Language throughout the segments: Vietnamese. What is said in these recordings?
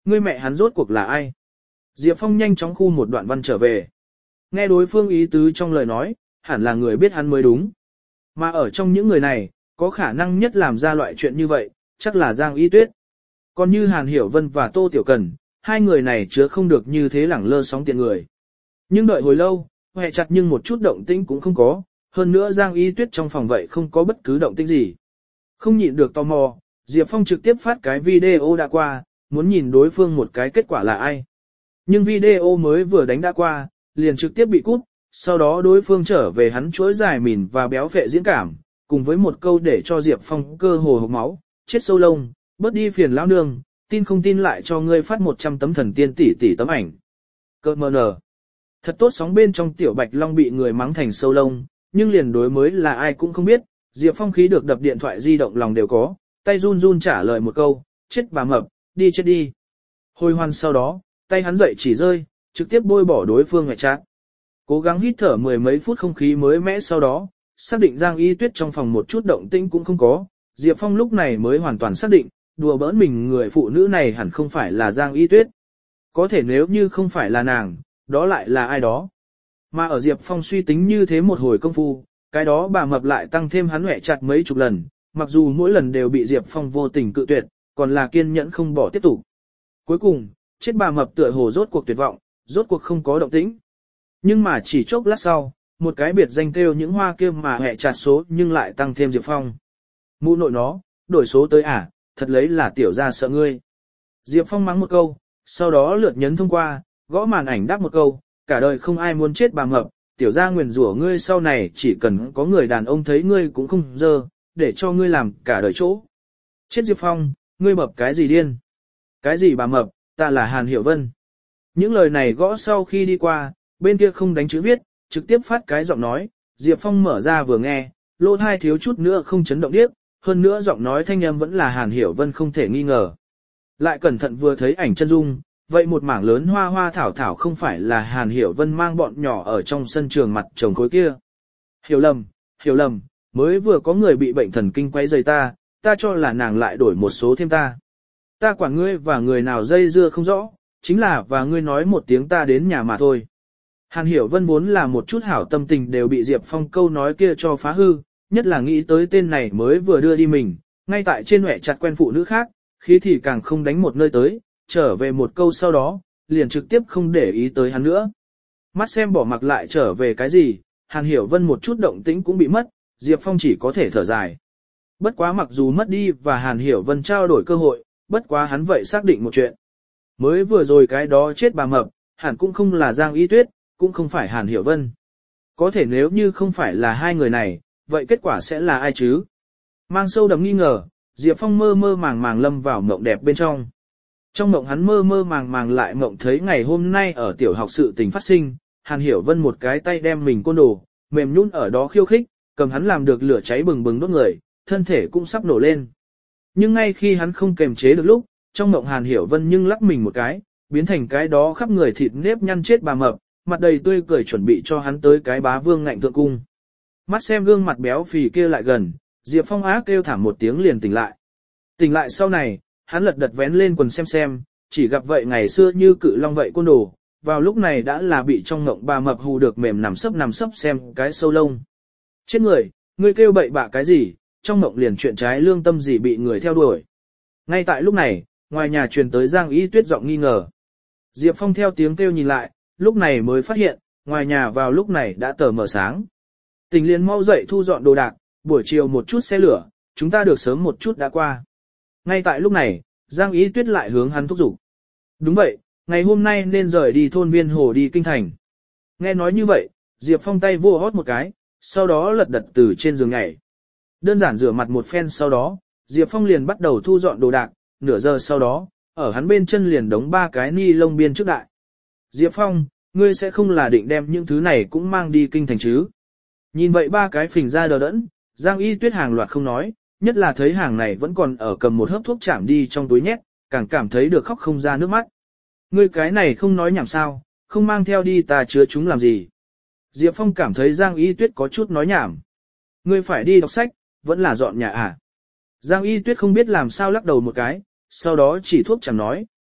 ngươi mẹ hắn rốt cuộc là ai? Diệp Phong nhanh chóng khu một đoạn văn trở về. Nghe đối phương ý tứ trong lời nói, hẳn là người biết hắn mới đúng. Mà ở trong những người này, có khả năng nhất làm ra loại chuyện như vậy, chắc là Giang Y Tuyết. Còn như Hàn Hiểu Vân và Tô Tiểu Cần, hai người này chứa không được như thế lẳng lơ sóng tiện người. Nhưng đợi hồi lâu, hẹ chặt nhưng một chút động tĩnh cũng không có, hơn nữa Giang Y Tuyết trong phòng vậy không có bất cứ động tĩnh gì. Không nhịn được tò mò, Diệp Phong trực tiếp phát cái video đã qua, muốn nhìn đối phương một cái kết quả là ai. Nhưng video mới vừa đánh đã qua, liền trực tiếp bị cút, sau đó đối phương trở về hắn chuỗi dài mìn và béo phệ diễn cảm, cùng với một câu để cho Diệp Phong cơ hồ hộc máu, chết sâu lông, bớt đi phiền lão nương, tin không tin lại cho ngươi phát 100 tấm thần tiên tỷ tấm ảnh. Cơ mờ nở. Thật tốt sóng bên trong tiểu bạch long bị người mắng thành sâu lông, nhưng liền đối mới là ai cũng không biết, Diệp Phong khí được đập điện thoại di động lòng đều có, tay run run trả lời một câu, chết bà mập, đi chết đi. Hồi hoan sau đó, tay hắn dậy chỉ rơi, trực tiếp bôi bỏ đối phương ngoại trạng. Cố gắng hít thở mười mấy phút không khí mới mẽ sau đó, xác định Giang Y Tuyết trong phòng một chút động tĩnh cũng không có, Diệp Phong lúc này mới hoàn toàn xác định, đùa bỡn mình người phụ nữ này hẳn không phải là Giang Y Tuyết. Có thể nếu như không phải là nàng, đó lại là ai đó. Mà ở Diệp Phong suy tính như thế một hồi công phu, cái đó bà mập lại tăng thêm hắn hẹ chặt mấy chục lần, mặc dù mỗi lần đều bị Diệp Phong vô tình cự tuyệt, còn là kiên nhẫn không bỏ tiếp tục. Cuối cùng, chết bà mập tựa hồ rốt cuộc tuyệt vọng, rốt cuộc không có động tĩnh. Nhưng mà chỉ chốc lát sau, một cái biệt danh kêu những hoa kia mà hẹ chặt số nhưng lại tăng thêm Diệp Phong. Mụ nội nó, đổi số tới à, thật lấy là tiểu gia sợ ngươi. Diệp Phong mắng một câu, sau đó lượt nhấn thông qua, gõ màn ảnh đáp một câu, cả đời không ai muốn chết bà mập, tiểu gia nguyền rủa ngươi sau này chỉ cần có người đàn ông thấy ngươi cũng không dơ, để cho ngươi làm cả đời chỗ. Chết Diệp Phong, ngươi mập cái gì điên? Cái gì bà mập, ta là Hàn Hiểu Vân. Những lời này gõ sau khi đi qua, bên kia không đánh chữ viết, trực tiếp phát cái giọng nói, Diệp Phong mở ra vừa nghe, lỗ tai thiếu chút nữa không chấn động điếc, hơn nữa giọng nói thanh âm vẫn là Hàn Hiểu Vân không thể nghi ngờ. Lại cẩn thận vừa thấy ảnh chân dung, vậy một mảng lớn hoa hoa thảo thảo không phải là Hàn Hiểu Vân mang bọn nhỏ ở trong sân trường mặt trồng khối kia. Hiểu lầm, mới vừa có người bị bệnh thần kinh quay rầy ta cho là nàng lại đổi một số thêm ta. Ta quản ngươi và người nào dây dưa không rõ, chính là và ngươi nói một tiếng ta đến nhà mà thôi. Hàn Hiểu Vân vốn là một chút hảo tâm tình đều bị Diệp Phong câu nói kia cho phá hư, nhất là nghĩ tới tên này mới vừa đưa đi mình, ngay tại trên hẹ chặt quen phụ nữ khác, khí thì càng không đánh một nơi tới, trở về một câu sau đó, liền trực tiếp không để ý tới hắn nữa. Mắt xem bỏ mặc lại trở về cái gì, Hàn Hiểu Vân một chút động tĩnh cũng bị mất, Diệp Phong chỉ có thể thở dài. Bất quá mặc dù mất đi và Hàn Hiểu Vân trao đổi cơ hội, bất quá hắn vậy xác định một chuyện. Mới vừa rồi cái đó chết bà mập, hẳn cũng không là Giang Y Tuyết, cũng không phải Hàn Hiểu Vân. Có thể nếu như không phải là hai người này, vậy kết quả sẽ là ai chứ? Mang sâu đậm nghi ngờ, Diệp Phong mơ mơ màng màng lâm vào mộng đẹp bên trong. Trong mộng hắn mơ mơ màng màng lại mộng thấy ngày hôm nay ở tiểu học sự tình phát sinh, Hàn Hiểu Vân một cái tay đem mình côn đồ, mềm nhũn ở đó khiêu khích, cầm hắn làm được lửa cháy bừng bừng đốt người, thân thể cũng sắp nổ lên. Nhưng ngay khi hắn không kềm chế được lúc, trong mộng Hàn Hiểu Vân nhưng lắc mình một cái, biến thành cái đó khắp người thịt nếp nhăn chết bà mập, mặt đầy tươi cười chuẩn bị cho hắn tới cái bá vương ngạnh thượng cung. Mắt xem gương mặt béo phì kia lại gần, Diệp Phong á kêu thảm một tiếng liền tỉnh lại. Tỉnh lại sau này, hắn lật đật vén lên quần xem, chỉ gặp vậy ngày xưa như cự long vậy côn đồ, vào lúc này đã là bị trong ngộng bà mập hù được mềm nằm sấp xem cái sâu lông. Chết người, ngươi kêu bậy bạ cái gì, trong ngộng liền chuyện trái lương tâm gì bị người theo đuổi. Ngay tại lúc này, ngoài nhà truyền tới Giang Y Tuyết giọng nghi ngờ. Diệp Phong theo tiếng kêu nhìn lại, lúc này mới phát hiện, ngoài nhà vào lúc này đã tờ mờ sáng. Tình liền mau dậy thu dọn đồ đạc, buổi chiều một chút xe lửa, chúng ta được sớm một chút đã qua. Ngay tại lúc này, Giang Y Tuyết lại hướng hắn thúc giục. Đúng vậy, ngày hôm nay nên rời đi thôn Biên Hồ đi kinh thành. Nghe nói như vậy, Diệp Phong tay vô hót một cái, sau đó lật đật từ trên giường nhảy. Đơn giản rửa mặt một phen sau đó, Diệp Phong liền bắt đầu thu dọn đồ đạc, nửa giờ sau đó, ở hắn bên chân liền đống 3 cái ni lông biên trước đại. Diệp Phong, ngươi sẽ không là định đem những thứ này cũng mang đi kinh thành chứ? Nhìn vậy 3 cái phình ra đờ đẫn, Giang Y Tuyết hàng loạt không nói, nhất là thấy hàng này vẫn còn ở cầm một hớp thuốc chạm đi trong túi nhét, càng cảm thấy được khóc không ra nước mắt. Ngươi cái này không nói nhảm sao, không mang theo đi ta chứa chúng làm gì? Diệp Phong cảm thấy Giang Y Tuyết có chút nói nhảm. Ngươi phải đi đọc sách, vẫn là dọn nhà à? Giang Y Tuyết không biết làm sao lắc đầu một cái, sau đó chỉ thuốc chẳng nói,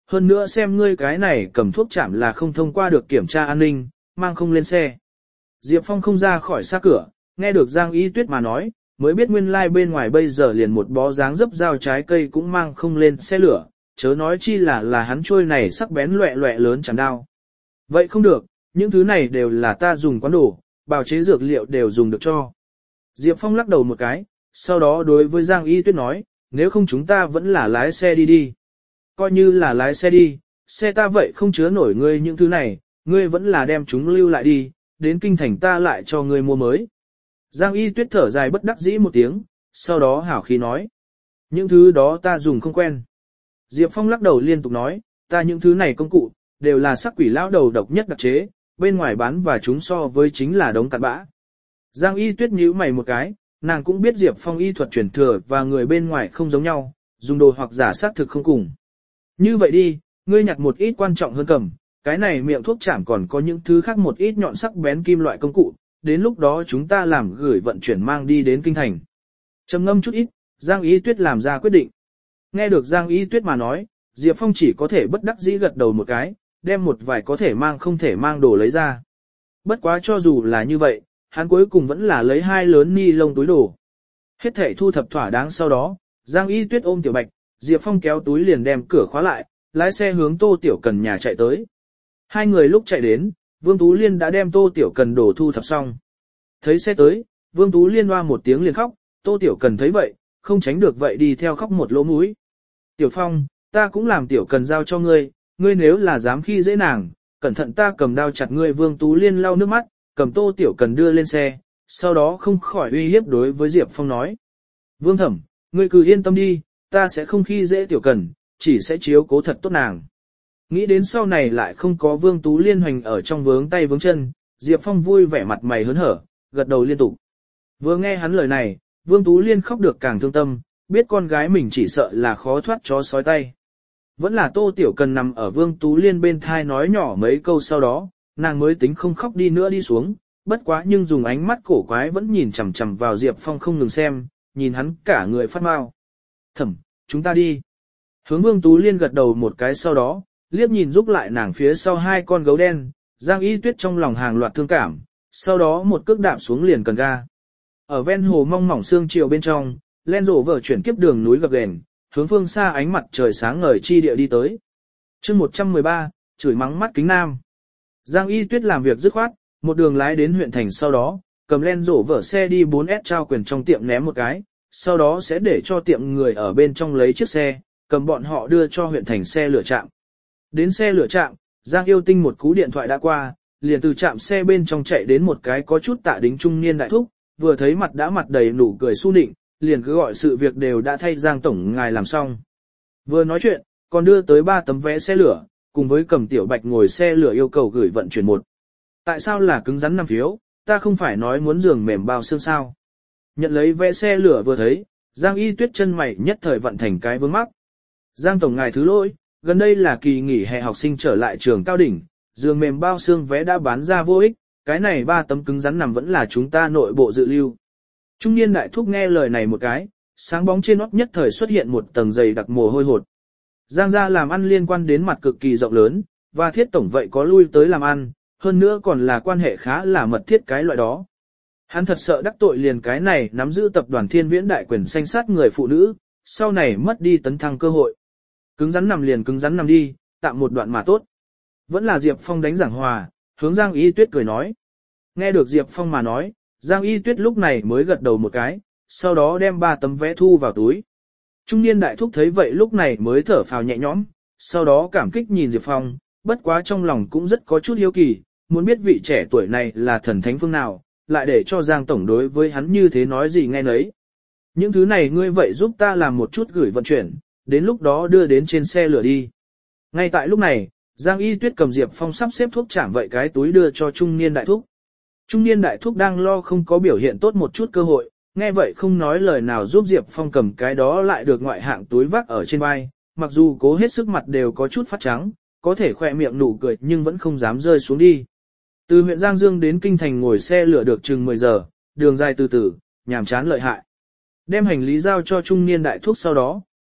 hơn nữa xem ngươi cái này cầm thuốc chạm là không thông qua được kiểm tra an ninh, mang không lên xe. Diệp Phong không ra khỏi xa cửa, nghe được Giang Y Tuyết mà nói, mới biết nguyên lai like bên ngoài bây giờ liền một bó dáng dấp dao trái cây cũng mang không lên xe lửa, chớ nói chi là hắn trôi này sắc bén loẹ loẹ lớn chẳng đao. Vậy không được, những thứ này đều là ta dùng quán đồ, bào chế dược liệu đều dùng được cho. Diệp Phong lắc đầu một cái, sau đó đối với Giang Y Tuyết nói, nếu không chúng ta vẫn là lái xe đi. Coi như là lái xe đi, xe ta vậy không chứa nổi ngươi những thứ này, ngươi vẫn là đem chúng lưu lại đi, đến kinh thành ta lại cho ngươi mua mới. Giang Y Tuyết thở dài bất đắc dĩ một tiếng, sau đó hảo khí nói, những thứ đó ta dùng không quen. Diệp Phong lắc đầu liên tục nói, ta những thứ này công cụ, đều là sắc quỷ lão đầu độc nhất đặc chế, bên ngoài bán và chúng so với chính là đống cặn bã. Giang Y Tuyết nhíu mày một cái, nàng cũng biết Diệp Phong y thuật truyền thừa và người bên ngoài không giống nhau, dùng đồ hoặc giả xác thực không cùng. Như vậy đi, ngươi nhặt một ít quan trọng hơn cầm, cái này miệng thuốc chảm còn có những thứ khác một ít nhọn sắc bén kim loại công cụ, đến lúc đó chúng ta làm gửi vận chuyển mang đi đến kinh thành. Trầm ngâm chút ít, Giang Y Tuyết làm ra quyết định. Nghe được Giang Y Tuyết mà nói, Diệp Phong chỉ có thể bất đắc dĩ gật đầu một cái, đem một vài có thể mang không thể mang đồ lấy ra. Bất quá cho dù là như vậy, hắn cuối cùng vẫn là lấy 2 lớn ni lông túi đồ. Hết thể thu thập thỏa đáng sau đó, Giang Y Tuyết ôm Tiểu Bạch, Diệp Phong kéo túi liền đem cửa khóa lại, lái xe hướng Tô Tiểu Cần nhà chạy tới. Hai người lúc chạy đến, Vương Tú Liên đã đem Tô Tiểu Cần đồ thu thập xong. Thấy xe tới, Vương Tú Liên hoa một tiếng liền khóc, Tô Tiểu Cần thấy vậy, không tránh được vậy đi theo khóc một lỗ mũi. Tiểu Phong, ta cũng làm Tiểu Cần giao cho ngươi, ngươi nếu là dám khi dễ nàng, cẩn thận ta cầm đao chặt ngươi. Vương Tú Liên lau nước mắt, cầm Tô Tiểu Cần đưa lên xe, sau đó không khỏi uy hiếp đối với Diệp Phong nói. Vương Thẩm, ngươi cứ yên tâm đi, ta sẽ không khi dễ Tiểu Cần, chỉ sẽ chiếu cố thật tốt nàng. Nghĩ đến sau này lại không có Vương Tú Liên hoành ở trong vướng tay vướng chân, Diệp Phong vui vẻ mặt mày hớn hở, gật đầu liên tục. Vừa nghe hắn lời này, Vương Tú Liên khóc được càng thương tâm, biết con gái mình chỉ sợ là khó thoát chó sói tay. Vẫn là Tô Tiểu Cần nằm ở Vương Tú Liên bên thai nói nhỏ mấy câu sau đó, nàng mới tính không khóc đi nữa đi xuống, bất quá nhưng dùng ánh mắt cổ quái vẫn nhìn chằm chằm vào Diệp Phong không ngừng xem, nhìn hắn cả người phát mau. Thẩm, chúng ta đi. Hướng Vương Tú Liên gật đầu một cái sau đó, liếc nhìn giúp lại nàng phía sau 2 con gấu đen, Giang Y Tuyết trong lòng hàng loạt thương cảm, sau đó một cước đạp xuống liền cần ga. Ở ven hồ mong mỏng sương chiều bên trong, Land Rover chuyển kiếp đường núi gập ghềnh, hướng phương xa ánh mặt trời sáng ngời chi địa đi tới. Chương 113, chửi mắng mắt kính nam. Giang Y Tuyết làm việc dứt khoát, một đường lái đến huyện thành sau đó, cầm Land Rover xe đi 4S trao quyền trong tiệm ném một cái, sau đó sẽ để cho tiệm người ở bên trong lấy chiếc xe, cầm bọn họ đưa cho huyện thành xe lửa trạm. Đến xe lửa trạm, Giang Yêu Tinh một cú điện thoại đã qua, liền từ trạm xe bên trong chạy đến một cái có chút tạ đính trung niên đại thúc, vừa thấy mặt đã mặt đầy nụ cười su nịnh, liền cứ gọi sự việc đều đã thay Giang tổng ngài làm xong. Vừa nói chuyện, còn đưa tới 3 tấm vé xe lửa, cùng với cầm Tiểu Bạch ngồi xe lửa yêu cầu gửi vận chuyển một. Tại sao là cứng rắn 5 phiếu, ta không phải nói muốn giường mềm bao xương sao? Nhận lấy vé xe lửa vừa thấy, Giang Y Tuyết chân mày nhất thời vận thành cái vướng mắc. Giang tổng ngài thứ lỗi, gần đây là kỳ nghỉ hè học sinh trở lại trường cao đỉnh, giường mềm bao xương vé đã bán ra vô ích, cái này 3 tấm cứng rắn nằm vẫn là chúng ta nội bộ dự lưu. Trung niên đại thúc nghe lời này một cái, sáng bóng trên nót nhất thời xuất hiện một tầng dày đặc mồ hôi hột. Giang gia làm ăn liên quan đến mặt cực kỳ rộng lớn, và Thiết tổng vậy có lui tới làm ăn, hơn nữa còn là quan hệ khá là mật thiết cái loại đó. Hắn thật sợ đắc tội liền cái này nắm giữ tập đoàn Thiên Viễn đại quyền sanh sát người phụ nữ, sau này mất đi tấn thăng cơ hội. Cứng rắn nằm liền cứng rắn nằm đi, tạm một đoạn mà tốt. Vẫn là Diệp Phong đánh giảng hòa, hướng Giang Y Tuyết cười nói. Nghe được Diệp Phong mà nói, Giang Y Tuyết lúc này mới gật đầu một cái, sau đó đem 3 tấm vé thu vào túi. Trung niên đại thúc thấy vậy lúc này mới thở phào nhẹ nhõm, sau đó cảm kích nhìn Diệp Phong, bất quá trong lòng cũng rất có chút hiếu kỳ, muốn biết vị trẻ tuổi này là thần thánh phương nào, lại để cho Giang tổng đối với hắn như thế nói gì nghe nấy. Những thứ này ngươi vậy giúp ta làm một chút gửi vận chuyển, đến lúc đó đưa đến trên xe lửa đi. Ngay tại lúc này, Giang Y Tuyết cầm Diệp Phong sắp xếp thuốc chạm vậy cái túi đưa cho trung niên đại thúc. Trung niên đại thúc đang lo không có biểu hiện tốt một chút cơ hội, nghe vậy không nói lời nào giúp Diệp Phong cầm cái đó lại được ngoại hạng túi vác ở trên vai, mặc dù cố hết sức mặt đều có chút phát trắng, có thể khỏe miệng nụ cười nhưng vẫn không dám rơi xuống đi. Từ huyện Giang Dương đến Kinh Thành ngồi xe lửa được chừng 10 giờ, đường dài từ từ, nhàm chán lợi hại. Đem hành lý giao cho trung niên đại thúc sau đó,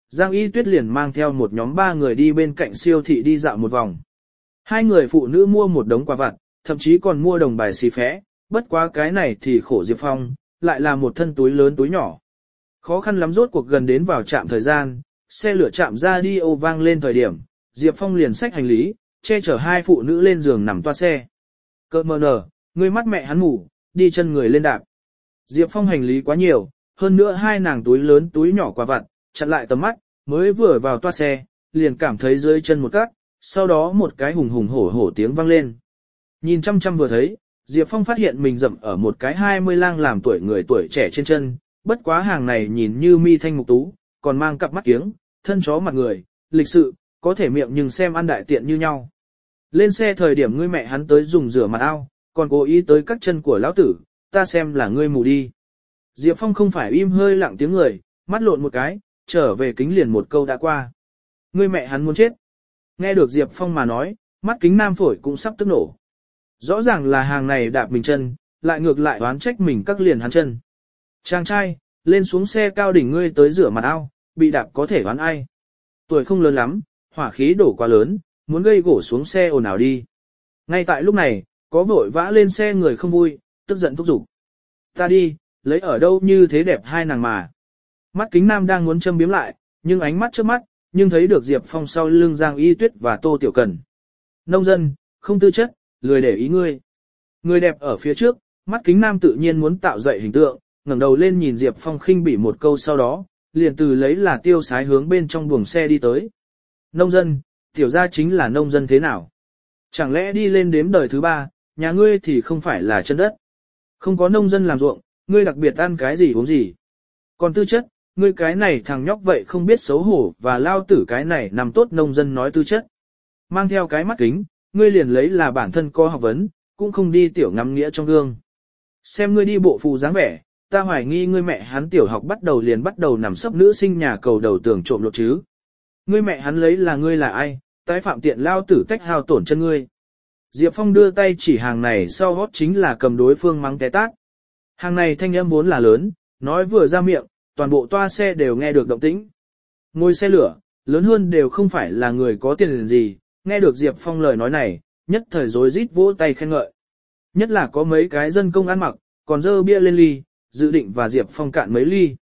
Giang Y Tuyết liền mang theo một nhóm 3 người đi bên cạnh siêu thị đi dạo một vòng. Hai người phụ nữ mua một đống quà vặt, thậm chí còn mua đồng bài xì phé, bất quá cái này thì khổ Diệp Phong, lại là một thân túi lớn túi nhỏ. Khó khăn lắm rốt cuộc gần đến vào trạm thời gian, xe lửa chạm ra đi ô vang lên thời điểm, Diệp Phong liền xách hành lý, che chở hai phụ nữ lên giường nằm toa xe. Cơ mờ nở, ngươi mắt mẹ hắn ngủ, đi chân người lên đạp. Diệp Phong hành lý quá nhiều, hơn nữa hai nàng túi lớn túi nhỏ quà vặt, chặn lại tầm mắt, mới vừa vào toa xe, liền cảm thấy dưới chân một cát, sau đó một cái hùng hùng hổ hổ tiếng vang lên. Nhìn chăm chăm vừa thấy, Diệp Phong phát hiện mình dậm ở một cái 20 lang làm tuổi người tuổi trẻ trên chân, bất quá hàng này nhìn như mi thanh mục tú, còn mang cặp mắt kiếng, thân chó mặt người, lịch sự, có thể miệng nhưng xem ăn đại tiện như nhau. Lên xe thời điểm ngươi mẹ hắn tới dùng rửa mặt ao, còn cố ý tới các chân của lão tử, ta xem là ngươi mù đi. Diệp Phong không phải im hơi lặng tiếng người, mắt lộn một cái, trở về kính liền một câu đã qua. Ngươi mẹ hắn muốn chết. Nghe được Diệp Phong mà nói, mắt kính nam phổi cũng sắp tức nổ. Rõ ràng là hàng này đạp mình chân, lại ngược lại oán trách mình các liền hắn chân. Chàng trai, lên xuống xe cao đỉnh ngươi tới rửa mặt ao, bị đạp có thể oán ai. Tuổi không lớn lắm, hỏa khí đổ quá lớn, muốn gây gổ xuống xe ồn ào đi. Ngay tại lúc này, có vội vã lên xe người không vui, tức giận thúc giục. Ta đi, lấy ở đâu như thế đẹp hai nàng mà. Mắt kính nam đang muốn châm biếm lại, nhưng ánh mắt trước mắt, nhưng thấy được Diệp Phong sau lưng Giang Y Tuyết và Tô Tiểu Cần. Nông dân, không tư chất, lười để ý ngươi. Người đẹp ở phía trước, mắt kính nam tự nhiên muốn tạo dậy hình tượng, ngẩng đầu lên nhìn Diệp Phong khinh bỉ một câu sau đó, liền từ lấy là tiêu sái hướng bên trong buồng xe đi tới. Nông dân, tiểu gia chính là nông dân thế nào? Chẳng lẽ đi lên đếm đời thứ 3, nhà ngươi thì không phải là chân đất? Không có nông dân làm ruộng, ngươi đặc biệt ăn cái gì uống gì? Còn tư chất, ngươi cái này thằng nhóc vậy không biết xấu hổ và lao tử cái này nằm tốt nông dân nói tư chất. Mang theo cái mắt kính, ngươi liền lấy là bản thân có học vấn, cũng không đi tiểu ngắm nghĩa trong gương. Xem ngươi đi bộ phù dáng vẻ, ta hoài nghi ngươi mẹ hắn tiểu học bắt đầu nằm sấp nữ sinh nhà cầu đầu tường trộm lột chứ. Ngươi mẹ hắn lấy là ngươi là ai, tái phạm tiện lao tử tách hao tổn chân ngươi. Diệp Phong đưa tay chỉ hàng này sau gót chính là cầm đối phương mắng té tát. Hàng này thanh âm vốn là lớn, nói vừa ra miệng, toàn bộ toa xe đều nghe được động tĩnh. Ngồi xe lửa, lớn hơn đều không phải là người có tiền gì, nghe được Diệp Phong lời nói này, nhất thời rối rít vỗ tay khen ngợi. Nhất là có mấy cái dân công ăn mặc, còn dơ bia lên ly, dự định và Diệp Phong cạn mấy ly.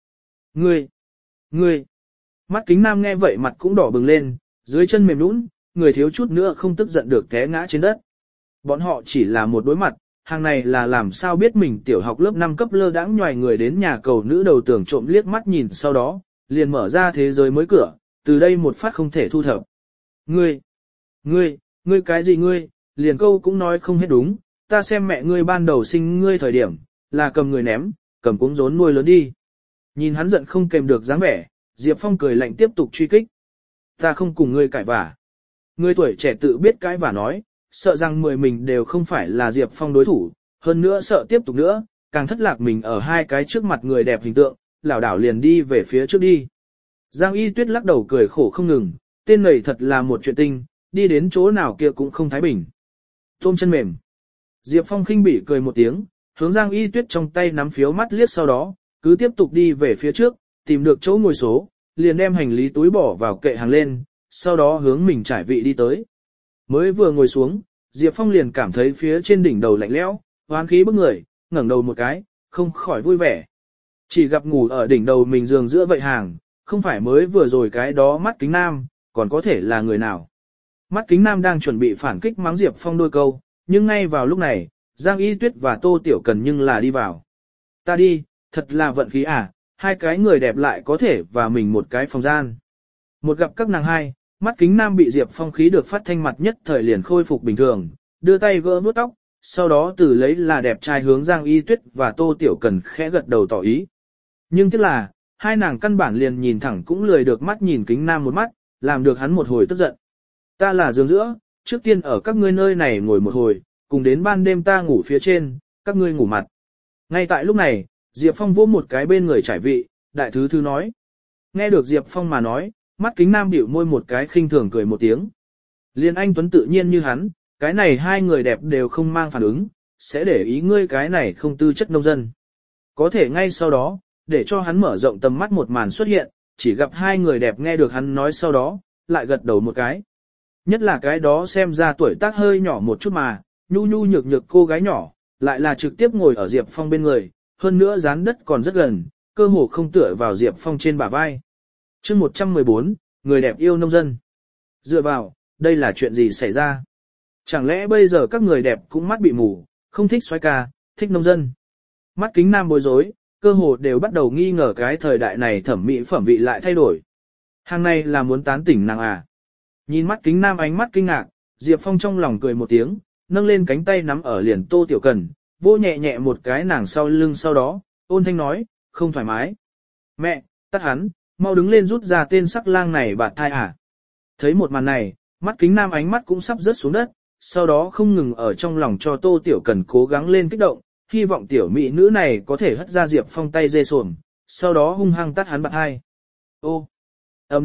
Ngươi, mắt kính nam nghe vậy mặt cũng đỏ bừng lên, dưới chân mềm nhũn, người thiếu chút nữa không tức giận được té ngã trên đất. Bọn họ chỉ là một đối mặt, hàng này là làm sao biết mình tiểu học lớp 5 cấp lơ đãng nhòi người đến nhà cầu nữ đầu tưởng trộm liếc mắt nhìn sau đó, liền mở ra thế giới mới cửa, từ đây một phát không thể thu thập. Ngươi cái gì ngươi, liền câu cũng nói không hết đúng, ta xem mẹ ngươi ban đầu sinh ngươi thời điểm, là cầm người ném, cầm cuống rốn nuôi lớn đi. Nhìn hắn giận không kềm được dáng vẻ, Diệp Phong cười lạnh tiếp tục truy kích. Ta không cùng ngươi cãi vả. Ngươi tuổi trẻ tự biết cãi vả nói, sợ rằng 10 mình đều không phải là Diệp Phong đối thủ, hơn nữa sợ tiếp tục nữa, càng thất lạc mình ở hai cái trước mặt người đẹp hình tượng, lảo đảo liền đi về phía trước đi. Giang Y Tuyết lắc đầu cười khổ không ngừng, tên này thật là một chuyện tinh, đi đến chỗ nào kia cũng không thái bình. Tôm chân mềm. Diệp Phong khinh bỉ cười một tiếng, hướng Giang Y Tuyết trong tay nắm phiếu mắt liếc sau đó, cứ tiếp tục đi về phía trước, tìm được chỗ ngồi số, liền đem hành lý túi bỏ vào kệ hàng lên, sau đó hướng mình trải vị đi tới. Mới vừa ngồi xuống, Diệp Phong liền cảm thấy phía trên đỉnh đầu lạnh lẽo, hoán khí bức người, ngẩng đầu một cái, không khỏi vui vẻ. Chỉ gặp ngủ ở đỉnh đầu mình giường giữa vậy hàng, không phải mới vừa rồi cái đó mắt kính nam, còn có thể là người nào. Mắt kính nam đang chuẩn bị phản kích mắng Diệp Phong đôi câu, nhưng ngay vào lúc này, Giang Y Tuyết và Tô Tiểu Cần nhưng là đi vào. Ta đi, thật là vận khí à, hai cái người đẹp lại có thể và mình một cái phòng gian. Một gặp các nàng hai, mắt kính nam bị Diệp Phong khí được phát thanh mặt nhất thời liền khôi phục bình thường, đưa tay gỡ vuốt tóc, sau đó từ lấy là đẹp trai hướng Giang Y Tuyết và Tô Tiểu Cần khẽ gật đầu tỏ ý. Nhưng tiếc là, hai nàng căn bản liền nhìn thẳng cũng lười được mắt nhìn kính nam một mắt, làm được hắn một hồi tức giận. Ta là giường giữa, trước tiên ở các ngươi nơi này ngồi một hồi, cùng đến ban đêm ta ngủ phía trên, các ngươi ngủ mặt. Ngay tại lúc này, Diệp Phong vỗ một cái bên người trải vị, đại thứ thư nói. Nghe được Diệp Phong mà nói, mắt kính nam biểu môi một cái khinh thường cười một tiếng. Liên anh Tuấn tự nhiên như hắn, cái này hai người đẹp đều không mang phản ứng, sẽ để ý ngươi cái này không tư chất nông dân. Có thể ngay sau đó, để cho hắn mở rộng tầm mắt một màn xuất hiện, chỉ gặp hai người đẹp nghe được hắn nói sau đó, lại gật đầu một cái. Nhất là cái đó xem ra tuổi tác hơi nhỏ một chút mà, nhu nhu nhược nhược cô gái nhỏ, lại là trực tiếp ngồi ở Diệp Phong bên người, hơn nữa dán đất còn rất gần, cơ hồ không tựa vào Diệp Phong trên bả vai. Chương 114, người đẹp yêu nông dân. Dựa vào, đây là chuyện gì xảy ra? Chẳng lẽ bây giờ các người đẹp cũng mắt bị mù, không thích soái ca, thích nông dân? Mắt kính nam bối rối, cơ hồ đều bắt đầu nghi ngờ cái thời đại này thẩm mỹ phẩm vị lại thay đổi. Hàng này là muốn tán tỉnh nàng à? Nhìn mắt kính nam ánh mắt kinh ngạc, Diệp Phong trong lòng cười một tiếng, nâng lên cánh tay nắm ở liền Tô Tiểu Cần, vô nhẹ nhẹ một cái nàng sau lưng sau đó, ôn thanh nói, không thoải mái. Mẹ, tắt hắn, mau đứng lên rút ra tên sắc lang này bạt thai à. Thấy một màn này, mắt kính nam ánh mắt cũng sắp rớt xuống đất, sau đó không ngừng ở trong lòng cho Tô Tiểu Cần cố gắng lên kích động, hy vọng tiểu mỹ nữ này có thể hất ra Diệp Phong tay dê xuồng, sau đó hung hăng tắt hắn bạt thai. Ô, ầm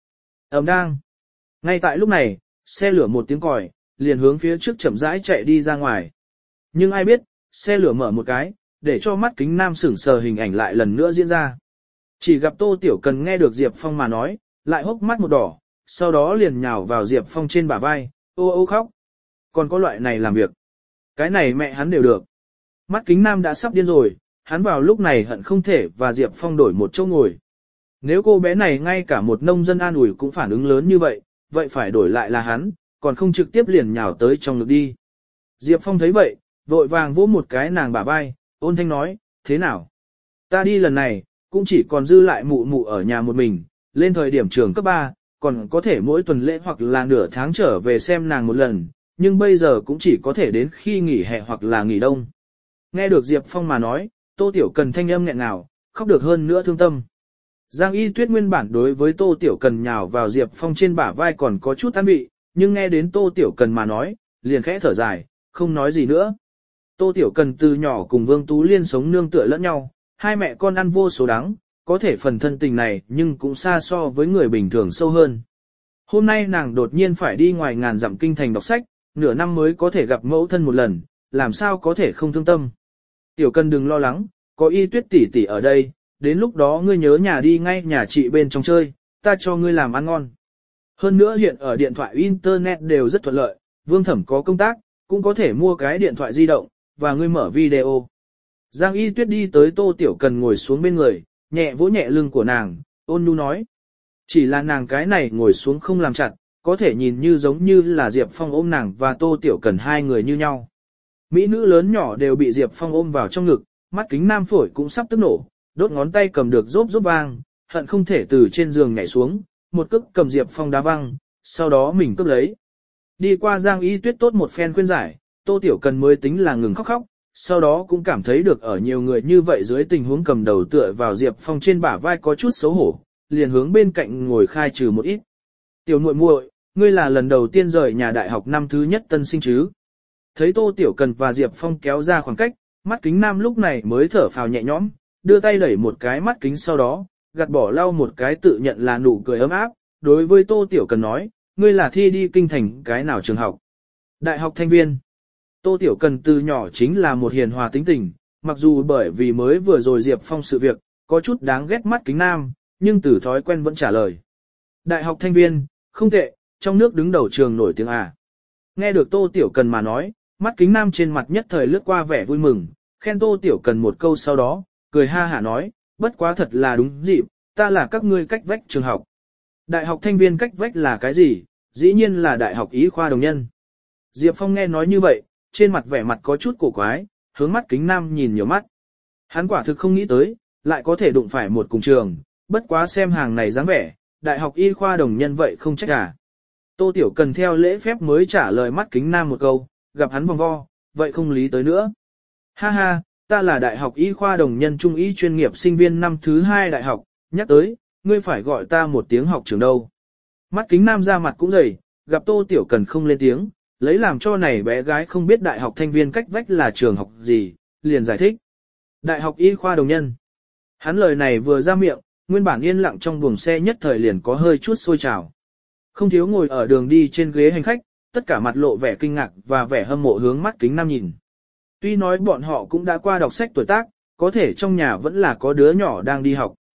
đang. Ngay tại lúc này, xe lửa một tiếng còi, liền hướng phía trước chậm rãi chạy đi ra ngoài. Nhưng ai biết, xe lửa mở một cái, để cho mắt kính nam sửng sờ hình ảnh lại lần nữa diễn ra. Chỉ gặp Tô Tiểu Cần nghe được Diệp Phong mà nói, lại hốc mắt một đỏ, sau đó liền nhào vào Diệp Phong trên bả vai, ô ô khóc. Còn có loại này làm việc. Cái này mẹ hắn đều được. Mắt kính nam đã sắp điên rồi, hắn vào lúc này hận không thể và Diệp Phong đổi một chỗ ngồi. Nếu cô bé này ngay cả một nông dân an ủi cũng phản ứng lớn như vậy phải đổi lại là hắn, còn không trực tiếp liền nhào tới trong ngực đi. Diệp Phong thấy vậy, vội vàng vỗ một cái nàng bả vai, ôn thanh nói, thế nào? Ta đi lần này, cũng chỉ còn dư lại mụ mụ ở nhà một mình, lên thời điểm trường cấp 3, còn có thể mỗi tuần lễ hoặc là nửa tháng trở về xem nàng một lần, nhưng bây giờ cũng chỉ có thể đến khi nghỉ hè hoặc là nghỉ đông. Nghe được Diệp Phong mà nói, Tô Tiểu Cần thanh âm nghẹn ngào, khóc được hơn nữa thương tâm. Giang Y Tuyết nguyên bản đối với Tô Tiểu Cần nhào vào Diệp Phong trên bả vai còn có chút an bị, nhưng nghe đến Tô Tiểu Cần mà nói, liền khẽ thở dài, không nói gì nữa. Tô Tiểu Cần từ nhỏ cùng Vương Tú Liên sống nương tựa lẫn nhau, hai mẹ con ăn vô số đắng, có thể phần thân tình này nhưng cũng xa so với người bình thường sâu hơn. Hôm nay nàng đột nhiên phải đi ngoài ngàn dặm kinh thành đọc sách, nửa năm mới có thể gặp mẫu thân một lần, làm sao có thể không thương tâm. Tiểu Cần đừng lo lắng, có Y Tuyết tỷ tỷ ở đây, đến lúc đó ngươi nhớ nhà đi ngay nhà chị bên trong chơi, ta cho ngươi làm ăn ngon. Hơn nữa hiện ở điện thoại Internet đều rất thuận lợi, Vương Thẩm có công tác, cũng có thể mua cái điện thoại di động, và ngươi mở video. Giang Y Tuyết đi tới Tô Tiểu Cần ngồi xuống bên người, nhẹ vỗ nhẹ lưng của nàng, ôn nhu nói. Chỉ là nàng cái này ngồi xuống không làm chặt, có thể nhìn như giống như là Diệp Phong ôm nàng và Tô Tiểu Cần hai người như nhau. Mỹ nữ lớn nhỏ đều bị Diệp Phong ôm vào trong ngực, mắt kính nam phổi cũng sắp tức nổ, đốt ngón tay cầm được rốp vang, hận không thể từ trên giường nhảy xuống, một cước cầm Diệp Phong đá văng, sau đó mình cướp lấy. Đi qua Giang Y Tuyết tốt một phen khuyên giải, Tô Tiểu Cần mới tính là ngừng khóc, sau đó cũng cảm thấy được ở nhiều người như vậy dưới tình huống cầm đầu tựa vào Diệp Phong trên bả vai có chút xấu hổ, liền hướng bên cạnh ngồi khai trừ một ít. Tiểu muội muội, ngươi là lần đầu tiên rời nhà đại học năm thứ nhất tân sinh chứ? Thấy Tô Tiểu Cần và Diệp Phong kéo ra khoảng cách, mắt kính nam lúc này mới thở phào nhẹ nhõm, đưa tay đẩy một cái mắt kính sau đó, gạt bỏ lau một cái tự nhận là nụ cười ấm áp, đối với Tô Tiểu Cần nói, ngươi là thi đi kinh thành cái nào trường học? Đại học Thanh Viên. Tô Tiểu Cần từ nhỏ chính là một hiền hòa tính tình, mặc dù bởi vì mới vừa rồi Diệp Phong sự việc, có chút đáng ghét mắt kính nam, nhưng từ thói quen vẫn trả lời. Đại học Thanh Viên, không tệ, trong nước đứng đầu trường nổi tiếng à. Nghe được Tô Tiểu Cần mà nói, mắt kính nam trên mặt nhất thời lướt qua vẻ vui mừng, khen Tô Tiểu Cần một câu sau đó, cười ha hả nói, bất quá thật là đúng dịp, ta là các ngươi cách vách trường học. Đại học Thanh Viên cách vách là cái gì? Dĩ nhiên là Đại học Y khoa Đồng Nhân. Diệp Phong nghe nói như vậy, trên mặt vẻ mặt có chút cổ quái, hướng mắt kính nam nhìn nhiều mắt. Hắn quả thực không nghĩ tới, lại có thể đụng phải một cùng trường, bất quá xem hàng này dáng vẻ, Đại học Y khoa Đồng Nhân vậy không trách à. Tô Tiểu Cần theo lễ phép mới trả lời mắt kính nam một câu, gặp hắn vòng vo, vậy không lý tới nữa. Ha ha, ta là Đại học Y khoa Đồng Nhân Trung Y chuyên nghiệp sinh viên năm thứ 2 đại học, nhắc tới, ngươi phải gọi ta một tiếng học trưởng đâu. Mắt kính nam ra mặt cũng dày, gặp Tô Tiểu Cần không lên tiếng, lấy làm cho này bé gái không biết Đại học Thanh Viên cách vách là trường học gì, liền giải thích. Đại học Y khoa Đồng Nhân. Hắn lời này vừa ra miệng, nguyên bản yên lặng trong buồng xe nhất thời liền có hơi chút sôi trào. Không thiếu ngồi ở đường đi trên ghế hành khách, tất cả mặt lộ vẻ kinh ngạc và vẻ hâm mộ hướng mắt kính nam nhìn. Tuy nói bọn họ cũng đã qua đọc sách tuổi tác, có thể trong nhà vẫn là có đứa nhỏ đang đi học.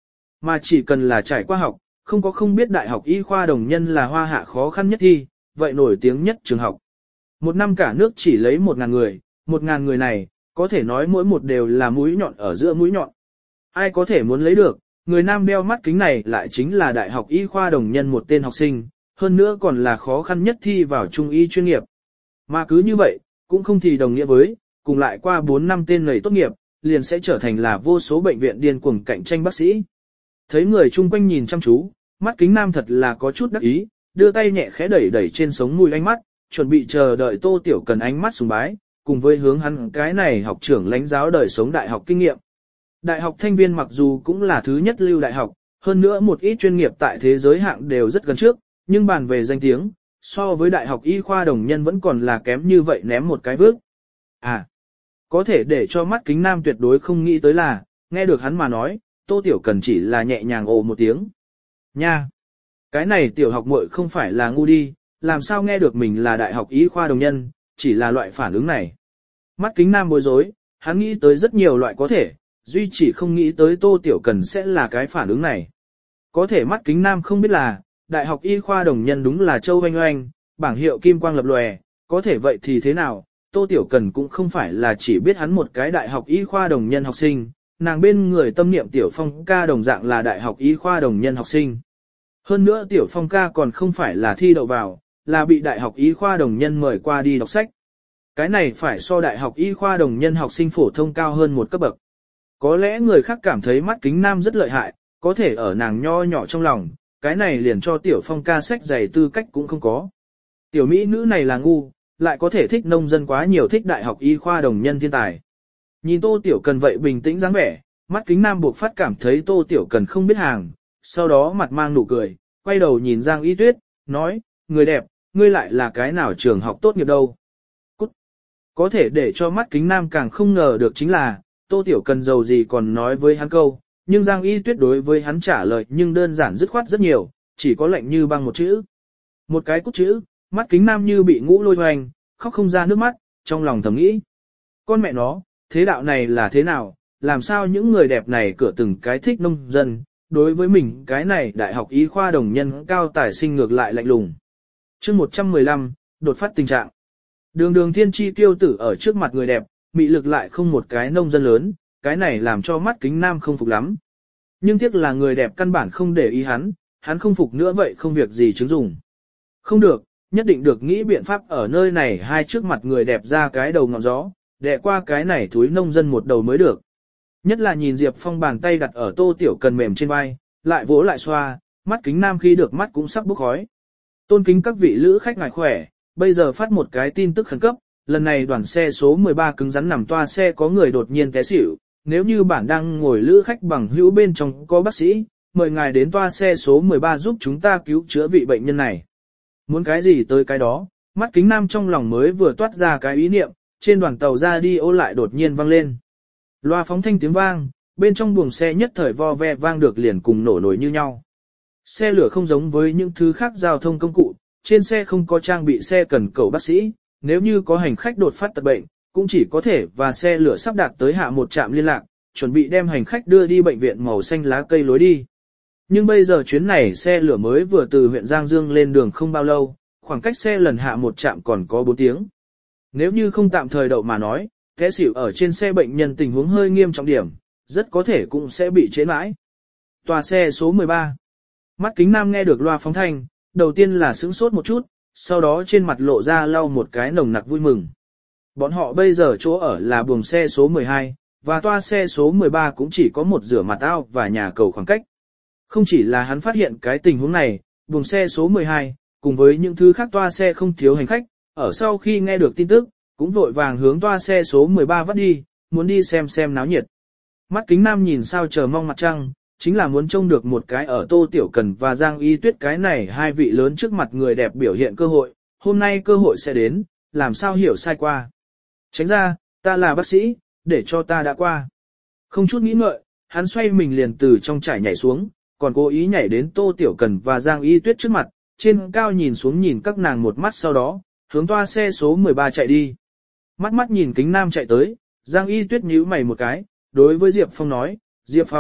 Mà chỉ cần là trải qua học, không biết đại học y khoa đồng nhân là hoa hạ khó khăn nhất thi, vậy nổi tiếng nhất trường học. Một năm cả nước chỉ lấy 1.000 người, 1.000 người này, có thể nói mỗi một đều là mũi nhọn ở giữa mũi nhọn. Ai có thể muốn lấy được, người nam đeo mắt kính này lại chính là đại học y khoa đồng nhân một tên học sinh, hơn nữa còn là khó khăn nhất thi vào trung y chuyên nghiệp. Mà cứ như vậy, cũng không thì đồng nghĩa với, cùng lại qua 4 năm tên người tốt nghiệp, liền sẽ trở thành là vô số bệnh viện điên cuồng cạnh tranh bác sĩ. Thấy người chung quanh nhìn chăm chú, mắt kính nam thật là có chút đắc ý, đưa tay nhẹ khẽ đẩy đẩy trên sống mũi ánh mắt, chuẩn bị chờ đợi Tô Tiểu Cần ánh mắt sùng bái, cùng với hướng hắn cái này học trưởng lãnh giáo đời sống đại học kinh nghiệm. Đại học Thanh Viên mặc dù cũng là thứ nhất lưu đại học, hơn nữa một ít chuyên nghiệp tại thế giới hạng đều rất gần trước, nhưng bàn về danh tiếng, so với đại học y khoa đồng nhân vẫn còn là kém như vậy ném một cái vước. À, có thể để cho mắt kính nam tuyệt đối không nghĩ tới là, nghe được hắn mà nói, Tô Tiểu Cần chỉ là nhẹ nhàng ồ một tiếng. Nha! Cái này tiểu học muội không phải là ngu đi, làm sao nghe được mình là đại học y khoa đồng nhân, chỉ là loại phản ứng này. Mắt kính nam bối rối, hắn nghĩ tới rất nhiều loại có thể, duy chỉ không nghĩ tới Tô Tiểu Cần sẽ là cái phản ứng này. Có thể mắt kính nam không biết là, đại học y khoa đồng nhân đúng là châu oanh oanh, bảng hiệu kim quang lập lòe, có thể vậy thì thế nào, Tô Tiểu Cần cũng không phải là chỉ biết hắn một cái đại học y khoa đồng nhân học sinh, nàng bên người tâm niệm Tiểu Phong ca đồng dạng là đại học y khoa đồng nhân học sinh. Hơn nữa Tiểu Phong ca còn không phải là thi đậu vào, là bị đại học y khoa đồng nhân mời qua đi đọc sách. Cái này phải so đại học y khoa đồng nhân học sinh phổ thông cao hơn một cấp bậc. Có lẽ người khác cảm thấy mắt kính nam rất lợi hại, có thể ở nàng nho nhỏ trong lòng, cái này liền cho Tiểu Phong ca sách giày tư cách cũng không có. Tiểu mỹ nữ này là ngu, lại có thể thích nông dân quá nhiều thích đại học y khoa đồng nhân thiên tài. Nhìn Tô Tiểu Cần vậy bình tĩnh dáng vẻ, mắt kính nam buộc phát cảm thấy Tô Tiểu Cần không biết hàng, sau đó mặt mang nụ cười, quay đầu nhìn Giang Y Tuyết, nói, người đẹp, ngươi lại là cái nào trường học tốt nghiệp đâu. Cút. Có thể để cho mắt kính nam càng không ngờ được chính là, Tô Tiểu Cần giàu gì còn nói với hắn câu, nhưng Giang Y Tuyết đối với hắn trả lời nhưng đơn giản dứt khoát rất nhiều, chỉ có lệnh như băng một chữ. Một cái cút chữ, mắt kính nam như bị ngũ lôi hoành, khóc không ra nước mắt, trong lòng thầm nghĩ. Con mẹ nó, thế đạo này là thế nào, làm sao những người đẹp này cửa từng cái thích nông dân, đối với mình cái này đại học y khoa đồng nhân cao tài sinh ngược lại lạnh lùng. Chương 115, đột phát tình trạng. Đường đường thiên chi tiêu tử ở trước mặt người đẹp, mị lực lại không một cái nông dân lớn, cái này làm cho mắt kính nam không phục lắm. Nhưng tiếc là người đẹp căn bản không để ý hắn không phục nữa vậy không việc gì chứng dùng. Không được, nhất định được nghĩ biện pháp ở nơi này hai trước mặt người đẹp ra cái đầu ngọn gió, đè qua cái này thúi nông dân một đầu mới được. Nhất là nhìn Diệp Phong bàn tay đặt ở Tô Tiểu Cần mềm trên vai, lại vỗ lại xoa, mắt kính nam khi được mắt cũng sắp bốc khói. Tôn kính các vị lữ khách ngài khỏe, bây giờ phát một cái tin tức khẩn cấp, lần này đoàn xe số 13 cứng rắn nằm toa xe có người đột nhiên té xỉu, nếu như bản đang ngồi lữ khách bằng hữu bên trong có bác sĩ, mời ngài đến toa xe số 13 giúp chúng ta cứu chữa vị bệnh nhân này. Muốn cái gì tới cái đó, mắt kính nam trong lòng mới vừa toát ra cái ý niệm, trên đoàn tàu ra đi ô lại đột nhiên vang lên. Loa phóng thanh tiếng vang, bên trong buồng xe nhất thời vo ve vang được liền cùng nổ nổi như nhau. Xe lửa không giống với những thứ khác giao thông công cụ, trên xe không có trang bị xe cần cầu bác sĩ, nếu như có hành khách đột phát tật bệnh, cũng chỉ có thể và xe lửa sắp đạt tới hạ một trạm liên lạc, chuẩn bị đem hành khách đưa đi bệnh viện màu xanh lá cây lối đi. Nhưng bây giờ chuyến này xe lửa mới vừa từ huyện Giang Dương lên đường không bao lâu, khoảng cách xe lần hạ một trạm còn có 4 tiếng. Nếu như không tạm thời đậu mà nói, té xỉu ở trên xe bệnh nhân tình huống hơi nghiêm trọng điểm, rất có thể cũng sẽ bị chế mãi. Tòa xe số 13. Mắt kính nam nghe được loa phóng thanh, đầu tiên là sững sốt một chút, sau đó trên mặt lộ ra lau một cái nồng nặc vui mừng. Bọn họ bây giờ chỗ ở là buồng xe số 12, và toa xe số 13 cũng chỉ có một rửa mặt ao và nhà cầu khoảng cách. Không chỉ là hắn phát hiện cái tình huống này, buồng xe số 12, cùng với những thứ khác toa xe không thiếu hành khách, ở sau khi nghe được tin tức, cũng vội vàng hướng toa xe số 13 vắt đi, muốn đi xem náo nhiệt. Mắt kính nam nhìn sao chờ mong mặt trăng, chính là muốn trông được một cái ở Tô Tiểu Cần và Giang Y Tuyết cái này hai vị lớn trước mặt người đẹp biểu hiện cơ hội, hôm nay cơ hội sẽ đến, làm sao hiểu sai qua. Tránh ra, ta là bác sĩ, để cho ta đã qua. Không chút nghĩ ngợi, hắn xoay mình liền từ trong trải nhảy xuống, còn cố ý nhảy đến Tô Tiểu Cần và Giang Y Tuyết trước mặt, trên cao nhìn xuống nhìn các nàng một mắt sau đó, hướng toa xe số 13 chạy đi. Mắt nhìn kính nam chạy tới, Giang Y Tuyết nhíu mày một cái, đối với Diệp Phong nói, Diệp Phong,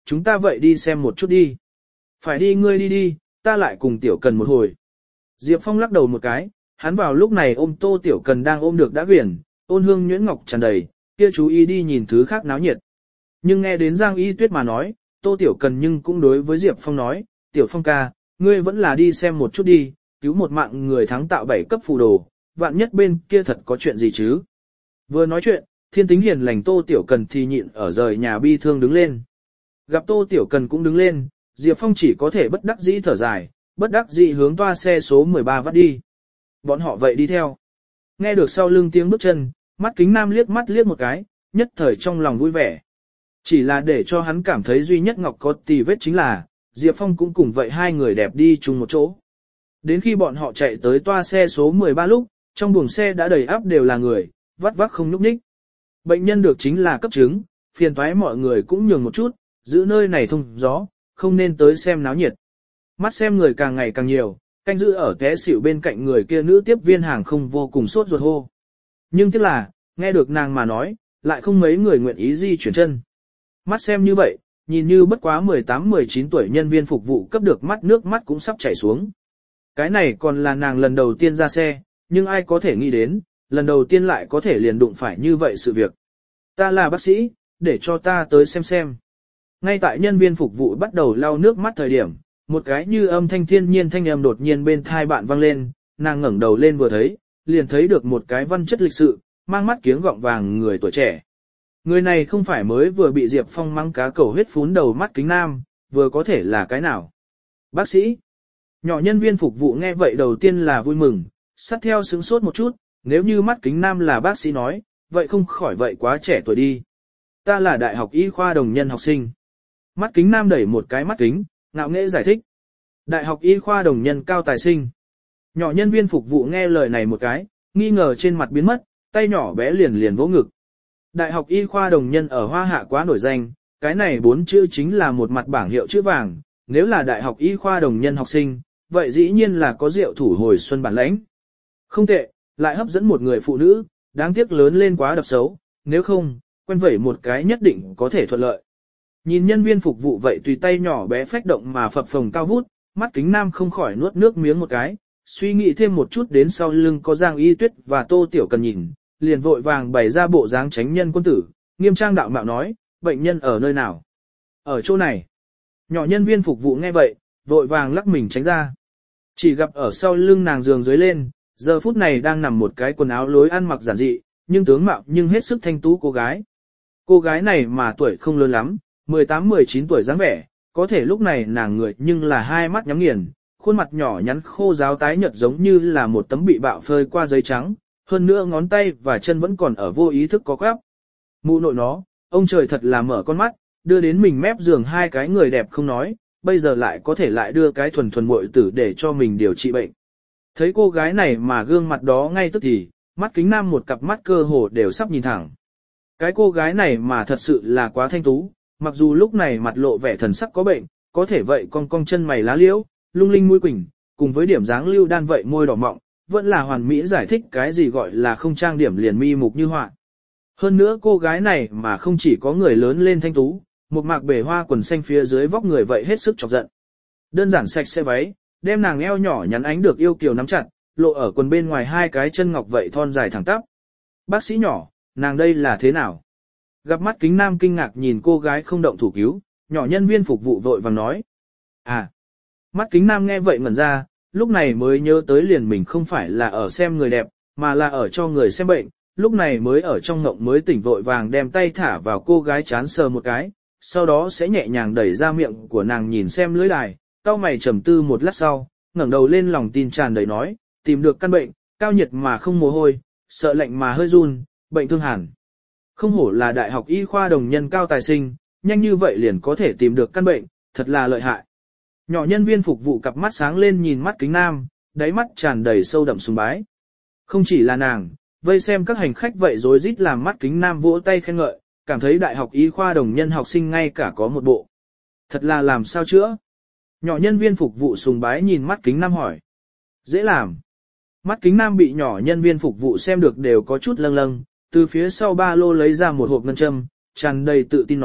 chúng ta vậy đi xem một chút đi. Phải đi ngươi đi đi, ta lại cùng Tiểu Cần một hồi. Diệp Phong lắc đầu một cái, hắn vào lúc này ôm Tô Tiểu Cần đang ôm được đã quyển, ôn hương nhuyễn ngọc tràn đầy, kia chú ý đi nhìn thứ khác náo nhiệt. Nhưng nghe đến Giang Y Tuyết mà nói, Tô Tiểu Cần nhưng cũng đối với Diệp Phong nói, Tiểu Phong ca, ngươi vẫn là đi xem một chút đi, cứu một mạng người thắng tạo 7 cấp phù đồ, vạn nhất bên kia thật có chuyện gì chứ. Vừa nói chuyện, thiên tính hiền lành Tô Tiểu Cần thì nhịn ở rời nhà bi thương đứng lên. Gặp Tô Tiểu Cần cũng đứng lên, Diệp Phong chỉ có thể bất đắc dĩ thở dài, bất đắc dĩ hướng toa xe số 13 vắt đi. Bọn họ vậy đi theo. Nghe được sau lưng tiếng bước chân, mắt kính nam liếc mắt liếc một cái, nhất thời trong lòng vui vẻ. Chỉ là để cho hắn cảm thấy duy nhất ngọc có tì vết chính là, Diệp Phong cũng cùng vậy hai người đẹp đi chung một chỗ. Đến khi bọn họ chạy tới toa xe số 13 lúc, trong buồng xe đã đầy ắp đều là người, vắt vác không nhúc nhích. Bệnh nhân được chính là cấp chứng, phiền toái mọi người cũng nhường một chút, giữ nơi này thông gió, không nên tới xem náo nhiệt. Mắt xem người càng ngày càng nhiều, canh giữ ở té xỉu bên cạnh người kia nữ tiếp viên hàng không vô cùng sốt ruột hô. Nhưng tiếc là, nghe được nàng mà nói, lại không mấy người nguyện ý di chuyển chân. Mắt xem như vậy, nhìn như bất quá 18-19 tuổi nhân viên phục vụ cấp được mắt nước mắt cũng sắp chảy xuống. Cái này còn là nàng lần đầu tiên ra xe, nhưng ai có thể nghĩ đến, lần đầu tiên lại có thể liền đụng phải như vậy sự việc. Ta là bác sĩ, để cho ta tới xem. Ngay tại nhân viên phục vụ bắt đầu lau nước mắt thời điểm, một cái như âm thanh thiên nhiên thanh âm đột nhiên bên thai bạn vang lên, nàng ngẩng đầu lên vừa thấy, liền thấy được một cái văn chất lịch sự, mang mắt kiếng gọng vàng người tuổi trẻ. Người này không phải mới vừa bị Diệp Phong mắng cá cầu huyết phún đầu mắt kính nam, vừa có thể là cái nào. Bác sĩ. Nhỏ nhân viên phục vụ nghe vậy đầu tiên là vui mừng, sát theo sướng sốt một chút, nếu như mắt kính nam là bác sĩ nói, vậy không khỏi vậy quá trẻ tuổi đi. Ta là đại học y khoa đồng nhân học sinh. Mắt kính nam đẩy một cái mắt kính, ngạo nghễ giải thích. Đại học y khoa đồng nhân cao tài sinh. Nhỏ nhân viên phục vụ nghe lời này một cái, nghi ngờ trên mặt biến mất, tay nhỏ bé liền vỗ ngực. Đại học y khoa đồng nhân ở Hoa Hạ quá nổi danh, cái này 4 chữ chính là một mặt bảng hiệu chữ vàng, nếu là đại học y khoa đồng nhân học sinh, vậy dĩ nhiên là có rượu thủ hồi xuân bản lãnh. Không tệ, lại hấp dẫn một người phụ nữ, đáng tiếc lớn lên quá đập xấu, nếu không, quen vẩy một cái nhất định có thể thuận lợi. Nhìn nhân viên phục vụ vậy tùy tay nhỏ bé phách động mà phập phồng cao vút, mắt kính nam không khỏi nuốt nước miếng một cái, suy nghĩ thêm một chút đến sau lưng có Giang Y Tuyết và Tô Tiểu Cần nhìn, liền vội vàng bày ra bộ dáng tránh nhân quân tử, nghiêm trang đạo mạo nói, bệnh nhân ở nơi nào? Ở chỗ này. Nhỏ nhân viên phục vụ nghe vậy, vội vàng lắc mình tránh ra. Chỉ gặp ở sau lưng nàng giường dưới lên, giờ phút này đang nằm một cái quần áo lối ăn mặc giản dị, nhưng tướng mạo nhưng hết sức thanh tú cô gái. Cô gái này mà tuổi không lớn lắm, 18-19 tuổi dáng vẻ, có thể lúc này nàng người nhưng là hai mắt nhắm nghiền, khuôn mặt nhỏ nhắn khô ráo tái nhợt giống như là một tấm bị bạo phơi qua giấy trắng, hơn nữa ngón tay và chân vẫn còn ở vô ý thức có quắp. Mụ nội nó, ông trời thật là mở con mắt, đưa đến mình mép giường hai cái người đẹp không nói, bây giờ lại có thể lại đưa cái thuần muội tử để cho mình điều trị bệnh. Thấy cô gái này mà gương mặt đó ngay tức thì, mắt kính nam một cặp mắt cơ hồ đều sắp nhìn thẳng. Cái cô gái này mà thật sự là quá thanh tú, mặc dù lúc này mặt lộ vẻ thần sắc có bệnh, có thể vậy cong chân mày lá liễu, lung linh mũi quỳnh, cùng với điểm dáng lưu đan vậy môi đỏ mọng, vẫn là hoàn mỹ giải thích cái gì gọi là không trang điểm liền mi mục như họa. Hơn nữa cô gái này mà không chỉ có người lớn lên thanh tú, một mạc bể hoa quần xanh phía dưới vóc người vậy hết sức chọc giận. Đơn giản sạch sẽ váy, đem nàng eo nhỏ nhắn ánh được yêu kiều nắm chặt, lộ ở quần bên ngoài hai cái chân ngọc vậy thon dài thẳng tắp. Bác sĩ nhỏ, nàng đây là thế nào? Gặp mắt kính nam kinh ngạc nhìn cô gái không động thủ cứu, nhỏ nhân viên phục vụ vội vàng nói. À, mắt kính nam nghe vậy ngẩn ra, lúc này mới nhớ tới liền mình không phải là ở xem người đẹp, mà là ở cho người xem bệnh, lúc này mới ở trong ngộng mới tỉnh vội vàng đem tay thả vào cô gái chán sờ một cái, sau đó sẽ nhẹ nhàng đẩy ra miệng của nàng nhìn xem lưỡi đài, cau mày trầm tư một lát sau, ngẩng đầu lên lòng tin tràn đầy nói, tìm được căn bệnh, cao nhiệt mà không mồ hôi, sợ lạnh mà hơi run, bệnh thương hàn. Không hổ là đại học y khoa đồng nhân cao tài sinh, nhanh như vậy liền có thể tìm được căn bệnh, thật là lợi hại. Nhỏ nhân viên phục vụ cặp mắt sáng lên nhìn mắt kính nam, đáy mắt tràn đầy sâu đậm sùng bái. Không chỉ là nàng, vây xem các hành khách vậy rối rít làm mắt kính nam vỗ tay khen ngợi, cảm thấy đại học y khoa đồng nhân học sinh ngay cả có một bộ. Thật là làm sao chữa? Nhỏ nhân viên phục vụ sùng bái nhìn mắt kính nam hỏi. Dễ làm. Mắt kính nam bị nhỏ nhân viên phục vụ xem được đều có chút lâng lâng, từ phía sau ba lô lấy ra một hộp ngân châm, tràn đầy tự tin nói,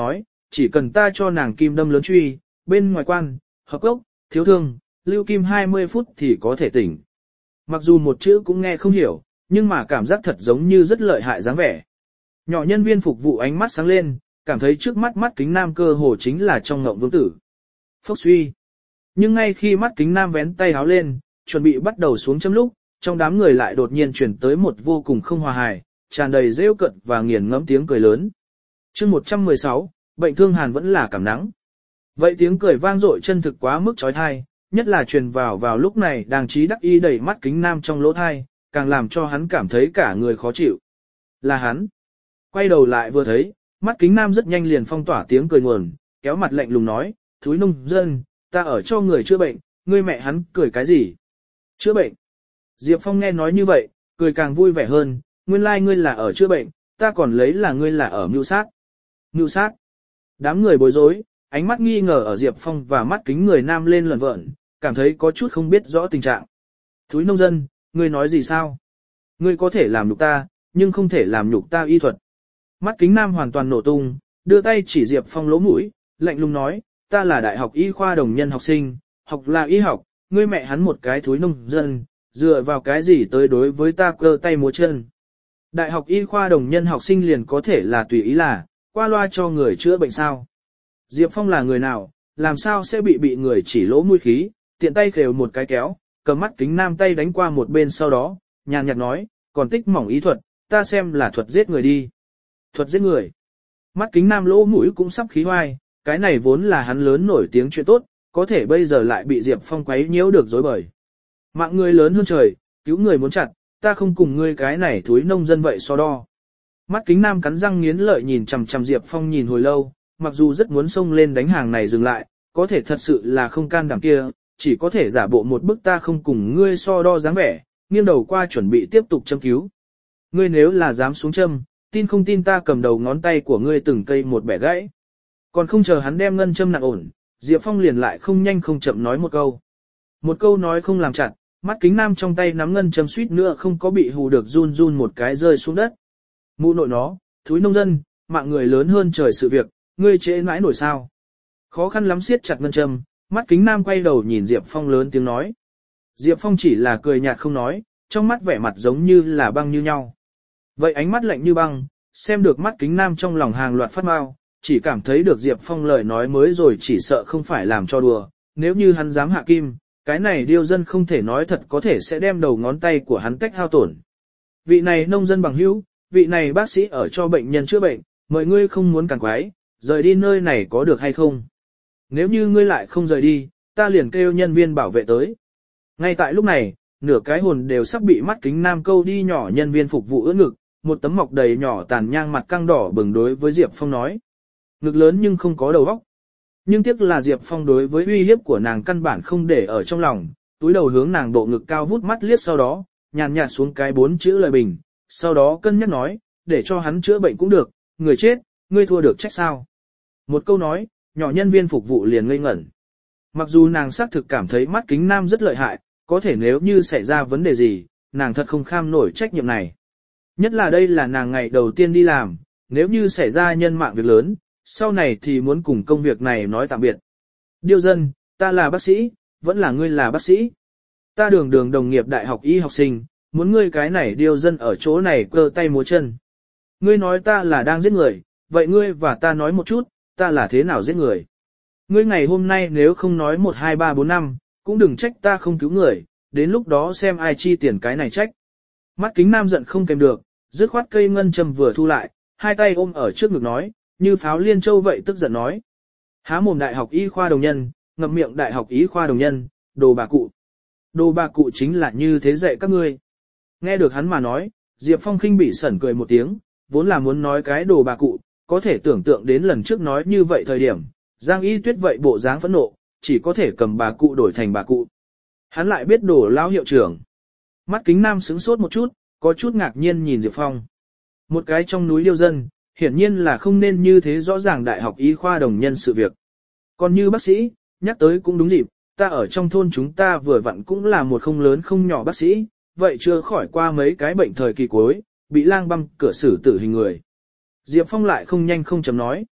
chỉ cần ta cho nàng kim đâm lớn truy, bên ngoài quan, hợp gốc, thiếu thương, lưu kim 20 phút thì có thể tỉnh. Mặc dù một chữ cũng nghe không hiểu, nhưng mà cảm giác thật giống như rất lợi hại dáng vẻ. Nhỏ nhân viên phục vụ ánh mắt sáng lên, cảm thấy trước mắt mắt kính nam cơ hồ chính là trong ngộng vương tử. Phốc suy. Nhưng ngay khi mắt kính nam vén tay háo lên, chuẩn bị bắt đầu xuống châm lúc, trong đám người lại đột nhiên chuyển tới một vô cùng không hòa hài, tràn đầy rêu cận và nghiền ngẫm tiếng cười lớn. Chương 116, bệnh thương hàn vẫn là cảm nắng. Vậy tiếng cười vang dội chân thực quá mức chói tai, nhất là truyền vào lúc này đang trí đắc y đẩy mắt kính nam trong lỗ thai, càng làm cho hắn cảm thấy cả người khó chịu. Là hắn. Quay đầu lại vừa thấy, mắt kính nam rất nhanh liền phong tỏa tiếng cười nguồn, kéo mặt lạnh lùng nói, thúi nông dân, ta ở cho người chữa bệnh, ngươi mẹ hắn cười cái gì? Chữa bệnh. Diệp Phong nghe nói như vậy, cười càng vui vẻ hơn, nguyên lai ngươi là ở chữa bệnh, ta còn lấy là ngươi là ở mưu sát. Mưu sát. Đám người bối rối, ánh mắt nghi ngờ ở Diệp Phong và mắt kính người nam lên lẩn vợn, cảm thấy có chút không biết rõ tình trạng. Thúi nông dân, ngươi nói gì sao? Ngươi có thể làm nhục ta, nhưng không thể làm nhục ta y thuật. Mắt kính nam hoàn toàn nổ tung, đưa tay chỉ Diệp Phong lỗ mũi, lạnh lùng nói, ta là đại học y khoa đồng nhân học sinh, học là y học, ngươi mẹ hắn một cái thúi nông dân, dựa vào cái gì tới đối với ta cơ tay múa chân. Đại học y khoa đồng nhân học sinh liền có thể là tùy ý là, qua loa cho người chữa bệnh sao. Diệp Phong là người nào, làm sao sẽ bị người chỉ lỗ mũi khí, tiện tay khều một cái kéo, cầm mắt kính nam tay đánh qua một bên sau đó, nhàn nhạt nói, còn tích mỏng ý thuật, ta xem là thuật giết người đi. Thuật giết người. Mắt kính nam lỗ mũi cũng sắp khí hoai, cái này vốn là hắn lớn nổi tiếng chuyện tốt, có thể bây giờ lại bị Diệp Phong quấy nhiễu được dối bời. Mạng người lớn hơn trời, cứu người muốn chặt, ta không cùng ngươi cái này thúi nông dân vậy so đo. Mắt kính nam cắn răng nghiến lợi nhìn chằm chằm Diệp Phong nhìn hồi lâu, mặc dù rất muốn xông lên đánh hàng này dừng lại, có thể thật sự là không can đảm kia, chỉ có thể giả bộ một bức ta không cùng ngươi so đo dáng vẻ, nghiêng đầu qua chuẩn bị tiếp tục châm cứu. Ngươi nếu là dám xuống châm, tin không tin ta cầm đầu ngón tay của ngươi từng cây một bẻ gãy. Còn không chờ hắn đem ngân châm nặng ổn, Diệp Phong liền lại không nhanh không chậm nói một câu. Một câu nói không làm chặt, mắt kính nam trong tay nắm ngân châm suýt nữa không có bị hù được run run một cái rơi xuống đất. Mụ nội nó, thúi nông dân, mạng người lớn hơn trời sự việc, ngươi trễ mãi nổi sao. Khó khăn lắm siết chặt ngân châm, mắt kính nam quay đầu nhìn Diệp Phong lớn tiếng nói. Diệp Phong chỉ là cười nhạt không nói, trong mắt vẻ mặt giống như là băng như nhau. Vậy ánh mắt lạnh như băng, xem được mắt kính nam trong lòng hàng loạt phát mau, chỉ cảm thấy được Diệp Phong lời nói mới rồi chỉ sợ không phải làm cho đùa, nếu như hắn dám hạ kim, cái này điêu dân không thể nói thật có thể sẽ đem đầu ngón tay của hắn tách hao tổn. Vị này nông dân bằng hữu, vị này bác sĩ ở cho bệnh nhân chữa bệnh, mời ngươi không muốn càng quái, rời đi nơi này có được hay không? Nếu như ngươi lại không rời đi, ta liền kêu nhân viên bảo vệ tới. Ngay tại lúc này, nửa cái hồn đều sắp bị mắt kính nam câu đi nhỏ nhân viên phục vụ ưỡn ngực, một tấm mọc đầy nhỏ tàn nhang mặt căng đỏ bừng đối với Diệp Phong nói. Ngực lớn nhưng không có đầu óc. Nhưng tiếc là Diệp Phong đối với uy hiếp của nàng căn bản không để ở trong lòng, túi đầu hướng nàng độ ngực cao vút mắt liếc sau đó, nhàn nhạt xuống cái 4 chữ lời bình, sau đó cân nhắc nói, để cho hắn chữa bệnh cũng được, người chết, ngươi thua được trách sao. Một câu nói, nhỏ nhân viên phục vụ liền ngây ngẩn. Mặc dù nàng xác thực cảm thấy mắt kính nam rất lợi hại, có thể nếu như xảy ra vấn đề gì, nàng thật không kham nổi trách nhiệm này. Nhất là đây là nàng ngày đầu tiên đi làm, nếu như xảy ra nhân mạng việc lớn, sau này thì muốn cùng công việc này nói tạm biệt. Điêu dân, ta là bác sĩ, vẫn là ngươi là bác sĩ. Ta đường đồng nghiệp đại học y học sinh, muốn ngươi cái này điêu dân ở chỗ này cơ tay múa chân. Ngươi nói ta là đang giết người, vậy ngươi và ta nói một chút, ta là thế nào giết người. Ngươi ngày hôm nay nếu không nói 1 2 3 4 5, cũng đừng trách ta không cứu người, đến lúc đó xem ai chi tiền cái này trách. Mắt kính nam giận không kèm được, dứt khoát cây ngân châm vừa thu lại, hai tay ôm ở trước ngực nói, như pháo liên châu vậy tức giận nói. Há mồm đại học y khoa đồng nhân, ngậm miệng đại học y khoa đồng nhân, đồ bà cụ. Đồ bà cụ chính là như thế dạy các ngươi. Nghe được hắn mà nói, Diệp Phong khinh bị sẩn cười một tiếng, vốn là muốn nói cái đồ bà cụ, có thể tưởng tượng đến lần trước nói như vậy thời điểm, Giang Y Tuyết vậy bộ dáng phẫn nộ, chỉ có thể cầm bà cụ đổi thành bà cụ. Hắn lại biết đổ lao hiệu trưởng. Mắt kính nam sững sốt một chút, có chút ngạc nhiên nhìn Diệp Phong. Một cái trong núi điêu dân, hiển nhiên là không nên như thế rõ ràng đại học y khoa đồng nhân sự việc. Còn như bác sĩ, nhắc tới cũng đúng dịp, ta ở trong thôn chúng ta vừa vặn cũng là một không lớn không nhỏ bác sĩ, vậy chưa khỏi qua mấy cái bệnh thời kỳ cuối, bị lang băm cửa xử tử hình người. Diệp Phong lại không nhanh không chậm nói.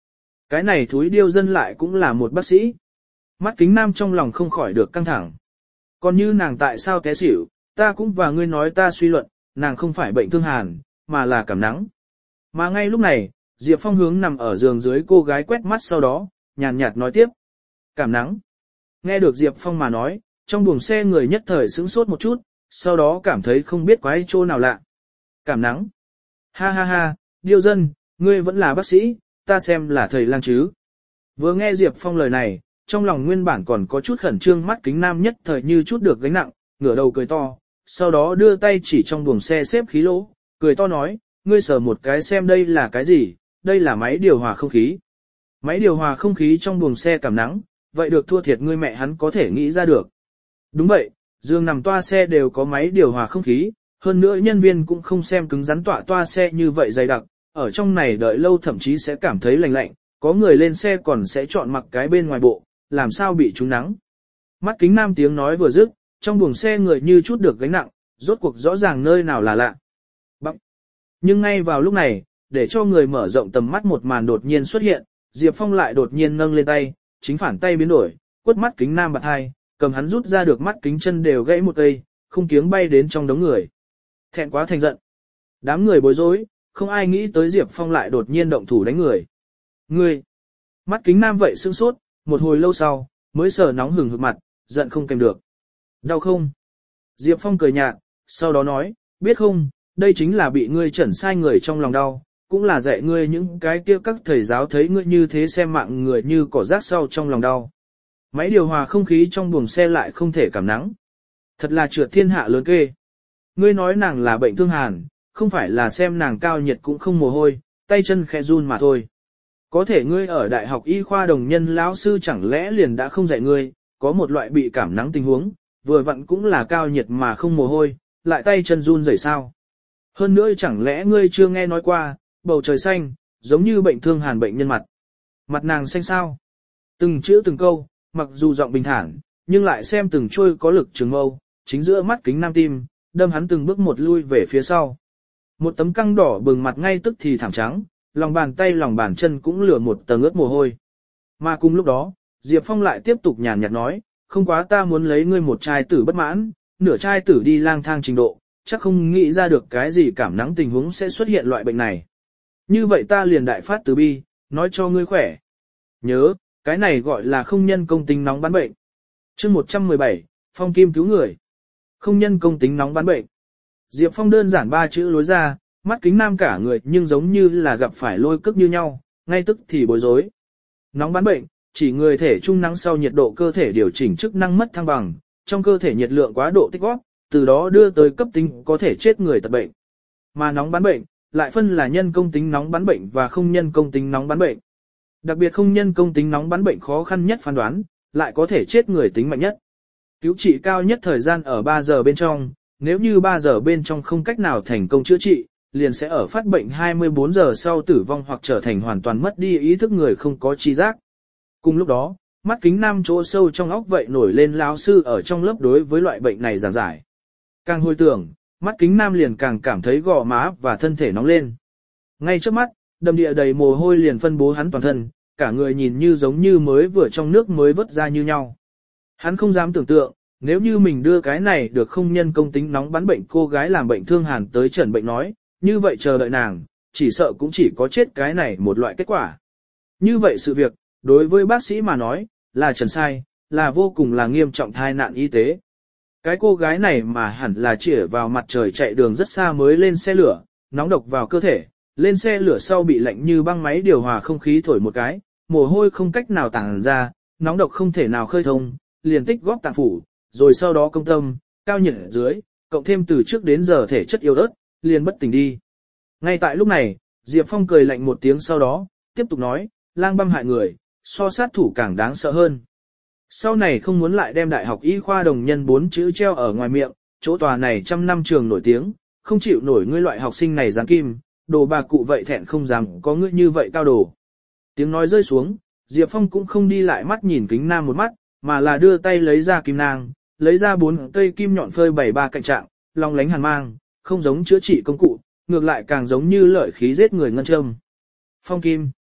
Cái này thúi điêu dân lại cũng là một bác sĩ. Mắt kính nam trong lòng không khỏi được căng thẳng. Còn như nàng tại sao té xỉu, ta cũng và ngươi nói ta suy luận, nàng không phải bệnh thương hàn, mà là cảm nắng. Mà ngay lúc này, Diệp Phong hướng nằm ở giường dưới cô gái quét mắt sau đó, nhàn nhạt nói tiếp. Cảm nắng. Nghe được Diệp Phong mà nói, trong buồng xe người nhất thời sững sốt một chút, sau đó cảm thấy không biết quái chỗ nào lạ. Cảm nắng. Ha ha ha, điêu dân, ngươi vẫn là bác sĩ, ta xem là thầy lang chứ. Vừa nghe Diệp Phong lời này, trong lòng nguyên bản còn có chút khẩn trương mắt kính nam nhất thời như chút được gánh nặng, ngửa đầu cười to, sau đó đưa tay chỉ trong buồng xe xếp khí lỗ, cười to nói, ngươi sờ một cái xem đây là cái gì, đây là máy điều hòa không khí. Máy điều hòa không khí trong buồng xe cảm nắng, vậy được thua thiệt ngươi mẹ hắn có thể nghĩ ra được. Đúng vậy, giường nằm toa xe đều có máy điều hòa không khí, hơn nữa nhân viên cũng không xem cứng rắn toa xe như vậy dày đặc, ở trong này đợi lâu thậm chí sẽ cảm thấy lạnh lạnh, có người lên xe còn sẽ chọn mặc cái bên ngoài bộ, làm sao bị trúng nắng. Mắt kính nam tiếng nói vừa dứt, trong buồng xe người như chút được gánh nặng, rốt cuộc rõ ràng nơi nào là lạ. Bằng. Nhưng ngay vào lúc này, để cho người mở rộng tầm mắt một màn đột nhiên xuất hiện, Diệp Phong lại đột nhiên nâng lên tay, chính phản tay biến đổi, quất mắt kính nam bạt hai, cầm hắn rút ra được mắt kính chân đều gãy một cây, khung kiếng bay đến trong đống người. Thẹn quá thành giận. Đám người bối rối, không ai nghĩ tới Diệp Phong lại đột nhiên động thủ đánh người. Ngươi! Mắt kính nam vậy sững sốt, một hồi lâu sau, mới sờ nóng hừng hực mặt, giận không kèm được. Đau không? Diệp Phong cười nhạt, sau đó nói, biết không, đây chính là bị ngươi chẩn sai người trong lòng đau, cũng là dạy ngươi những cái kia các thầy giáo thấy ngươi như thế xem mạng người như cỏ rác sau trong lòng đau. Máy điều hòa không khí trong buồng xe lại không thể cảm nắng. Thật là trượt thiên hạ lớn kê. Ngươi nói nàng là bệnh thương hàn, không phải là xem nàng cao nhiệt cũng không mồ hôi, tay chân khẽ run mà thôi. Có thể ngươi ở đại học y khoa đồng nhân lão sư chẳng lẽ liền đã không dạy ngươi, có một loại bị cảm nắng tình huống, vừa vặn cũng là cao nhiệt mà không mồ hôi, lại tay chân run rẩy sao. Hơn nữa chẳng lẽ ngươi chưa nghe nói qua, bầu trời xanh, giống như bệnh thương hàn bệnh nhân mặt. Mặt nàng xanh sao? Từng chữ từng câu, mặc dù giọng bình thản, nhưng lại xem từng trôi có lực trường mâu, chính giữa mắt kính nam tim, đâm hắn từng bước một lui về phía sau. Một tấm căng đỏ bừng mặt ngay tức thì thảm trắng, lòng bàn tay lòng bàn chân cũng lửa một tầng ướt mồ hôi. Mà cùng lúc đó, Diệp Phong lại tiếp tục nhàn nhạt nói, không quá ta muốn lấy ngươi một trai tử bất mãn, nửa trai tử đi lang thang trình độ, chắc không nghĩ ra được cái gì cảm nắng tình huống sẽ xuất hiện loại bệnh này. Như vậy ta liền đại phát từ bi, nói cho ngươi khỏe. Nhớ, cái này gọi là không nhân công tính nóng bán bệnh. Chương 117, Phong Kim cứu người. Không nhân công tính nóng bán bệnh. Diệp Phong đơn giản ba chữ lối ra, mắt kính nam cả người nhưng giống như là gặp phải lôi cức như nhau, ngay tức thì bối rối. Nóng bán bệnh, chỉ người thể trung nắng sau nhiệt độ cơ thể điều chỉnh chức năng mất thăng bằng, trong cơ thể nhiệt lượng quá độ tích góp, từ đó đưa tới cấp tính có thể chết người tật bệnh. Mà nóng bán bệnh, lại phân là nhân công tính nóng bán bệnh và không nhân công tính nóng bán bệnh. Đặc biệt không nhân công tính nóng bán bệnh khó khăn nhất phán đoán, lại có thể chết người tính mạnh nhất. Cứu trị cao nhất thời gian ở 3 giờ bên trong, nếu như 3 giờ bên trong không cách nào thành công chữa trị, liền sẽ ở phát bệnh 24 giờ sau tử vong hoặc trở thành hoàn toàn mất đi ý thức người không có tri giác. Cùng lúc đó, mắt kính nam chỗ sâu trong óc vậy nổi lên lão sư ở trong lớp đối với loại bệnh này giảng giải. Càng hồi tưởng, mắt kính nam liền càng cảm thấy gò má và thân thể nóng lên. Ngay trước mắt, đầm địa đầy mồ hôi liền phân bố hắn toàn thân, cả người nhìn như giống như mới vừa trong nước mới vớt ra như nhau. Hắn không dám tưởng tượng, nếu như mình đưa cái này được không nhân công tính nóng bắn bệnh cô gái làm bệnh thương hàn tới trần bệnh nói, như vậy chờ đợi nàng, chỉ sợ cũng chỉ có chết cái này một loại kết quả. Như vậy sự việc, đối với bác sĩ mà nói, là trần sai, là vô cùng là nghiêm trọng tai nạn y tế. Cái cô gái này mà hẳn là chĩa vào mặt trời chạy đường rất xa mới lên xe lửa, nóng độc vào cơ thể, lên xe lửa sau bị lạnh như băng máy điều hòa không khí thổi một cái, mồ hôi không cách nào tàng ra, nóng độc không thể nào khơi thông, liền tích góp tạng phủ, rồi sau đó công tâm, cao nhiệt ở dưới, cộng thêm từ trước đến giờ thể chất yếu ớt, liền bất tỉnh đi. Ngay tại lúc này, Diệp Phong cười lạnh một tiếng sau đó, tiếp tục nói, lang băm hại người, so sát thủ càng đáng sợ hơn. Sau này không muốn lại đem đại học y khoa đồng nhân 4 chữ treo ở ngoài miệng, chỗ tòa này trăm năm trường nổi tiếng, không chịu nổi ngươi loại học sinh này giáng kim, đồ bà cụ vậy thẹn không dám có ngươi như vậy cao đồ. Tiếng nói rơi xuống, Diệp Phong cũng không đi lại mắt nhìn kính nam một mắt, mà là đưa tay lấy ra kim nang, lấy ra 4 cây kim nhọn phơi 73 cạnh trạng, long lánh hàn mang, không giống chữa trị công cụ, ngược lại càng giống như lợi khí giết người ngân châm. Phong kim.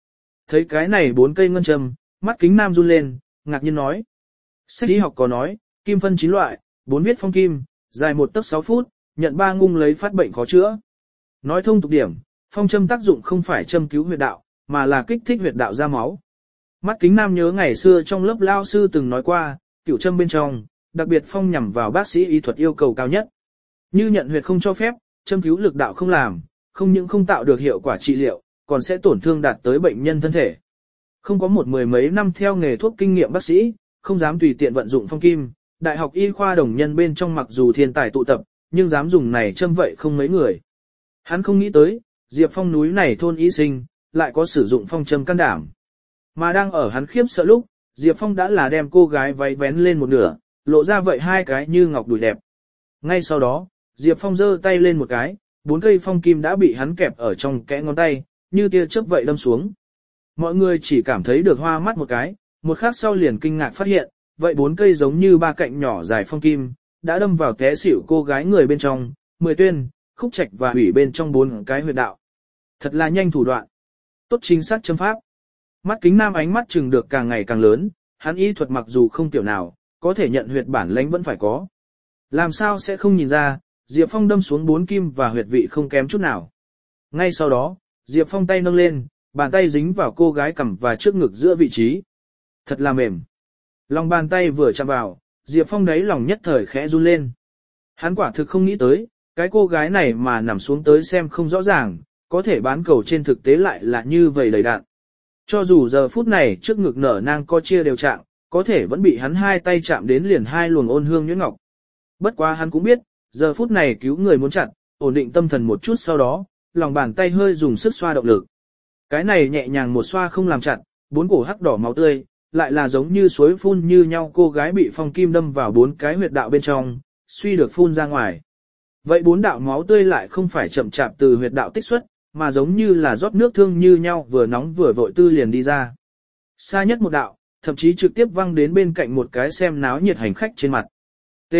Thấy cái này 4 cây ngân châm, mắt kính nam run lên, ngạc nhiên nói. Sách y học có nói, kim phân 9 loại, 4 viết phong kim, dài 1 tấc 6 phút, nhận 3 ngung lấy phát bệnh khó chữa. Nói thông tục điểm, phong châm tác dụng không phải châm cứu huyệt đạo, mà là kích thích huyệt đạo ra máu. Mắt kính nam nhớ ngày xưa trong lớp lao sư từng nói qua, cửu châm bên trong, đặc biệt phong nhằm vào bác sĩ y thuật yêu cầu cao nhất. Như nhận huyệt không cho phép, châm cứu lực đạo không làm, không những không tạo được hiệu quả trị liệu, còn sẽ tổn thương đạt tới bệnh nhân thân thể. Không có một mười mấy năm theo nghề thuốc kinh nghiệm bác sĩ, không dám tùy tiện vận dụng phong kim, đại học y khoa đồng nhân bên trong mặc dù thiên tài tụ tập, nhưng dám dùng này châm vậy không mấy người. Hắn không nghĩ tới, Diệp Phong núi này thôn y sinh, lại có sử dụng phong châm can đảm. Mà đang ở hắn khiếp sợ lúc, Diệp Phong đã là đem cô gái váy vén lên một nửa, lộ ra vậy 2 cái như ngọc đùi đẹp. Ngay sau đó, Diệp Phong giơ tay lên một cái, 4 cây phong kim đã bị hắn kẹp ở trong kẽ ngón tay, như tia chớp vậy đâm xuống. Mọi người chỉ cảm thấy được hoa mắt một cái, một khắc sau liền kinh ngạc phát hiện, vậy 4 cây giống như 3 cạnh nhỏ dài phong kim, đã đâm vào té xỉu cô gái người bên trong, 10 tuyên, khúc trạch và hủy bên trong 4 cái huyệt đạo. Thật là nhanh thủ đoạn. Tốt chính xác châm pháp. Mắt kính nam ánh mắt chừng được càng ngày càng lớn, hắn y thuật mặc dù không tiểu nào, có thể nhận huyệt bản lãnh vẫn phải có. Làm sao sẽ không nhìn ra, Diệp Phong đâm xuống 4 kim và huyệt vị không kém chút nào. Ngay sau đó, Diệp Phong tay nâng lên, bàn tay dính vào cô gái cằm và trước ngực giữa vị trí. Thật là mềm. Lòng bàn tay vừa chạm vào, Diệp Phong đáy lòng nhất thời khẽ run lên. Hắn quả thực không nghĩ tới, cái cô gái này mà nằm xuống tới xem không rõ ràng, có thể bán cầu trên thực tế lại là như vậy đầy đạn. Cho dù giờ phút này trước ngực nở nang co chia đều chạm, có thể vẫn bị hắn 2 tay chạm đến liền 2 luồng ôn hương nhuyễn ngọc. Bất quá hắn cũng biết, giờ phút này cứu người muốn chặn, ổn định tâm thần một chút sau đó, lòng bàn tay hơi dùng sức xoa động lực. Cái này nhẹ nhàng một xoa không làm chặn, 4 cổ hắc đỏ máu tươi, lại là giống như suối phun như nhau, cô gái bị phong kim đâm vào 4 cái huyệt đạo bên trong, suy được phun ra ngoài. Vậy 4 đạo máu tươi lại không phải chậm chạp từ huyệt đạo tích xuất, mà giống như là rót nước thương như nhau, vừa nóng vừa vội tư liền đi ra. Xa nhất một đạo, thậm chí trực tiếp văng đến bên cạnh một cái xem náo nhiệt hành khách trên mặt. T.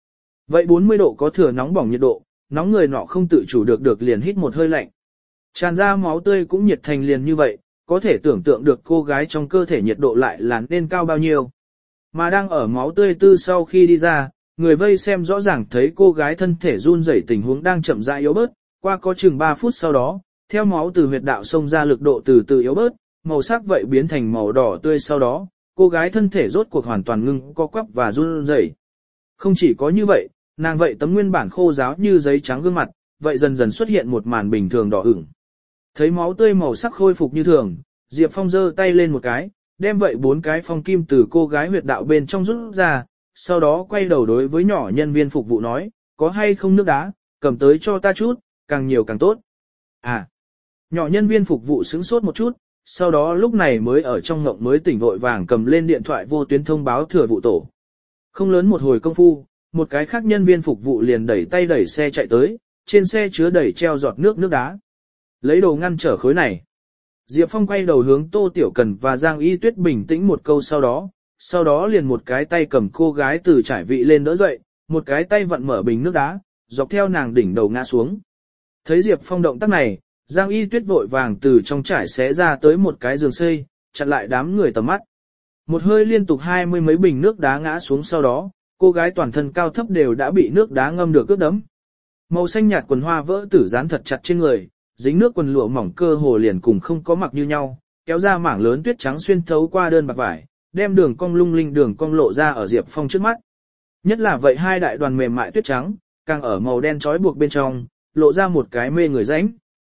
Vậy 40 độ có thừa nóng bỏng nhiệt độ, nóng người nọ không tự chủ được liền hít một hơi lạnh. Tràn ra máu tươi cũng nhiệt thành liền như vậy, có thể tưởng tượng được cô gái trong cơ thể nhiệt độ lại là nên cao bao nhiêu. Mà đang ở máu tươi tư sau khi đi ra, người vây xem rõ ràng thấy cô gái thân thể run rẩy tình huống đang chậm rãi yếu bớt, qua có chừng 3 phút sau đó, theo máu từ huyệt đạo xông ra lực độ từ từ yếu bớt, màu sắc vậy biến thành màu đỏ tươi sau đó, cô gái thân thể rốt cuộc hoàn toàn ngưng co quắp và run rẩy. Không chỉ có như vậy, nàng vậy tấm nguyên bản khô ráo như giấy trắng gương mặt, vậy dần dần xuất hiện một màn bình thường đỏ ửng. Thấy máu tươi màu sắc khôi phục như thường, Diệp Phong giơ tay lên một cái, đem vậy 4 cái phong kim từ cô gái huyệt đạo bên trong rút ra, sau đó quay đầu đối với nhỏ nhân viên phục vụ nói, có hay không nước đá, cầm tới cho ta chút, càng nhiều càng tốt. À, nhỏ nhân viên phục vụ sững sốt một chút, sau đó lúc này mới ở trong ngộng mới tỉnh vội vàng cầm lên điện thoại vô tuyến thông báo thừa vụ tổ. Không lớn một hồi công phu, một cái khác nhân viên phục vụ liền đẩy tay đẩy xe chạy tới, trên xe chứa đầy treo giọt nước đá. Lấy đồ ngăn trở khối này. Diệp Phong quay đầu hướng Tô Tiểu Cần và Giang Y Tuyết bình tĩnh một câu sau đó liền một cái tay cầm cô gái từ trải vị lên đỡ dậy, một cái tay vặn mở bình nước đá, dọc theo nàng đỉnh đầu ngã xuống. Thấy Diệp Phong động tác này, Giang Y Tuyết vội vàng từ trong trải xé ra tới một cái giường xây, chặn lại đám người tầm mắt. Một hơi liên tục 20 mấy bình nước đá ngã xuống sau đó, cô gái toàn thân cao thấp đều đã bị nước đá ngâm được ướt đẫm. Màu xanh nhạt quần hoa vỡ tử dán thật chặt trên người, dính nước quần lụa mỏng cơ hồ liền cùng không có mặc như nhau, kéo ra mảng lớn tuyết trắng xuyên thấu qua đơn bạc vải, đem đường cong lung linh đường cong lộ ra ở Diệp Phong trước mắt. Nhất là vậy 2 đại đoàn mềm mại tuyết trắng, càng ở màu đen trói buộc bên trong, lộ ra một cái mê người rãnh.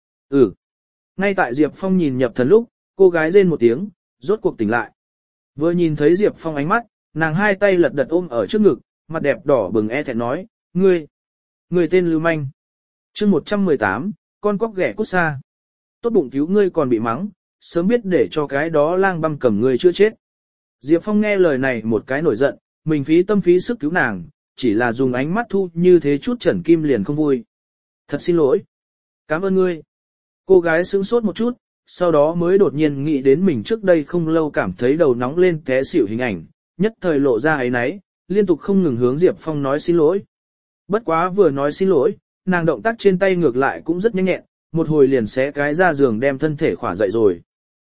Ngay tại Diệp Phong nhìn nhập thần lúc, cô gái rên một tiếng, rốt cuộc tỉnh lại. Vừa nhìn thấy Diệp Phong ánh mắt, nàng 2 tay lật đật ôm ở trước ngực, mặt đẹp đỏ bừng e thẹn nói, ngươi tên Lưu Manh. Chương 118, con cóc ghẻ cút xa. Tốt bụng cứu ngươi còn bị mắng, sớm biết để cho cái đó lang băm cầm ngươi chưa chết. Diệp Phong nghe lời này một cái nổi giận, mình phí tâm phí sức cứu nàng, chỉ là dùng ánh mắt thu như thế chút Trần Kim liền không vui. Thật xin lỗi. Cảm ơn ngươi. Cô gái sững sốt một chút, sau đó mới đột nhiên nghĩ đến mình trước đây không lâu cảm thấy đầu nóng lên té xỉu hình ảnh, nhất thời lộ ra ấy nấy, liên tục không ngừng hướng Diệp Phong nói xin lỗi. Bất quá vừa nói xin lỗi, nàng động tác trên tay ngược lại cũng rất nhanh nhẹn, một hồi liền xé cái ra giường đem thân thể khỏa dậy rồi.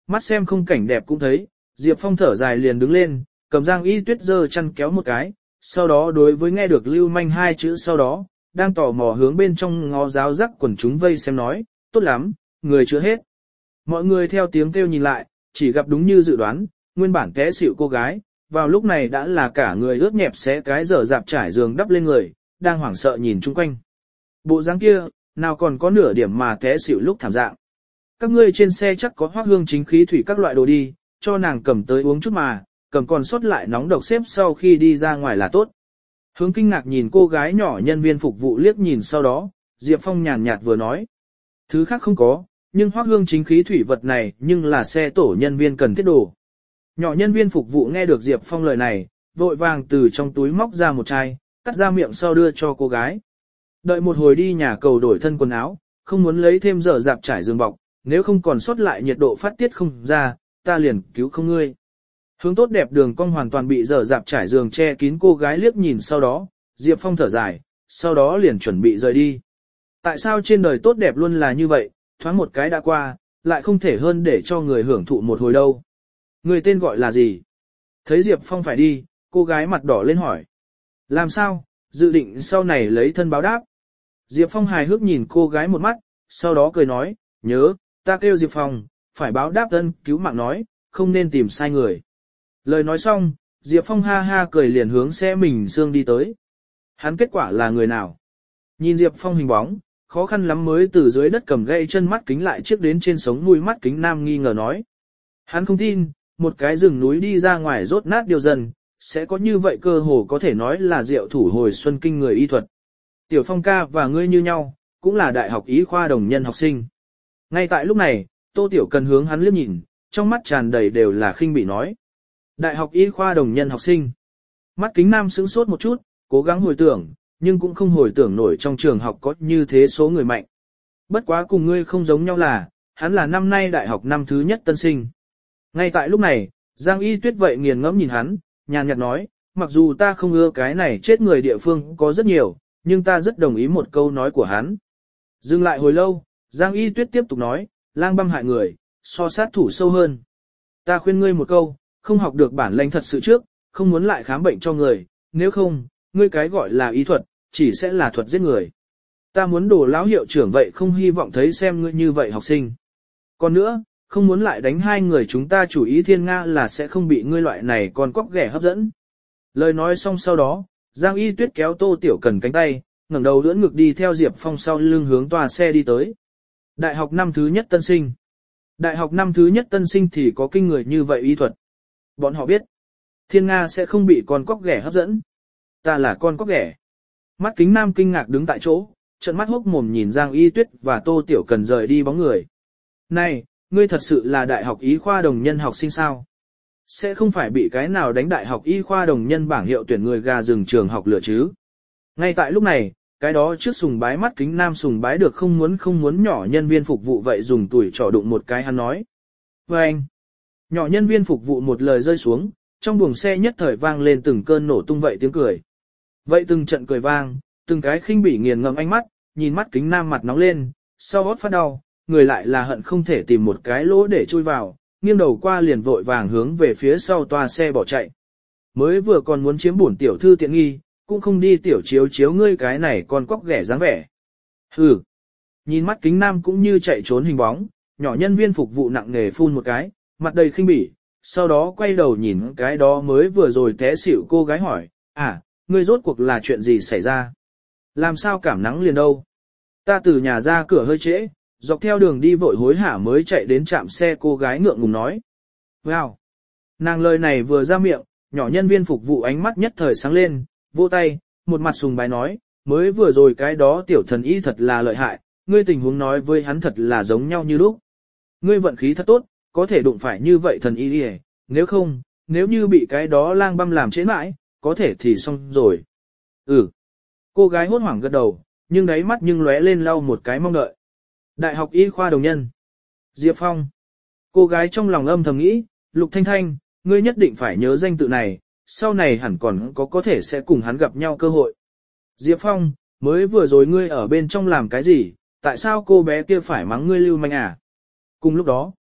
mắt xem không cảnh đẹp cũng thấy, Diệp Phong thở dài liền đứng lên, cầm Giang Y Tuyết giơ chăn kéo một cái, sau đó đối với nghe được lưu manh hai chữ sau đó, đang tò mò hướng bên trong ngó giáo rắc quần chúng vây xem nói, tốt lắm, người chưa hết. Mọi người theo tiếng kêu nhìn lại, chỉ gặp đúng như dự đoán, nguyên bản té xỉu cô gái, vào lúc này đã là cả người ướt nhẹp xé cái dở dạp trải giường đắp lên người, đang hoảng sợ nhìn chung quanh. Bộ dáng kia, nào còn có nửa điểm mà té xỉu lúc thảm dạng. Các ngươi trên xe chắc có Hoắc Hương chính khí thủy các loại đồ đi, cho nàng cầm tới uống chút mà, cầm còn sót lại nóng độc xếp sau khi đi ra ngoài là tốt. Hướng kinh ngạc nhìn cô gái nhỏ nhân viên phục vụ liếc nhìn sau đó, Diệp Phong nhàn nhạt vừa nói. Thứ khác không có, nhưng Hoắc Hương chính khí thủy vật này nhưng là xe tổ nhân viên cần thiết đồ. Nhỏ nhân viên phục vụ nghe được Diệp Phong lời này, vội vàng từ trong túi móc ra một chai, cắt ra miệng sau đưa cho cô gái. Đợi một hồi đi nhà cầu đổi thân quần áo, không muốn lấy thêm dở dạp trải giường bọc, nếu không còn sót lại nhiệt độ phát tiết không ra, ta liền cứu không ngươi. Hướng tốt đẹp đường cong hoàn toàn bị dở dạp trải giường che kín cô gái liếc nhìn sau đó, Diệp Phong thở dài, sau đó liền chuẩn bị rời đi. Tại sao trên đời tốt đẹp luôn là như vậy, thoáng một cái đã qua, lại không thể hơn để cho người hưởng thụ một hồi đâu. Người tên gọi là gì? Thấy Diệp Phong phải đi, cô gái mặt đỏ lên hỏi. Làm sao, dự định sau này lấy thân báo đáp? Diệp Phong hài hước nhìn cô gái một mắt, sau đó cười nói, nhớ, ta kêu Diệp Phong, phải báo đáp thân cứu mạng nói, không nên tìm sai người. Lời nói xong, Diệp Phong ha ha cười liền hướng xe mình xương đi tới. Hắn kết quả là người nào? Nhìn Diệp Phong hình bóng, khó khăn lắm mới từ dưới đất cầm gậy chân mắt kính lại chiếc đến trên sống mũi mắt kính nam nghi ngờ nói. Hắn không tin, một cái rừng núi đi ra ngoài rốt nát điều dần, sẽ có như vậy cơ hồ có thể nói là diệu thủ hồi xuân kinh người y thuật. Tiểu Phong ca và ngươi như nhau, cũng là đại học y khoa đồng nhân học sinh. Ngay tại lúc này, Tô Tiểu Cần hướng hắn liếc nhìn, trong mắt tràn đầy đều là khinh bỉ nói. Đại học y khoa đồng nhân học sinh. Mắt kính nam sững sốt một chút, cố gắng hồi tưởng, nhưng cũng không hồi tưởng nổi trong trường học có như thế số người mạnh. Bất quá cùng ngươi không giống nhau là, hắn là năm nay đại học năm thứ nhất tân sinh. Ngay tại lúc này, Giang Y Tuyết vậy nghiền ngẫm nhìn hắn, nhàn nhạt nói, mặc dù ta không ưa cái này chết người địa phương có rất nhiều, nhưng ta rất đồng ý một câu nói của hắn. Dừng lại hồi lâu, Giang Y Tuyết tiếp tục nói, lang băm hại người, so sát thủ sâu hơn. Ta khuyên ngươi một câu, không học được bản lĩnh thật sự trước, không muốn lại khám bệnh cho người, nếu không, ngươi cái gọi là y thuật, chỉ sẽ là thuật giết người. Ta muốn đổ lão hiệu trưởng vậy không hy vọng thấy xem ngươi như vậy học sinh. Còn nữa, không muốn lại đánh hai người chúng ta chủ ý thiên Nga là sẽ không bị ngươi loại này còn quóc ghẻ hấp dẫn. Lời nói xong sau đó, Giang Y Tuyết kéo Tô Tiểu Cần cánh tay, ngẩng đầu ưỡn ngực đi theo Diệp Phong sau lưng hướng tòa xe đi tới. Đại học năm thứ nhất tân sinh. Đại học năm thứ nhất tân sinh thì có kinh người như vậy y thuật. Bọn họ biết, thiên Nga sẽ không bị con cóc ghẻ hấp dẫn. Ta là con cóc ghẻ. Mắt kính nam kinh ngạc đứng tại chỗ, trợn mắt hốc mồm nhìn Giang Y Tuyết và Tô Tiểu Cần rời đi bóng người. Này, ngươi thật sự là đại học y khoa đồng nhân học sinh sao? Sẽ không phải bị cái nào đánh đại học y khoa đồng nhân bảng hiệu tuyển người gà rừng trường học lửa chứ? Ngay tại lúc này, cái đó trước sùng bái mắt kính nam sùng bái được không muốn nhỏ nhân viên phục vụ vậy dùng tuổi trỏ đụng một cái hắn nói. Và anh, nhỏ nhân viên phục vụ một lời rơi xuống, trong buồng xe nhất thời vang lên từng cơn nổ tung vậy tiếng cười. Vậy từng trận cười vang, từng cái khinh bỉ nghiền ngẫm ánh mắt, nhìn mắt kính nam mặt nóng lên, sau hót phát đau, người lại là hận không thể tìm một cái lỗ để chui vào, nghiêng đầu qua liền vội vàng hướng về phía sau toa xe bỏ chạy. Mới vừa còn muốn chiếm bổn tiểu thư tiện nghi, cũng không đi tiểu chiếu chiếu ngươi cái này còn cóc ghẻ dáng vẻ. Hừ. Nhìn mắt kính nam cũng như chạy trốn hình bóng, nhỏ nhân viên phục vụ nặng nề phun một cái, mặt đầy khinh bỉ, sau đó quay đầu nhìn cái đó mới vừa rồi té xỉu cô gái hỏi, ngươi rốt cuộc là chuyện gì xảy ra? Làm sao cảm nắng liền đâu? Ta từ nhà ra cửa hơi trễ, dọc theo đường đi vội hối hả mới chạy đến trạm xe cô gái ngượng ngùng nói. Wow! Nàng lời này vừa ra miệng, nhỏ nhân viên phục vụ ánh mắt nhất thời sáng lên, vỗ tay, một mặt sùng bái nói, mới vừa rồi cái đó tiểu thần y thật là lợi hại, ngươi tình huống nói với hắn thật là giống nhau như lúc. Ngươi vận khí thật tốt, có thể đụng phải như vậy thần y đi, nếu không, nếu như bị cái đó lang băm làm chế mãi, có thể thì xong rồi. Ừ. Cô gái hốt hoảng gật đầu, nhưng đáy mắt nhưng lóe lên lau một cái mong đợi. Đại học y khoa đồng nhân. Diệp Phong. Cô gái trong lòng âm thầm nghĩ, Lục Thanh Thanh, ngươi nhất định phải nhớ danh tự này, sau này hẳn còn có thể sẽ cùng hắn gặp nhau cơ hội. Diệp Phong, mới vừa rồi ngươi ở bên trong làm cái gì, tại sao cô bé kia phải mắng ngươi lưu manh à? Cùng lúc đó,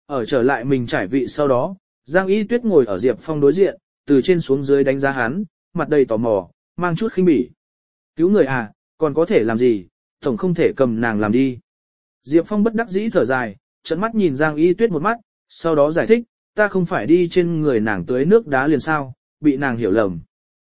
Ở trở lại mình trải vị sau đó, Giang Y Tuyết ngồi ở Diệp Phong đối diện, từ trên xuống dưới đánh giá hắn, mặt đầy tò mò, mang chút khinh bỉ. Cứu người à, còn có thể làm gì, tổng không thể cầm nàng làm đi. Diệp Phong bất đắc dĩ thở dài, trợn mắt nhìn Giang Y Tuyết một mắt, sau đó giải thích, ta không phải đi trên người nàng tưới nước đá liền sao, bị nàng hiểu lầm.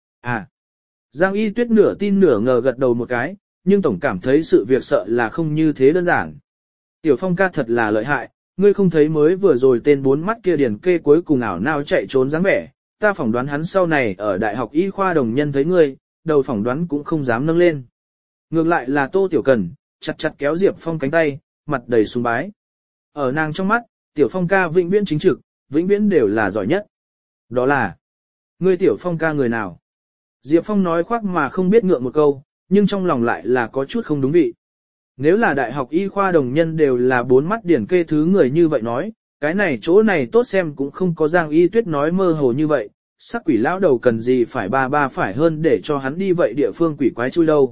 À, Giang Y Tuyết nửa tin nửa ngờ gật đầu một cái, nhưng tổng cảm thấy sự việc sợ là không như thế đơn giản. Tiểu Phong ca thật là lợi hại, ngươi không thấy mới vừa rồi tên bốn mắt kia điền kê cuối cùng ảo nào chạy trốn dáng vẻ, ta phỏng đoán hắn sau này ở Đại học Y khoa đồng nhân thấy ngươi, đầu phỏng đoán cũng không dám nâng lên. Ngược lại là Tô Tiểu Cần, chặt chặt kéo Diệp Phong cánh tay, mặt đầy sùng bái. Ở nàng trong mắt, Tiểu Phong ca vĩnh viễn chính trực, vĩnh viễn đều là giỏi nhất. Đó là, ngươi Tiểu Phong ca người nào? Diệp Phong nói khoác mà không biết ngượng một câu, nhưng trong lòng lại là có chút không đúng vị. Nếu là Đại học Y khoa đồng nhân đều là bốn mắt điển kê thứ người như vậy nói, cái này chỗ này tốt xem cũng không có Giang Y Tuyết nói mơ hồ như vậy, sắc quỷ lão đầu cần gì phải ba phải hơn để cho hắn đi vậy địa phương quỷ quái chui đâu.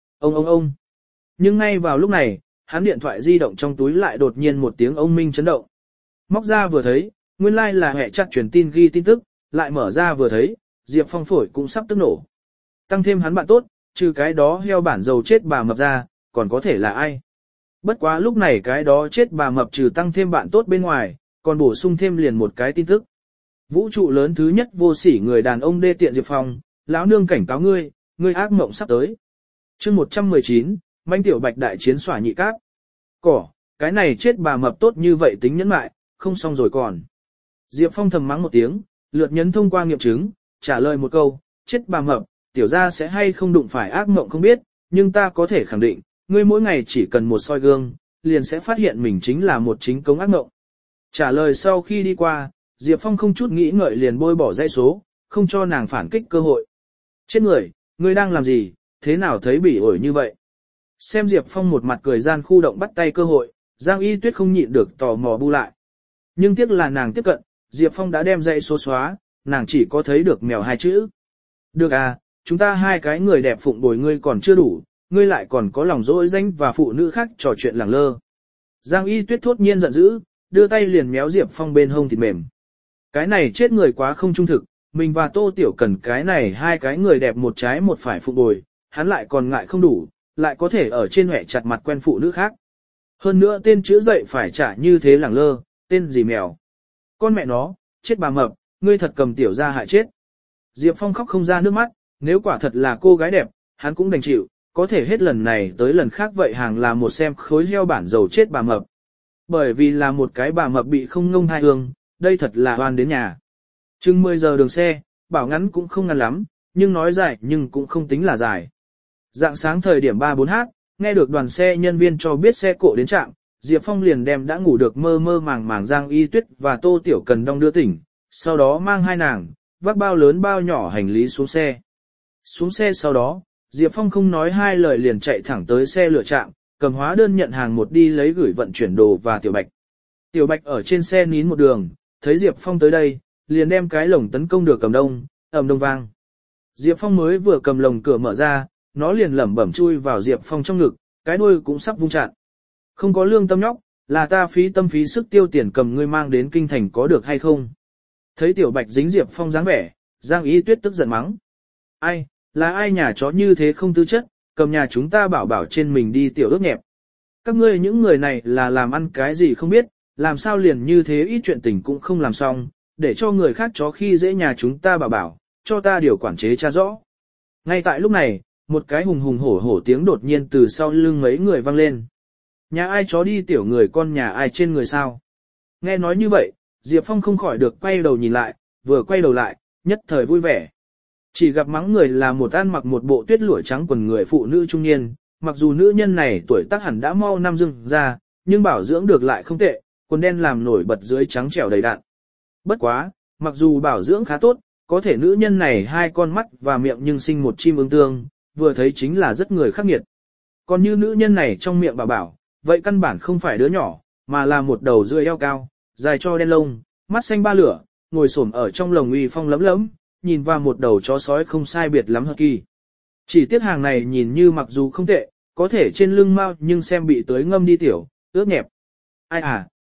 Ông. Nhưng ngay vào lúc này, hắn điện thoại di động trong túi lại đột nhiên một tiếng ông minh chấn động. Móc ra vừa thấy, nguyên lai là hệ chặt truyền tin ghi tin tức, lại mở ra vừa thấy, Diệp Phong phổi cũng sắp tức nổ. Tăng thêm hắn bạn tốt, trừ cái đó heo bản dầu chết bà mập ra, còn có thể là ai. Bất quá lúc này cái đó chết bà mập trừ tăng thêm bạn tốt bên ngoài, còn bổ sung thêm liền một cái tin tức. Vũ trụ lớn thứ nhất vô sỉ người đàn ông đê tiện Diệp Phong, lão nương cảnh cáo ngươi ác mộng sắp tới. Chương 119, manh tiểu bạch đại chiến xỏa nhị cáp. Cỏ, cái này chết bà mập tốt như vậy tính nhẫn mại, không xong rồi còn. Diệp Phong thầm mắng một tiếng, lượt nhấn thông qua nghiệm chứng, trả lời một câu, chết bà mập, tiểu gia sẽ hay không đụng phải ác mộng không biết, nhưng ta có thể khẳng định, ngươi mỗi ngày chỉ cần một soi gương, liền sẽ phát hiện mình chính là một chính cống ác mộng. Trả lời sau khi đi qua, Diệp Phong không chút nghĩ ngợi liền bôi bỏ dãy số, không cho nàng phản kích cơ hội. Chết người, ngươi đang làm gì, thế nào thấy bỉ ổi như vậy? Xem Diệp Phong một mặt cười gian khu động bắt tay cơ hội, Giang Y Tuyết không nhịn được tò mò bu lại. Nhưng tiếc là nàng tiếp cận, Diệp Phong đã đem dãy số xóa, nàng chỉ có thấy được mèo hai chữ. Được à, chúng ta hai cái người đẹp phụng bồi ngươi còn chưa đủ, ngươi lại còn có lòng dỗi danh và phụ nữ khác trò chuyện lẳng lơ. Giang Y Tuyết thốt nhiên giận dữ, đưa tay liền méo Diệp Phong bên hông thịt mềm. Cái này chết người quá không trung thực, mình và Tô Tiểu Cần cái này hai cái người đẹp một trái một phải phụng bồi, hắn lại còn ngại không đủ, lại có thể ở trên hẹ chặt mặt quen phụ nữ khác. Hơn nữa tên chữa dậy phải trả như thế lẳng lơ, tên gì mèo. Con mẹ nó, chết bà mập, ngươi thật cầm tiểu ra hại chết. Diệp Phong khóc không ra nước mắt, nếu quả thật là cô gái đẹp, hắn cũng đành chịu, có thể hết lần này tới lần khác vậy hàng là một xem khối heo bản dầu chết bà mập. Bởi vì là một cái bà mập bị không ngông hai hương, đây thật là oan đến nhà. Chừng 10 giờ đường xe, bảo ngắn cũng không ngắn lắm, nhưng nói dài nhưng cũng không tính là dài. Dạng sáng thời điểm 3-4h, nghe được đoàn xe nhân viên cho biết xe cộ đến trạm, Diệp Phong liền đem đã ngủ được mơ mơ màng màng Giang Y Tuyết và Tô Tiểu Cần đong đưa tỉnh, sau đó mang hai nàng, vác bao lớn bao nhỏ hành lý xuống xe. Xuống xe sau đó, Diệp Phong không nói hai lời liền chạy thẳng tới xe lựa trạm, cầm hóa đơn nhận hàng một đi lấy gửi vận chuyển đồ và Tiểu Bạch. Tiểu Bạch ở trên xe nín một đường, thấy Diệp Phong tới đây, liền đem cái lồng tấn công được cầm đông, ầm đông vang. Diệp Phong mới vừa cầm lồng cửa mở ra, nó liền lẩm bẩm chui vào Diệp Phong trong ngực, cái đuôi cũng sắp vung chặn. Không có lương tâm nhóc, là ta phí tâm phí sức tiêu tiền cầm ngươi mang đến kinh thành có được hay không? Thấy Tiểu Bạch dính Diệp Phong dáng vẻ, Giang Y Tuyết tức giận mắng. Ai, là ai nhà chó như thế không tư chất, cầm nhà chúng ta bảo bảo trên mình đi tiểu ướt nhẹp. Các ngươi những người này là làm ăn cái gì không biết, làm sao liền như thế ít chuyện tình cũng không làm xong, để cho người khác chó khi dễ nhà chúng ta bảo bảo, cho ta điều quản chế tra rõ. Ngay tại lúc này, một cái hùng hùng hổ hổ tiếng đột nhiên từ sau lưng mấy người vang lên. Nhà ai chó đi tiểu người con nhà ai trên người sao? Nghe nói như vậy, Diệp Phong không khỏi được quay đầu nhìn lại, vừa quay đầu lại, nhất thời vui vẻ. Chỉ gặp mắng người là một ăn mặc một bộ tuyết lụa trắng quần người phụ nữ trung niên, mặc dù nữ nhân này tuổi tác hẳn đã mau năm dưng ra, nhưng bảo dưỡng được lại không tệ, quần đen làm nổi bật dưới trắng trẻo đầy đặn. Bất quá, mặc dù bảo dưỡng khá tốt, có thể nữ nhân này hai con mắt và miệng nhưng sinh một chim ưng tương, vừa thấy chính là rất người khắc nghiệt. Còn như nữ nhân này trong miệng bảo, vậy căn bản không phải đứa nhỏ, mà là một đầu rươi eo cao, dài cho đen lông, mắt xanh ba lửa, ngồi xổm ở trong lồng uy phong lấm lấm, nhìn vào một đầu chó sói không sai biệt lắm hợp kỳ. Chỉ tiếc hàng này nhìn như mặc dù không tệ, có thể trên lưng mau nhưng xem bị tưới ngâm đi tiểu, ướt nhẹp. Ai à,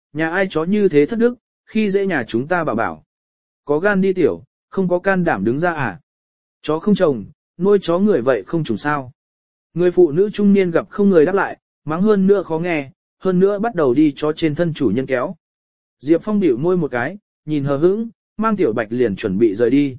nhà ai chó như thế thất đức, khi dễ nhà chúng ta bảo bảo. Có gan đi tiểu, không có can đảm đứng ra à? Chó không trồng, nuôi chó người vậy không trùng sao? Người phụ nữ trung niên gặp không người đáp lại, mắng hơn nữa khó nghe, hơn nữa bắt đầu đi chó trên thân chủ nhân kéo. Diệp Phong bĩu môi một cái, nhìn hờ hững, mang Tiểu Bạch liền chuẩn bị rời đi.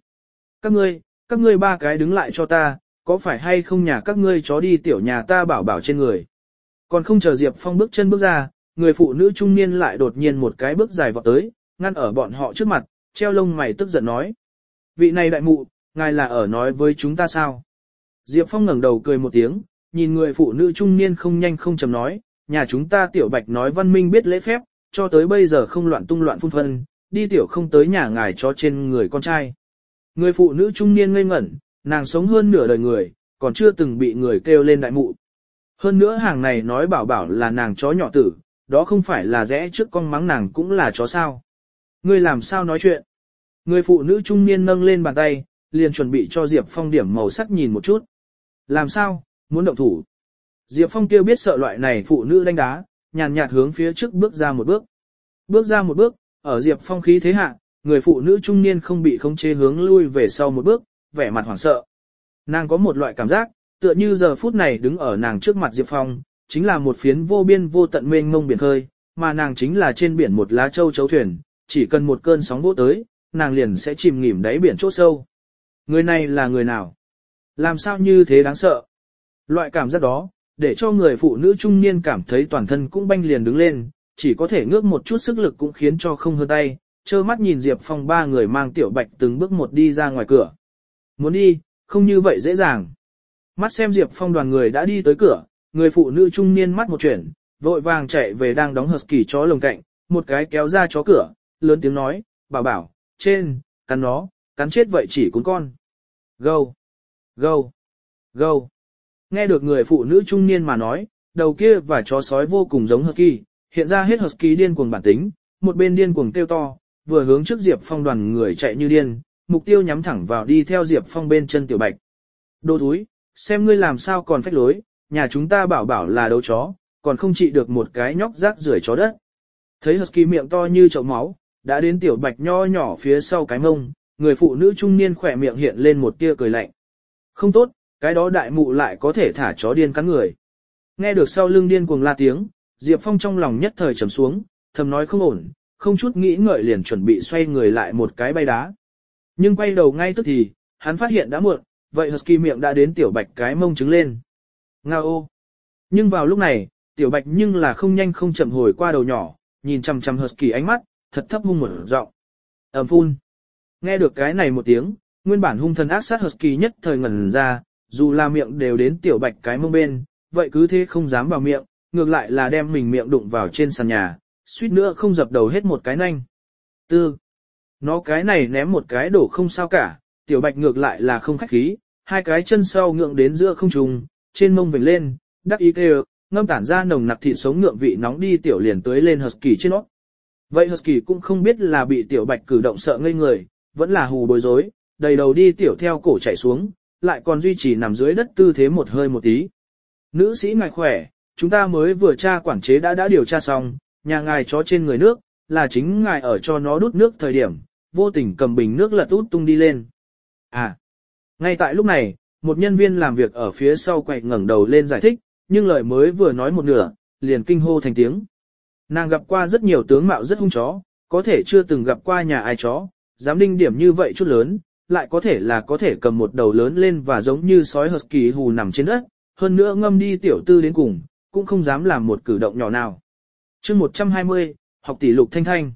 Các ngươi ba cái đứng lại cho ta, có phải hay không nhà các ngươi chó đi tiểu nhà ta bảo bảo trên người. Còn không chờ Diệp Phong bước chân bước ra, người phụ nữ trung niên lại đột nhiên một cái bước dài vọt tới, ngăn ở bọn họ trước mặt, treo lông mày tức giận nói. Vị này đại mụ, ngài là ở nói với chúng ta sao? Diệp Phong ngẩng đầu cười một tiếng, nhìn người phụ nữ trung niên không nhanh không chậm nói, nhà chúng ta Tiểu Bạch nói văn minh biết lễ phép, cho tới bây giờ không loạn tung loạn phun phân, đi tiểu không tới nhà ngài chó trên người con trai. Người phụ nữ trung niên ngây ngẩn, nàng sống hơn nửa đời người, còn chưa từng bị người kêu lên đại mụ. Hơn nữa hàng này nói bảo bảo là nàng chó nhỏ tử, đó không phải là rẽ trước con mắng nàng cũng là chó sao. Ngươi làm sao nói chuyện? Người phụ nữ trung niên nâng lên bàn tay, liền chuẩn bị cho Diệp Phong điểm màu sắc nhìn một chút. Làm sao, muốn động thủ? Diệp Phong kêu biết sợ loại này phụ nữ đánh đá, nhàn nhạt hướng phía trước bước ra một bước. Bước ra một bước, ở Diệp Phong khí thế hạ, người phụ nữ trung niên không bị khống chế hướng lui về sau một bước, vẻ mặt hoảng sợ. Nàng có một loại cảm giác, tựa như giờ phút này đứng ở nàng trước mặt Diệp Phong, chính là một phiến vô biên vô tận mênh mông biển khơi, mà nàng chính là trên biển một lá châu chấu thuyền, chỉ cần một cơn sóng vỗ tới, nàng liền sẽ chìm nghỉm đáy biển chỗ sâu. Người này là người nào? Làm sao như thế đáng sợ? Loại cảm giác đó, để cho người phụ nữ trung niên cảm thấy toàn thân cũng banh liền đứng lên, chỉ có thể ngước một chút sức lực cũng khiến cho không hơn tay, trơ mắt nhìn Diệp Phong ba người mang Tiểu Bạch từng bước một đi ra ngoài cửa. Muốn đi, không như vậy dễ dàng. Mắt xem Diệp Phong đoàn người đã đi tới cửa, người phụ nữ trung niên mắt một chuyển, vội vàng chạy về đang đóng husky chó lồng cạnh, một cái kéo ra chó cửa, lớn tiếng nói, bảo bảo, trên, cắn nó, cắn chết vậy chỉ cuốn con. Gâu, gâu, gâu. Nghe được người phụ nữ trung niên mà nói, đầu kia và chó sói vô cùng giống husky, hiện ra hết husky điên cuồng bản tính, một bên điên cuồng kêu to, vừa hướng trước Diệp Phong đoàn người chạy như điên, mục tiêu nhắm thẳng vào đi theo Diệp Phong bên chân Tiểu Bạch. Đồ thúi, xem ngươi làm sao còn phách lối, nhà chúng ta bảo bảo là đấu chó, còn không trị được một cái nhóc rác rưởi chó đất. Thấy husky miệng to như chậu máu, đã đến Tiểu Bạch nho nhỏ phía sau cái mông, người phụ nữ trung niên khỏe miệng hiện lên một tia cười lạnh. Không tốt, cái đó đại mụ lại có thể thả chó điên cắn người. Nghe được sau lưng điên cuồng la tiếng, Diệp Phong trong lòng nhất thời trầm xuống, thầm nói không ổn, không chút nghĩ ngợi liền chuẩn bị xoay người lại một cái bay đá. Nhưng quay đầu ngay tức thì, hắn phát hiện đã muộn, vậy husky miệng đã đến Tiểu Bạch cái mông trứng lên. Ngao ô! Nhưng vào lúc này, Tiểu Bạch nhưng là không nhanh không chậm hồi qua đầu nhỏ, nhìn chằm chằm husky ánh mắt, thật thấp hung một giọng. Ầm phun! Nghe được cái này một tiếng, nguyên bản hung thần ác sát husky nhất thời ngẩn ra, dù là miệng đều đến Tiểu Bạch cái mông bên, vậy cứ thế không dám vào miệng, ngược lại là đem mình miệng đụng vào trên sàn nhà, suýt nữa không dập đầu hết một cái nanh. Tư! Nó cái này ném một cái đổ không sao cả, Tiểu Bạch ngược lại là không khách khí, hai cái chân sau ngượng đến giữa không trung, trên mông vểnh lên, đắc ý kêu, ngâm tản ra nồng nặc thịt sống ngượng vị nóng đi tiểu liền tưới lên husky trên nó. Vậy husky cũng không biết là bị Tiểu Bạch cử động sợ ngây người, vẫn là hù bối rối, đầy đầu đi tiểu theo cổ chạy xuống, lại còn duy trì nằm dưới đất tư thế một hơi một tí. Nữ sĩ ngài khỏe, chúng ta mới vừa tra quản chế đã điều tra xong, nhà ngài chó trên người nước, là chính ngài ở cho nó đút nước thời điểm, vô tình cầm bình nước lật út tung đi lên. À, ngay tại lúc này, một nhân viên làm việc ở phía sau quậy ngẩng đầu lên giải thích, nhưng lời mới vừa nói một nửa, liền kinh hô thành tiếng. Nàng gặp qua rất nhiều tướng mạo rất hung chó, có thể chưa từng gặp qua nhà ai chó, dám đinh điểm như vậy chút lớn, lại có thể cầm một đầu lớn lên và giống như sói husky hù nằm trên đất, hơn nữa ngâm đi tiểu tư đến cùng, cũng không dám làm một cử động nhỏ nào. Chương 120, học tỷ Lục Thanh Thanh.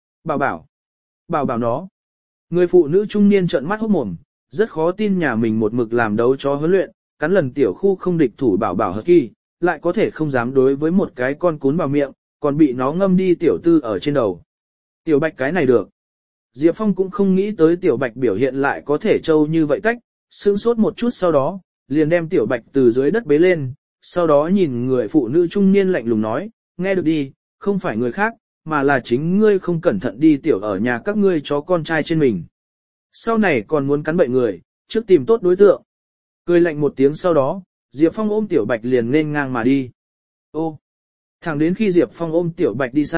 Bảo bảo nó. Người phụ nữ trung niên trợn mắt hốt mồm, rất khó tin nhà mình một mực làm đấu chó huấn luyện, cắn lần tiểu khu không địch thủ bảo husky, lại có thể không dám đối với một cái con cún vào miệng, còn bị nó ngâm đi tiểu tư ở trên đầu. Tiểu Bạch cái này được. Diệp Phong cũng không nghĩ tới Tiểu Bạch biểu hiện lại có thể trâu như vậy tách, sững sốt một chút sau đó, liền đem Tiểu Bạch từ dưới đất bế lên, sau đó nhìn người phụ nữ trung niên lạnh lùng nói, nghe được đi, không phải người khác, mà là chính ngươi không cẩn thận đi tiểu ở nhà các ngươi chó con trai trên mình. Sau này còn muốn cắn bậy người, trước tìm tốt đối tượng. Cười lạnh một tiếng sau đó, Diệp Phong ôm Tiểu Bạch liền nên ngang mà đi. Ô! Thẳng đến khi Diệp Phong ôm Tiểu Bạch đi xa,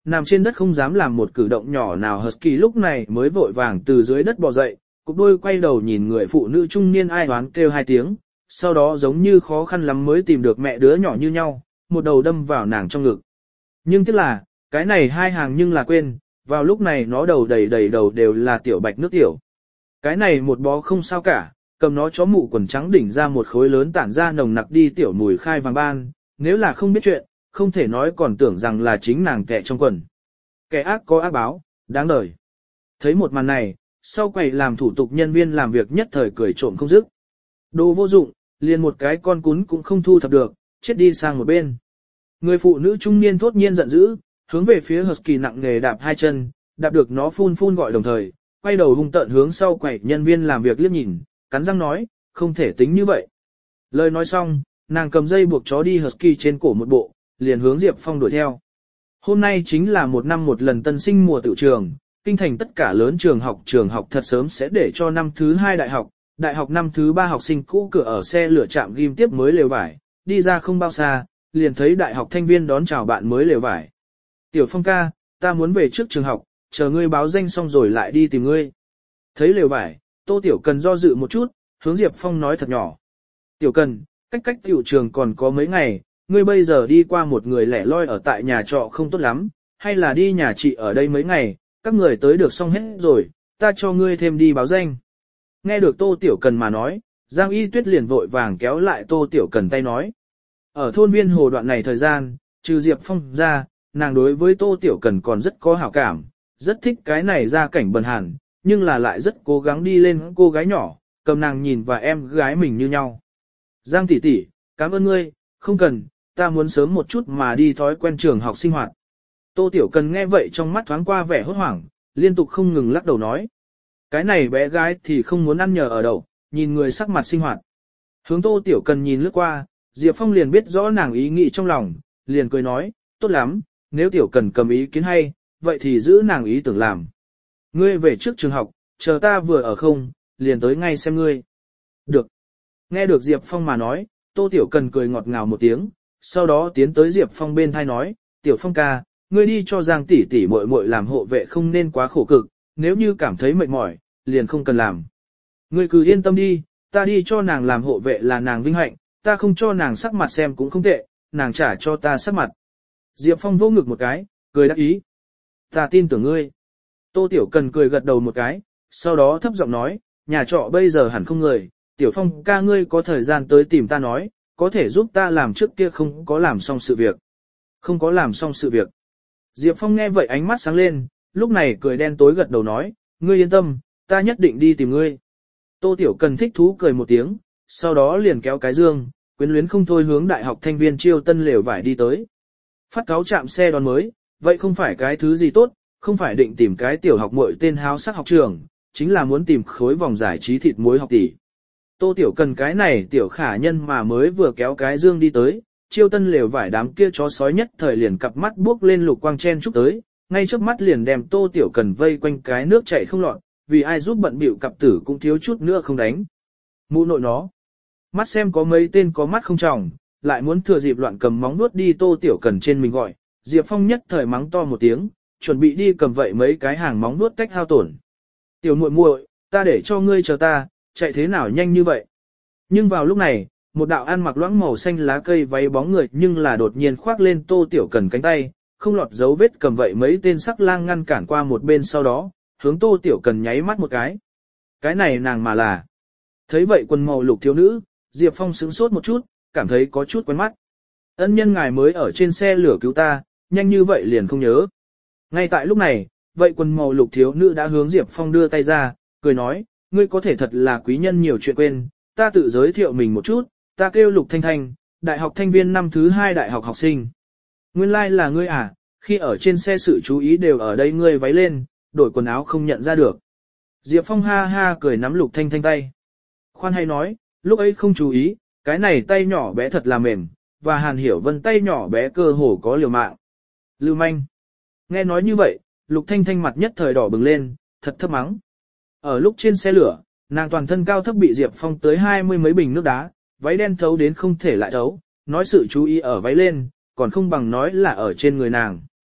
nằm trên đất không dám làm một cử động nhỏ nào. Husky lúc này mới vội vàng từ dưới đất bò dậy, cụp đôi quay đầu nhìn người phụ nữ trung niên ai oán kêu hai tiếng, sau đó giống như khó khăn lắm mới tìm được mẹ đứa nhỏ như nhau, một đầu đâm vào nàng trong ngực. Nhưng tiếc là, cái này hai hàng nhưng là quên, vào lúc này nó đầu đầy đầu đều là tiểu bạch nước tiểu. Cái này một bó không sao cả, cầm nó chó mụ quần trắng đỉnh ra một khối lớn tản ra nồng nặc đi tiểu mùi khai vàng ban, nếu là không biết chuyện, không thể nói còn tưởng rằng là chính nàng kẻ trong quần. Kẻ ác có ác báo, đáng đời. Thấy một màn này, sau quầy làm thủ tục nhân viên làm việc nhất thời cười trộm không dứt. Đồ vô dụng, liền một cái con cún cũng không thu thập được, chết đi sang một bên. Người phụ nữ trung niên thốt nhiên giận dữ, hướng về phía Husky nặng nghề đạp hai chân, đạp được nó phun phun gọi đồng thời, quay đầu hung tợn hướng sau quầy nhân viên làm việc liếc nhìn, cắn răng nói, không thể tính như vậy. Lời nói xong, nàng cầm dây buộc chó đi Husky trên cổ một bộ, liền hướng Diệp Phong đuổi theo. Hôm nay chính là một năm một lần tân sinh mùa tự trường, kinh thành tất cả lớn trường học thật sớm sẽ để cho năm thứ 2 đại học năm thứ 3 học sinh cũ cửa ở xe lửa trạm ghim tiếp mới lều vải, đi ra không bao xa, liền thấy đại học thanh viên đón chào bạn mới lều vải. Tiểu Phong ca, ta muốn về trước trường học, chờ ngươi báo danh xong rồi lại đi tìm ngươi. Thấy lều vải, Tô Tiểu Cần do dự một chút, hướng Diệp Phong nói thật nhỏ. Tiểu Cần, cách tiểu trường còn có mấy ngày, ngươi bây giờ đi qua một người lẻ loi ở tại nhà trọ không tốt lắm, hay là đi nhà chị ở đây mấy ngày, các người tới được xong hết rồi, ta cho ngươi thêm đi báo danh. Nghe được Tô Tiểu Cần mà nói, Giang Y Tuyết liền vội vàng kéo lại Tô Tiểu Cần tay nói. Ở thôn Viên Hồ đoạn này thời gian, trừ Diệp Phong ra, nàng đối với Tô Tiểu Cần còn rất có hảo cảm, rất thích cái này ra cảnh bần hàn, nhưng là lại rất cố gắng đi lên cô gái nhỏ, cầm nàng nhìn và em gái mình như nhau. Giang tỷ tỷ, cảm ơn ngươi, không cần, ta muốn sớm một chút mà đi thói quen trường học sinh hoạt. Tô Tiểu Cần nghe vậy trong mắt thoáng qua vẻ hốt hoảng, liên tục không ngừng lắc đầu nói. Cái này bé gái thì không muốn ăn nhờ ở đậu, nhìn người sắc mặt sinh hoạt. Hướng Tô Tiểu Cần nhìn lướt qua, Diệp Phong liền biết rõ nàng ý nghĩ trong lòng, liền cười nói, tốt lắm, nếu Tiểu Cần cầm ý kiến hay, vậy thì giữ nàng ý tưởng làm. Ngươi về trước trường học, chờ ta vừa ở không, liền tới ngay xem ngươi. Được. Nghe được Diệp Phong mà nói, Tô Tiểu Cần cười ngọt ngào một tiếng, sau đó tiến tới Diệp Phong bên thai nói, Tiểu Phong ca, ngươi đi cho Giang tỷ tỷ muội muội làm hộ vệ không nên quá khổ cực, nếu như cảm thấy mệt mỏi, liền không cần làm. Ngươi cứ yên tâm đi, ta đi cho nàng làm hộ vệ là nàng vinh hạnh, ta không cho nàng sắc mặt xem cũng không tệ, nàng trả cho ta sắc mặt. Diệp Phong vô ngực một cái, cười đáp ý. Ta tin tưởng ngươi. Tô Tiểu Cần cười gật đầu một cái, sau đó thấp giọng nói, nhà trọ bây giờ hẳn không người, Tiểu Phong ca ngươi có thời gian tới tìm ta nói, có thể giúp ta làm trước kia không có làm xong sự việc. Không có làm xong sự việc. Diệp Phong nghe vậy ánh mắt sáng lên, lúc này cười đen tối gật đầu nói, ngươi yên tâm, ta nhất định đi tìm ngươi. Tô Tiểu Cần thích thú cười một tiếng, sau đó liền kéo cái dương, quyến luyến không thôi hướng đại học thanh viên chiêu tân lều vải đi tới. Phát cáo chạm xe đón mới, vậy không phải cái thứ gì tốt, không phải định tìm cái tiểu học muội tên háo sắc học trường, chính là muốn tìm khối vòng giải trí thịt muối học tỷ. Tô Tiểu Cần cái này tiểu khả nhân mà mới vừa kéo cái dương đi tới, chiêu tân lều vải đám kia chó sói nhất thời liền cặp mắt buốc lên lục quang chen chúc tới, ngay trước mắt liền đem Tô Tiểu Cần vây quanh cái nước chảy không lọt, vì ai giúp bận bịu cặp tử cũng thiếu chút nữa không đánh. Mụ nội nó, mắt xem có mấy tên có mắt không tròng, lại muốn thừa dịp loạn cầm móng nuốt đi Tô Tiểu Cần trên mình gọi, Diệp Phong nhất thời mắng to một tiếng, chuẩn bị đi cầm vậy mấy cái hàng móng nuốt cách hao tổn. Tiểu muội muội, ta để cho ngươi chờ ta, chạy thế nào nhanh như vậy. Nhưng vào lúc này, một đạo ăn mặc loãng màu xanh lá cây váy bóng người nhưng là đột nhiên khoác lên Tô Tiểu Cần cánh tay, không lọt dấu vết cầm vậy mấy tên sắc lang ngăn cản qua một bên sau đó, hướng Tô Tiểu Cần nháy mắt một cái. Cái này nàng mà là. Thấy vậy quần màu lục thiếu nữ, Diệp Phong sững sốt một chút, cảm thấy có chút quen mắt. Ân nhân ngài mới ở trên xe lửa cứu ta, nhanh như vậy liền không nhớ. Ngay tại lúc này, vậy quần màu lục thiếu nữ đã hướng Diệp Phong đưa tay ra, cười nói, ngươi có thể thật là quý nhân nhiều chuyện quên, ta tự giới thiệu mình một chút, ta kêu Lục Thanh Thanh, đại học thanh viên năm thứ 2 đại học học sinh. Nguyên lai like là ngươi à, khi ở trên xe sự chú ý đều ở đây ngươi váy lên, đổi quần áo không nhận ra được. Diệp Phong ha ha cười nắm Lục Thanh Thanh tay. Khoan hay nói, lúc ấy không chú ý, cái này tay nhỏ bé thật là mềm, và Hàn Hiểu Vân tay nhỏ bé cơ hồ có liều mạng. Lưu manh. Nghe nói như vậy, Lục Thanh Thanh mặt nhất thời đỏ bừng lên, thật thấp mắng. Ở lúc trên xe lửa, nàng toàn thân cao thấp bị Diệp Phong tới 20 mấy bình nước đá, váy đen thấu đến không thể lại thấu, nói sự chú ý ở váy lên, còn không bằng nói là ở trên người nàng.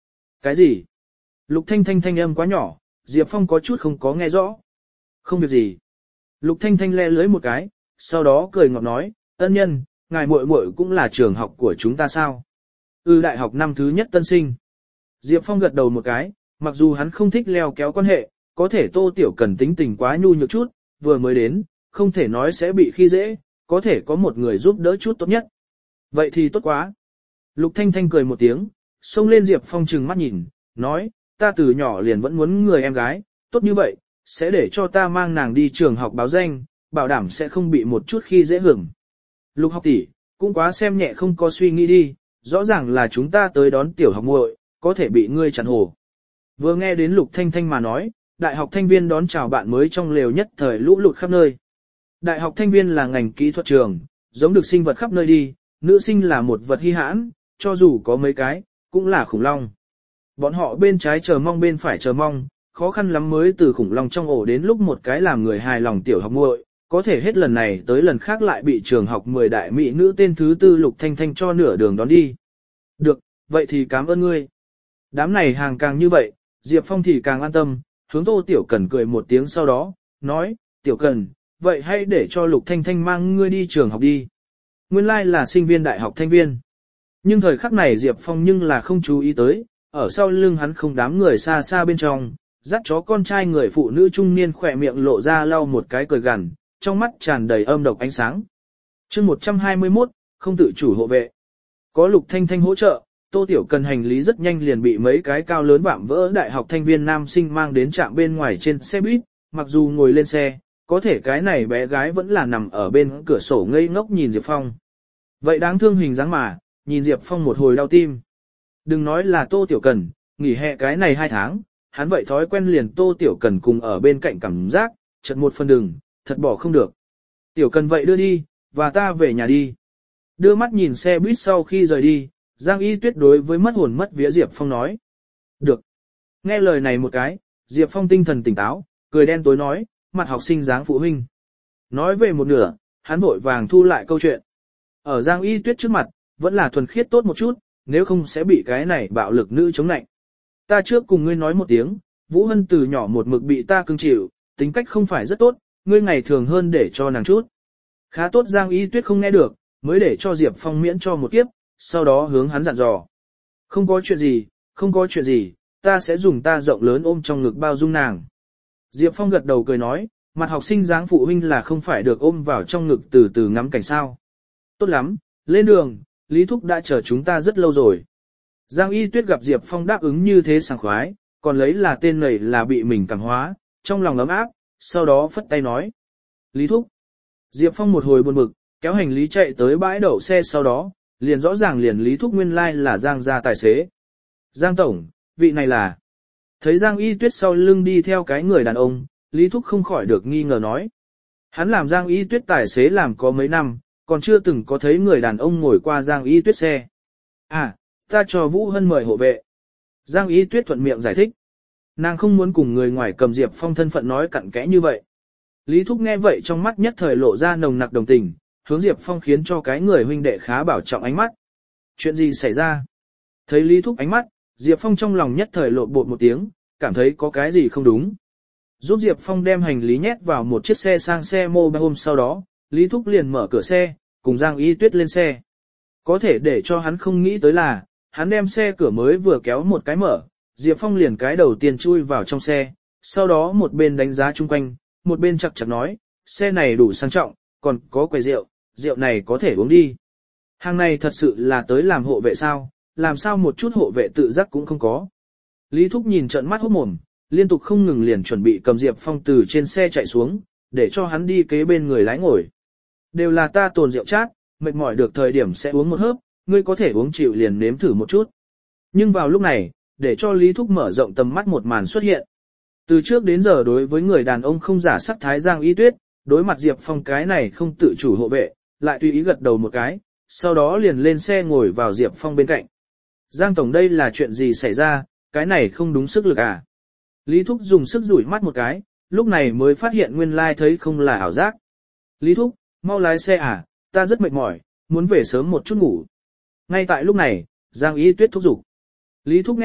Cái gì? Lục Thanh Thanh thanh âm quá nhỏ, Diệp Phong có chút không có nghe rõ. Không việc gì. Lục Thanh Thanh le lưới một cái, sau đó cười ngọt nói, ân nhân, ngài muội muội cũng là trường học của chúng ta sao? Đại học năm thứ nhất tân sinh. Diệp Phong gật đầu một cái, mặc dù hắn không thích leo kéo quan hệ, có thể Tô Tiểu Cần tính tình quá nhu nhược chút, vừa mới đến, không thể nói sẽ bị khi dễ, có thể có một người giúp đỡ chút tốt nhất. Vậy thì tốt quá. Lục Thanh Thanh cười một tiếng, xông lên Diệp Phong trừng mắt nhìn, nói, ta từ nhỏ liền vẫn muốn người em gái, tốt như vậy, sẽ để cho ta mang nàng đi trường học báo danh, bảo đảm sẽ không bị một chút khi dễ hưởng. Lục học tỷ, cũng quá xem nhẹ không có suy nghĩ đi, rõ ràng là chúng ta tới đón tiểu học muội, có thể bị ngươi chặn hồ. Vừa nghe đến Lục Thanh Thanh mà nói, đại học thanh viên đón chào bạn mới trong lều nhất thời lũ lụt khắp nơi. Đại học thanh viên là ngành kỹ thuật trường, giống được sinh vật khắp nơi đi, nữ sinh là một vật hi hãn, cho dù có mấy cái, cũng là khủng long. Bọn họ bên trái chờ mong bên phải chờ mong, khó khăn lắm mới từ khủng long trong ổ đến lúc một cái làm người hài lòng tiểu học muội, có thể hết lần này tới lần khác lại bị trường học 10 đại mỹ nữ tên thứ tư Lục Thanh Thanh cho nửa đường đón đi. Được, vậy thì cảm ơn ngươi. Đám này hàng càng như vậy, Diệp Phong thì càng an tâm, hướng Tô Tiểu Cần cười một tiếng sau đó, nói, Tiểu Cần, vậy hãy để cho Lục Thanh Thanh mang ngươi đi trường học đi. Nguyên lai là sinh viên đại học thanh viên. Nhưng thời khắc này Diệp Phong nhưng là không chú ý tới, ở sau lưng hắn không đám người xa xa bên trong, dắt chó con trai người phụ nữ trung niên khỏe miệng lộ ra lau một cái cười gằn, trong mắt tràn đầy âm độc ánh sáng. Chương 121, không tự chủ hộ vệ. Có Lục Thanh Thanh hỗ trợ, Tô Tiểu Cần hành lý rất nhanh liền bị mấy cái cao lớn vạm vỡ đại học thanh viên nam sinh mang đến trạm bên ngoài trên xe buýt, mặc dù ngồi lên xe, có thể cái này bé gái vẫn là nằm ở bên cửa sổ ngây ngốc nhìn Diệp Phong. Vậy đáng thương hình dáng mà, nhìn Diệp Phong một hồi đau tim. Đừng nói là Tô Tiểu Cần, nghỉ hè cái này 2 tháng, hắn vậy thói quen liền Tô Tiểu Cần cùng ở bên cạnh cảm giác, chật một phần đừng, thật bỏ không được. Tiểu Cần vậy đưa đi, và ta về nhà đi. Đưa mắt nhìn xe buýt sau khi rời đi, Giang Y Tuyết đối với mất hồn mất vía Diệp Phong nói. Được. Nghe lời này một cái, Diệp Phong tinh thần tỉnh táo, cười đen tối nói, mặt học sinh dáng phụ huynh. Nói về một nửa, hắn vội vàng thu lại câu chuyện. Ở Giang Y Tuyết trước mặt, vẫn là thuần khiết tốt một chút, nếu không sẽ bị cái này bạo lực nữ chống nạnh. Ta trước cùng ngươi nói một tiếng, Vũ Hân từ nhỏ một mực bị ta cưng chịu, tính cách không phải rất tốt, ngươi ngày thường hơn để cho nàng chút. Khá tốt Giang Y Tuyết không nghe được, mới để cho Diệp Phong miễn cho một kiếp, sau đó hướng hắn dặn dò. Không có chuyện gì, không có chuyện gì, ta sẽ dùng ta rộng lớn ôm trong ngực bao dung nàng. Diệp Phong gật đầu cười nói, mặt học sinh dáng phụ huynh là không phải được ôm vào trong ngực từ từ ngắm cảnh sao. Tốt lắm, lên đường, Lý Thúc đã chờ chúng ta rất lâu rồi. Giang Y Tuyết gặp Diệp Phong đáp ứng như thế sảng khoái, còn lấy là tên này là bị mình cảm hóa, trong lòng ấm áp, sau đó phất tay nói. Lý Thúc. Diệp Phong một hồi buồn bực, kéo hành lý chạy tới bãi đậu xe sau đó, liền rõ ràng liền Lý Thúc nguyên lai là Giang gia tài xế. Giang Tổng, vị này là. Thấy Giang Y Tuyết sau lưng đi theo cái người đàn ông, Lý Thúc không khỏi được nghi ngờ nói. Hắn làm Giang Y Tuyết tài xế làm có mấy năm, còn chưa từng có thấy người đàn ông ngồi qua Giang Y Tuyết xe. À, ta cho Vũ Hân mời hộ vệ. Giang Y Tuyết thuận miệng giải thích. Nàng không muốn cùng người ngoài cầm Diệp Phong thân phận nói cặn kẽ như vậy. Lý Thúc nghe vậy trong mắt nhất thời lộ ra nồng nặc đồng tình, hướng Diệp Phong khiến cho cái người huynh đệ khá bảo trọng ánh mắt. Chuyện gì xảy ra? Thấy Lý Thúc ánh mắt, Diệp Phong trong lòng nhất thời lộn bột một tiếng, cảm thấy có cái gì không đúng. Giúp Diệp Phong đem hành lý nhét vào một chiếc xe sang xe mobile home sau đó, Lý Thúc liền mở cửa xe, cùng Giang Y Tuyết lên xe. Có thể để cho hắn không nghĩ tới là, hắn đem xe cửa mới vừa kéo một cái mở, Diệp Phong liền cái đầu tiên chui vào trong xe, sau đó một bên đánh giá chung quanh, một bên chặt chặt nói, xe này đủ sang trọng, còn có quầy rượu, rượu này có thể uống đi. Hàng này thật sự là tới làm hộ vệ sao, làm sao một chút hộ vệ tự giác cũng không có. Lý Thúc nhìn trợn mắt hốt mồm, liên tục không ngừng liền chuẩn bị cầm Diệp Phong từ trên xe chạy xuống, để cho hắn đi kế bên người lái ngồi. Đều là ta tồn rượu chát, mệt mỏi được thời điểm sẽ uống một hớp, ngươi có thể uống chịu liền nếm thử một chút. Nhưng vào lúc này, để cho Lý Thúc mở rộng tầm mắt một màn xuất hiện. Từ trước đến giờ đối với người đàn ông không giả sắc thái Giang Y Tuyết, đối mặt Diệp Phong cái này không tự chủ hộ vệ, lại tùy ý gật đầu một cái, sau đó liền lên xe ngồi vào Diệp Phong bên cạnh. Giang Tổng đây là chuyện gì xảy ra, cái này không đúng sức lực à? Lý Thúc dùng sức rủi mắt một cái, lúc này mới phát hiện nguyên lai thấy không là ảo giác. Lý Thúc, mau lái xe à, ta rất mệt mỏi, muốn về sớm một chút ngủ. Ngay tại lúc này, Giang Y Tuyết thúc giục. Lý Thúc nghe vậy,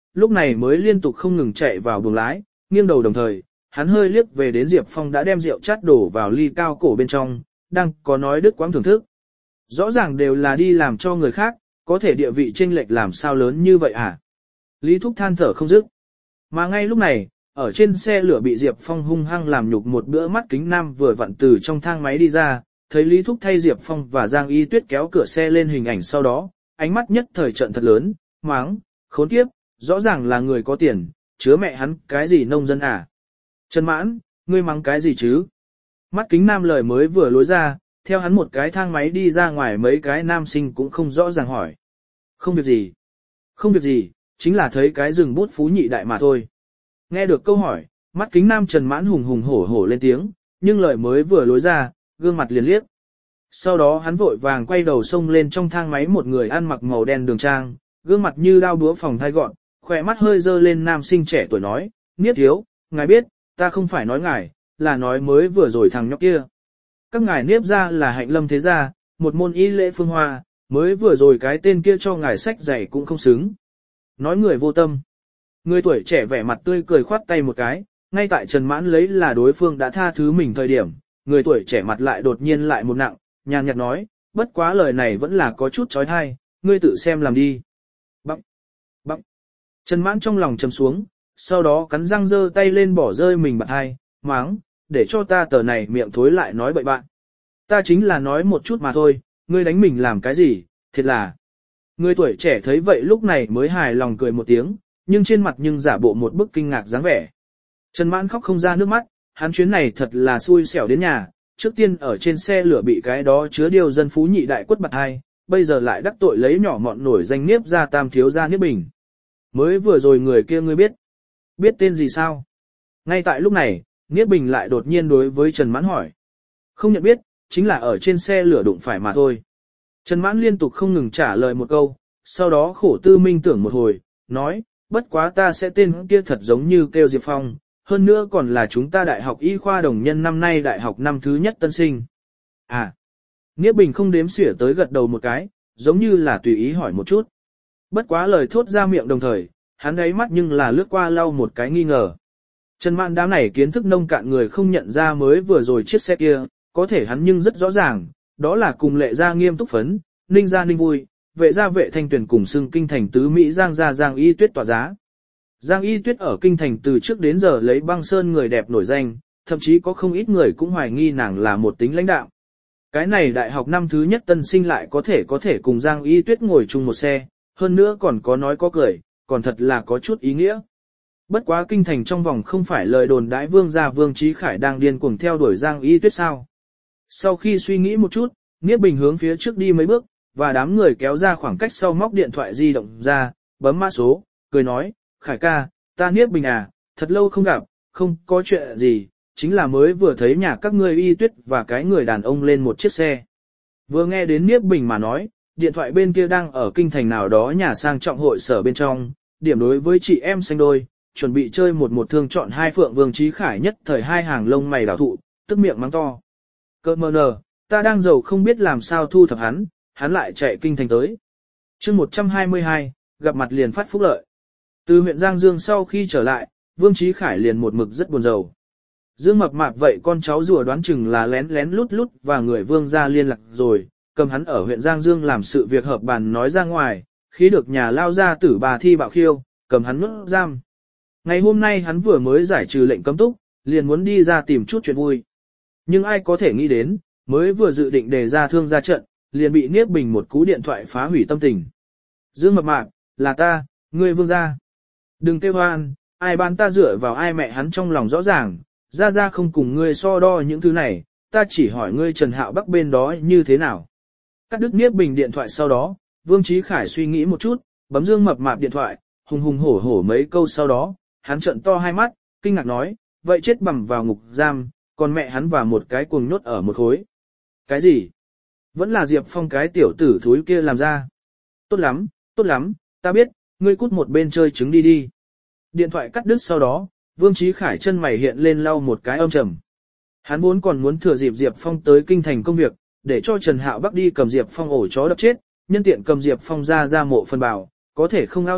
lúc này mới liên tục không ngừng chạy vào buồng lái, nghiêng đầu đồng thời, hắn hơi liếc về đến Diệp Phong đã đem rượu chát đổ vào ly cao cổ bên trong, đang có nói đứt quãng thưởng thức. Rõ ràng đều là đi làm cho người khác, có thể địa vị chênh lệch làm sao lớn như vậy à? Lý Thúc than thở không dứt. Mà ngay lúc này, ở trên xe lửa bị Diệp Phong hung hăng làm nhục một bữa mắt kính nam vừa vặn từ trong thang máy đi ra, thấy Lý Thúc thay Diệp Phong và Giang Y Tuyết kéo cửa xe lên hình ảnh sau đó, ánh mắt nhất thời trận thật lớn, máng, khốn kiếp, rõ ràng là người có tiền, chứa mẹ hắn cái gì nông dân à? Trần Mãn, ngươi mắng cái gì chứ? Mắt kính nam lời mới vừa lối ra, theo hắn một cái thang máy đi ra ngoài mấy cái nam sinh cũng không rõ ràng hỏi. Không việc gì. Không việc gì, chính là thấy cái rừng bút phú nhị đại mà thôi. Nghe được câu hỏi, mắt kính nam Trần Mãn hùng hùng hổ hổ lên tiếng, nhưng lời mới vừa lối ra, gương mặt liền liếc. Sau đó hắn vội vàng quay đầu xông lên trong thang máy một người ăn mặc màu đen đường trang, gương mặt như đao búa phòng thay gọn, khỏe mắt hơi dơ lên nam sinh trẻ tuổi nói, Niết thiếu, ngài biết, ta không phải nói ngài, là nói mới vừa rồi thằng nhóc kia. Các ngài Niếp ra là Hạnh Lâm thế gia, một môn y lễ phương hoa, mới vừa rồi cái tên kia cho ngài sách giày cũng không xứng. Nói người vô tâm. Người tuổi trẻ vẻ mặt tươi cười khoát tay một cái, ngay tại Trần Mãn lấy là đối phương đã tha thứ mình thời điểm, người tuổi trẻ mặt lại đột nhiên lại một nặng, nhàn nhạt nói, bất quá lời này vẫn là có chút trói thai, ngươi tự xem làm đi. Bắp, bắp. Trần Mãn trong lòng trầm xuống, sau đó cắn răng giơ tay lên bỏ rơi mình bạc hai, máng, để cho ta tờ này miệng thối lại nói bậy bạn. Ta chính là nói một chút mà thôi, ngươi đánh mình làm cái gì, thiệt là. Người tuổi trẻ thấy vậy lúc này mới hài lòng cười một tiếng, nhưng trên mặt nhưng giả bộ một bức kinh ngạc dáng vẻ. Trần Mãn khóc không ra nước mắt, hắn chuyến này thật là xui xẻo đến nhà, trước tiên ở trên xe lửa bị cái đó chứa điều dân phú nhị đại quất bạc hai, bây giờ lại đắc tội lấy nhỏ mọn nổi danh Niếp gia tam thiếu gia Niếp Bình. Mới vừa rồi người kia ngươi biết tên gì sao? Ngay tại lúc này, Niếp Bình lại đột nhiên đối với Trần Mãn hỏi. Không nhận biết, chính là ở trên xe lửa đụng phải mà thôi. Trần Mãn liên tục không ngừng trả lời một câu, sau đó khổ tư minh tưởng một hồi, nói, bất quá ta sẽ tên kia thật giống như kêu Diệp Phong, hơn nữa còn là chúng ta đại học y khoa đồng nhân năm nay đại học năm thứ nhất tân sinh. À, Niếp Bình không đếm xỉa tới gật đầu một cái, giống như là tùy ý hỏi một chút. Bất quá lời thốt ra miệng đồng thời, hắn ấy mắt nhưng là lướt qua lau một cái nghi ngờ. Trần Mãn đám này kiến thức nông cạn người không nhận ra mới vừa rồi chiếc xe kia, có thể hắn nhưng rất rõ ràng, đó là cùng Lệ gia Nghiêm Túc Phấn, Ninh gia Ninh Vui, Vệ gia Vệ Thanh Tuyền cùng xưng kinh thành tứ Mỹ Giang gia Giang Y Tuyết tỏa giá. Giang Y Tuyết ở kinh thành từ trước đến giờ lấy băng sơn người đẹp nổi danh, thậm chí có không ít người cũng hoài nghi nàng là một tính lãnh đạo. Cái này đại học năm thứ nhất tân sinh lại có thể cùng Giang Y Tuyết ngồi chung một xe, hơn nữa còn có nói có cười, còn thật là có chút ý nghĩa. Bất quá kinh thành trong vòng không phải lời đồn đãi Vương gia Vương Chí Khải đang điên cuồng theo đuổi Giang Y Tuyết sao. Sau khi suy nghĩ một chút, Niếp Bình hướng phía trước đi mấy bước, và đám người kéo ra khoảng cách sau móc điện thoại di động ra, bấm mã số, cười nói, Khải ca, ta Niếp Bình à, thật lâu không gặp, không có chuyện gì, chính là mới vừa thấy nhà các ngươi Y Tuyết và cái người đàn ông lên một chiếc xe. Vừa nghe đến Niếp Bình mà nói, điện thoại bên kia đang ở kinh thành nào đó nhà sang trọng hội sở bên trong, điểm đối với chị em xanh đôi, chuẩn bị chơi một thương chọn hai phượng Vương Chí Khải nhất thời hai hàng lông mày đảo thụ, tức miệng mắng to. Cơ mờ nờ, ta đang giàu không biết làm sao thu thập hắn lại chạy kinh thành tới. chương 122, gặp mặt liền phát phúc lợi. Từ huyện Giang Dương sau khi trở lại, Vương Chí Khải liền một mực rất buồn rầu. Dương Mập Mạp vậy con cháu rùa đoán chừng là lén lén lút lút và người Vương gia liên lạc rồi, cầm hắn ở huyện Giang Dương làm sự việc hợp bàn nói ra ngoài, khi được nhà lao gia tử bà thi bạo khiêu, cầm hắn nhốt giam. Ngày hôm nay hắn vừa mới giải trừ lệnh cấm túc, liền muốn đi ra tìm chút chuyện vui. Nhưng ai có thể nghĩ đến, mới vừa dự định đề ra thương ra trận, liền bị Niếp Bình một cú điện thoại phá hủy tâm tình. Dương Mập Mạp, là ta, ngươi Vương gia. Đừng kêu hoan, ai bán ta dựa vào ai mẹ hắn trong lòng rõ ràng, ra không cùng ngươi so đo những thứ này, ta chỉ hỏi ngươi Trần Hạo Bắc bên đó như thế nào. Cắt đứt Niếp Bình điện thoại sau đó, Vương Chí Khải suy nghĩ một chút, bấm Dương Mập Mạp điện thoại, hùng hùng hổ hổ mấy câu sau đó, hắn trợn to hai mắt, kinh ngạc nói, vậy chết bằm vào ngục giam, còn mẹ hắn và một cái cuồng nhốt ở một khối. Cái gì? Vẫn là Diệp Phong cái tiểu tử thúi kia làm ra. Tốt lắm, ta biết, ngươi cút một bên chơi trứng đi. Điện thoại cắt đứt sau đó, Vương Chí Khải chân mày hiện lên lau một cái âm trầm. Hắn vốn còn muốn thừa dịp Diệp Phong tới kinh thành công việc, để cho Trần Hạo Bắc đi cầm Diệp Phong ổ chó đập chết, nhân tiện cầm Diệp Phong ra mộ phân bảo, có thể không ao ước,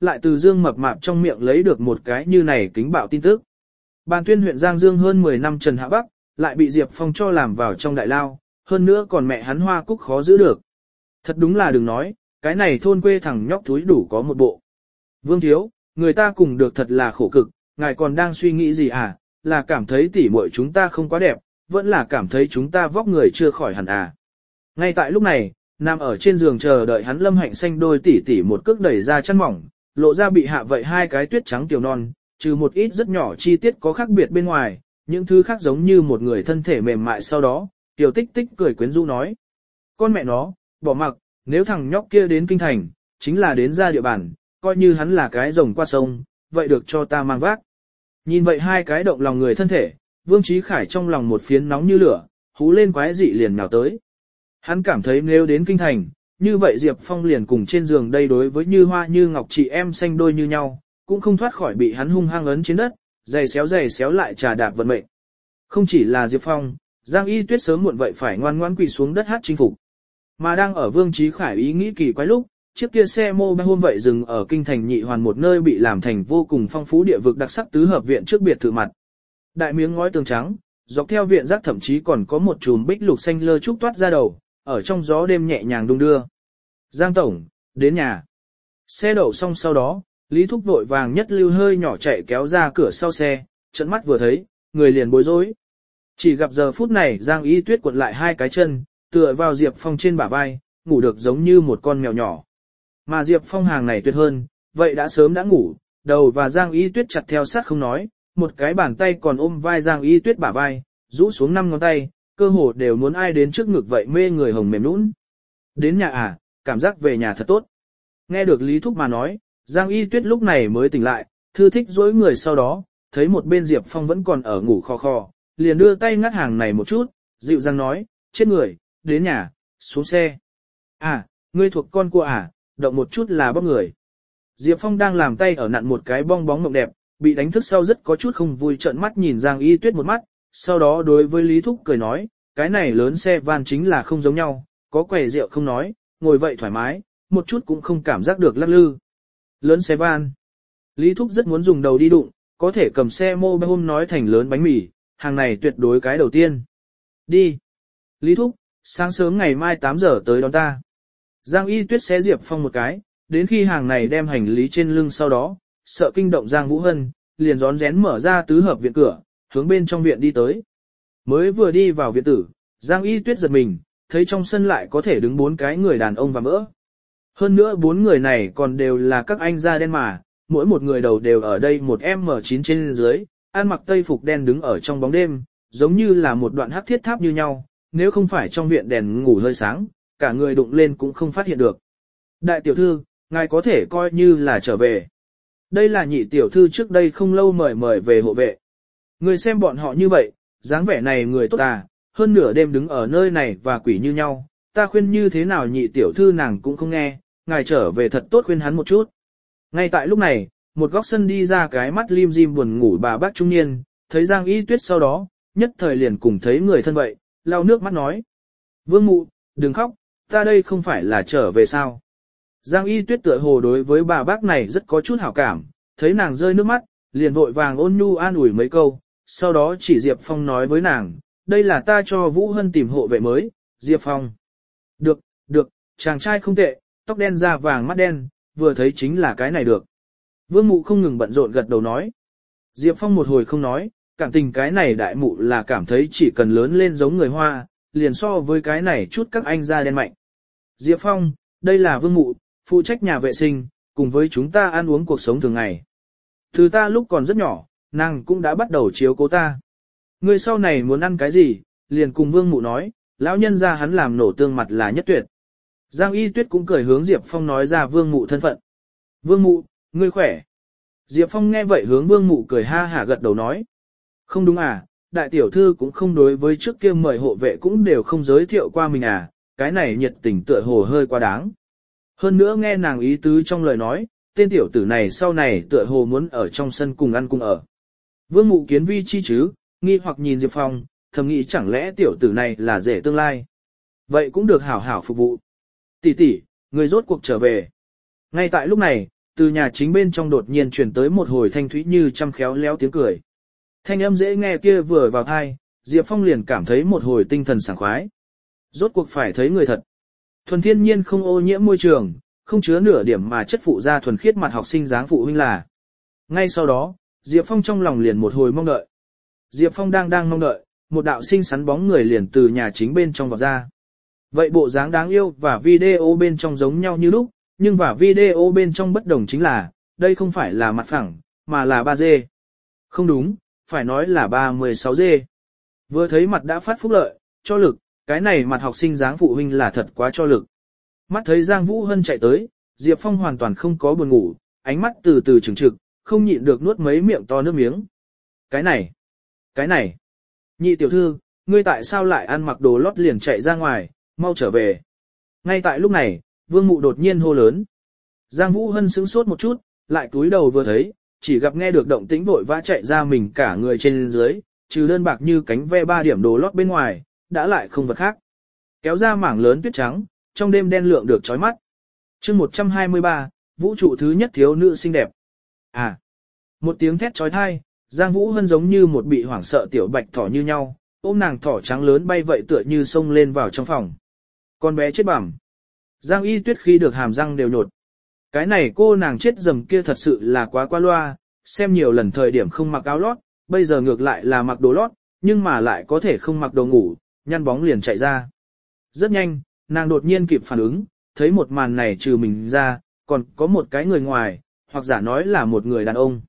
lại từ Dương Mập Mạp trong miệng lấy được một cái như này kính bạo tin tức. Bàn tuyên huyện Giang Dương hơn 10 năm Trần Hạ Bắc, lại bị Diệp Phong cho làm vào trong đại lao, hơn nữa còn mẹ hắn Hoa Cúc khó giữ được. Thật đúng là đừng nói, cái này thôn quê thằng nhóc thúi đủ có một bộ. Vương Thiếu, người ta cùng được thật là khổ cực, ngài còn đang suy nghĩ gì à, là cảm thấy tỉ muội chúng ta không quá đẹp, vẫn là cảm thấy chúng ta vóc người chưa khỏi hẳn à. Ngay tại lúc này, nằm ở trên giường chờ đợi hắn Lâm Hạnh Xanh đôi tỉ tỉ một cước đẩy ra chăn mỏng, lộ ra bị hạ vậy hai cái tuyết trắng tiểu non, trừ một ít rất nhỏ chi tiết có khác biệt bên ngoài, những thứ khác giống như một người thân thể mềm mại sau đó, Tiểu Tích Tích cười quyến rũ nói. Con mẹ nó, bỏ mặc, nếu thằng nhóc kia đến kinh thành, chính là đến ra địa bàn, coi như hắn là cái rồng qua sông, vậy được cho ta mang vác. Nhìn vậy hai cái động lòng người thân thể, Vương Chí Khải trong lòng một phiến nóng như lửa, hú lên quái dị liền nhào tới. Hắn cảm thấy nếu đến kinh thành, như vậy Diệp Phong liền cùng trên giường đây đối với như hoa như ngọc chị em xanh đôi như nhau, cũng không thoát khỏi bị hắn hung hăng ấn trên đất, giày xéo lại trà đạp vận mệnh. Không chỉ là Diệp Phong, Giang Y Tuyết sớm muộn vậy phải ngoan ngoãn quỳ xuống đất hát chinh phục. Mà đang ở Vương Chí Khải ý nghĩ kỳ quái lúc, chiếc kia xe mô hôm vậy dừng ở kinh thành nhị hoàn một nơi bị làm thành vô cùng phong phú địa vực đặc sắc tứ hợp viện trước biệt thự mặt. Đại miếng ngói tường trắng, dọc theo viện rác thậm chí còn có một chùm bích lục xanh lơ trúc toát ra đầu, ở trong gió đêm nhẹ nhàng đung đưa. Giang tổng, đến nhà. Xe đậu xong sau đó, Lý Thúc vội vàng nhất lưu hơi nhỏ chạy kéo ra cửa sau xe, trận mắt vừa thấy, người liền bối rối. Chỉ gặp giờ phút này Giang Y Tuyết cuộn lại hai cái chân, tựa vào Diệp Phong trên bả vai, ngủ được giống như một con mèo nhỏ. Mà Diệp Phong hàng này tuyệt hơn, vậy đã sớm đã ngủ, đầu và Giang Y Tuyết chặt theo sát không nói, một cái bàn tay còn ôm vai Giang Y Tuyết bả vai, rũ xuống 5 ngón tay, cơ hồ đều muốn ai đến trước ngực vậy mê người hồng mềm nũng. Đến nhà à, cảm giác về nhà thật tốt. Nghe được Lý Thúc mà nói, Giang Y Tuyết lúc này mới tỉnh lại, thư thích dối người sau đó, thấy một bên Diệp Phong vẫn còn ở ngủ khò khò, liền đưa tay ngắt hàng này một chút, dịu dàng nói, chết người, đến nhà, xuống xe. À, ngươi thuộc con cua à, động một chút là bóp người. Diệp Phong đang làm tay ở nặn một cái bong bóng mộng đẹp, bị đánh thức sau rất có chút không vui trợn mắt nhìn Giang Y Tuyết một mắt, sau đó đối với Lý Thúc cười nói, cái này lớn xe van chính là không giống nhau, có quầy rượu không nói, ngồi vậy thoải mái, một chút cũng không cảm giác được lắc lư. Lớn xe van. Lý Thúc rất muốn dùng đầu đi đụng, có thể cầm xe mô bê hôm nói thành lớn bánh mì, hàng này tuyệt đối cái đầu tiên. Đi. Lý Thúc, sáng sớm ngày mai 8 giờ tới đón ta. Giang Y Tuyết xé Diệp Phong một cái, đến khi hàng này đem hành lý trên lưng sau đó, sợ kinh động Giang Vũ Hân, liền rón rén mở ra tứ hợp viện cửa, hướng bên trong viện đi tới. Mới vừa đi vào viện tử, Giang Y Tuyết giật mình, thấy trong sân lại có thể đứng 4 cái người đàn ông và mỡ. Hơn nữa 4 người này còn đều là các anh da đen mà, mỗi một người đầu đều ở đây một M9 trên dưới, ăn mặc tây phục đen đứng ở trong bóng đêm, giống như là một đoạn hắc thiết tháp như nhau, nếu không phải trong viện đèn ngủ hơi sáng, cả người đụng lên cũng không phát hiện được. Đại tiểu thư, ngài có thể coi như là trở về. Đây là nhị tiểu thư trước đây không lâu mời về hộ vệ. Người xem bọn họ như vậy, dáng vẻ này người tốt à, hơn nửa đêm đứng ở nơi này và quỷ như nhau, ta khuyên như thế nào nhị tiểu thư nàng cũng không nghe, ngài trở về thật tốt khuyên hắn một chút. Ngay tại lúc này, một góc sân đi ra cái mắt lim dim buồn ngủ bà bác trung niên, thấy Giang Y Tuyết sau đó, nhất thời liền cùng thấy người thân vậy, lau nước mắt nói. Vương mụ, đừng khóc, ta đây không phải là trở về sao. Giang Y Tuyết tựa hồ đối với bà bác này rất có chút hảo cảm, thấy nàng rơi nước mắt, liền vội vàng ôn nhu an ủi mấy câu, sau đó chỉ Diệp Phong nói với nàng, đây là ta cho Vũ Hân tìm hộ vệ mới, Diệp Phong. Được, chàng trai không tệ, tóc đen da vàng mắt đen, vừa thấy chính là cái này được. Vương mụ không ngừng bận rộn gật đầu nói. Diệp Phong một hồi không nói, cảm tình cái này đại mụ là cảm thấy chỉ cần lớn lên giống người Hoa, liền so với cái này chút các anh da đen mạnh. Diệp Phong, đây là Vương mụ, phụ trách nhà vệ sinh, cùng với chúng ta ăn uống cuộc sống thường ngày. Từ ta lúc còn rất nhỏ, nàng cũng đã bắt đầu chiếu cố ta. Người sau này muốn ăn cái gì, liền cùng Vương mụ nói, lão nhân ra hắn làm nổ tương mặt là nhất tuyệt. Giang Y Tuyết cũng cười hướng Diệp Phong nói ra Vương mụ thân phận. Vương mụ, ngươi khỏe. Diệp Phong nghe vậy hướng Vương mụ cười ha hả gật đầu nói. Không đúng à, đại tiểu thư cũng không đối với trước kia mời hộ vệ cũng đều không giới thiệu qua mình à, cái này nhiệt tình tựa hồ hơi quá đáng. Hơn nữa nghe nàng ý tứ trong lời nói, tên tiểu tử này sau này tựa hồ muốn ở trong sân cùng ăn cùng ở. Vương mụ kiến vi chi chứ, nghi hoặc nhìn Diệp Phong, thầm nghĩ chẳng lẽ tiểu tử này là rể tương lai. Vậy cũng được hảo hảo phục vụ. Tỷ tỷ, người rốt cuộc trở về. Ngay tại lúc này, từ nhà chính bên trong đột nhiên truyền tới một hồi thanh thúy như trăm khéo léo tiếng cười. Thanh âm dễ nghe kia vừa vào tai, Diệp Phong liền cảm thấy một hồi tinh thần sảng khoái. Rốt cuộc phải thấy người thật. Thuần thiên nhiên không ô nhiễm môi trường, không chứa nửa điểm mà chất phụ ra thuần khiết mặt học sinh dáng phụ huynh là. Ngay sau đó, Diệp Phong trong lòng liền một hồi mong đợi. Diệp Phong đang mong đợi, một đạo xinh xắn bóng người liền từ nhà chính bên trong vọt ra. Vậy bộ dáng đáng yêu và video bên trong giống nhau như lúc, nhưng và video bên trong bất đồng chính là, đây không phải là mặt phẳng, mà là 3D. Không đúng, phải nói là 36D. Vừa thấy mặt đã phát phúc lợi, cho lực, cái này mặt học sinh dáng phụ huynh là thật quá cho lực. Mắt thấy Giang Vũ Hân chạy tới, Diệp Phong hoàn toàn không có buồn ngủ, ánh mắt từ từ trừng trực, không nhịn được nuốt mấy miệng to nước miếng. Cái này, nhị tiểu thư, ngươi tại sao lại ăn mặc đồ lót liền chạy ra ngoài, mau trở về. Ngay tại lúc này, Vương Mụ đột nhiên hô lớn. Giang Vũ Hân sững sốt một chút, lại cúi đầu vừa thấy, chỉ gặp nghe được động tĩnh vội vã chạy ra mình cả người trên dưới, trừ đơn bạc như cánh ve 3 điểm đồ lót bên ngoài, đã lại không vật khác. Kéo ra mảng lớn tuyết trắng, trong đêm đen lượng được chói mắt. Chương 123, vũ trụ thứ nhất thiếu nữ xinh đẹp. À, một tiếng thét chói tai, Giang Vũ Hân giống như một bị hoảng sợ tiểu bạch thỏ như nhau, ôm nàng thỏ trắng lớn bay vậy tựa như xông lên vào trong phòng. Con bé chết bẩm. Giang Y Tuyết khi được hàm răng đều nhột. Cái này cô nàng chết dầm kia thật sự là quá qua loa, xem nhiều lần thời điểm không mặc áo lót, bây giờ ngược lại là mặc đồ lót, nhưng mà lại có thể không mặc đồ ngủ, nhăn bóng liền chạy ra. Rất nhanh, nàng đột nhiên kịp phản ứng, thấy một màn này trừ mình ra, còn có một cái người ngoài, hoặc giả nói là một người đàn ông.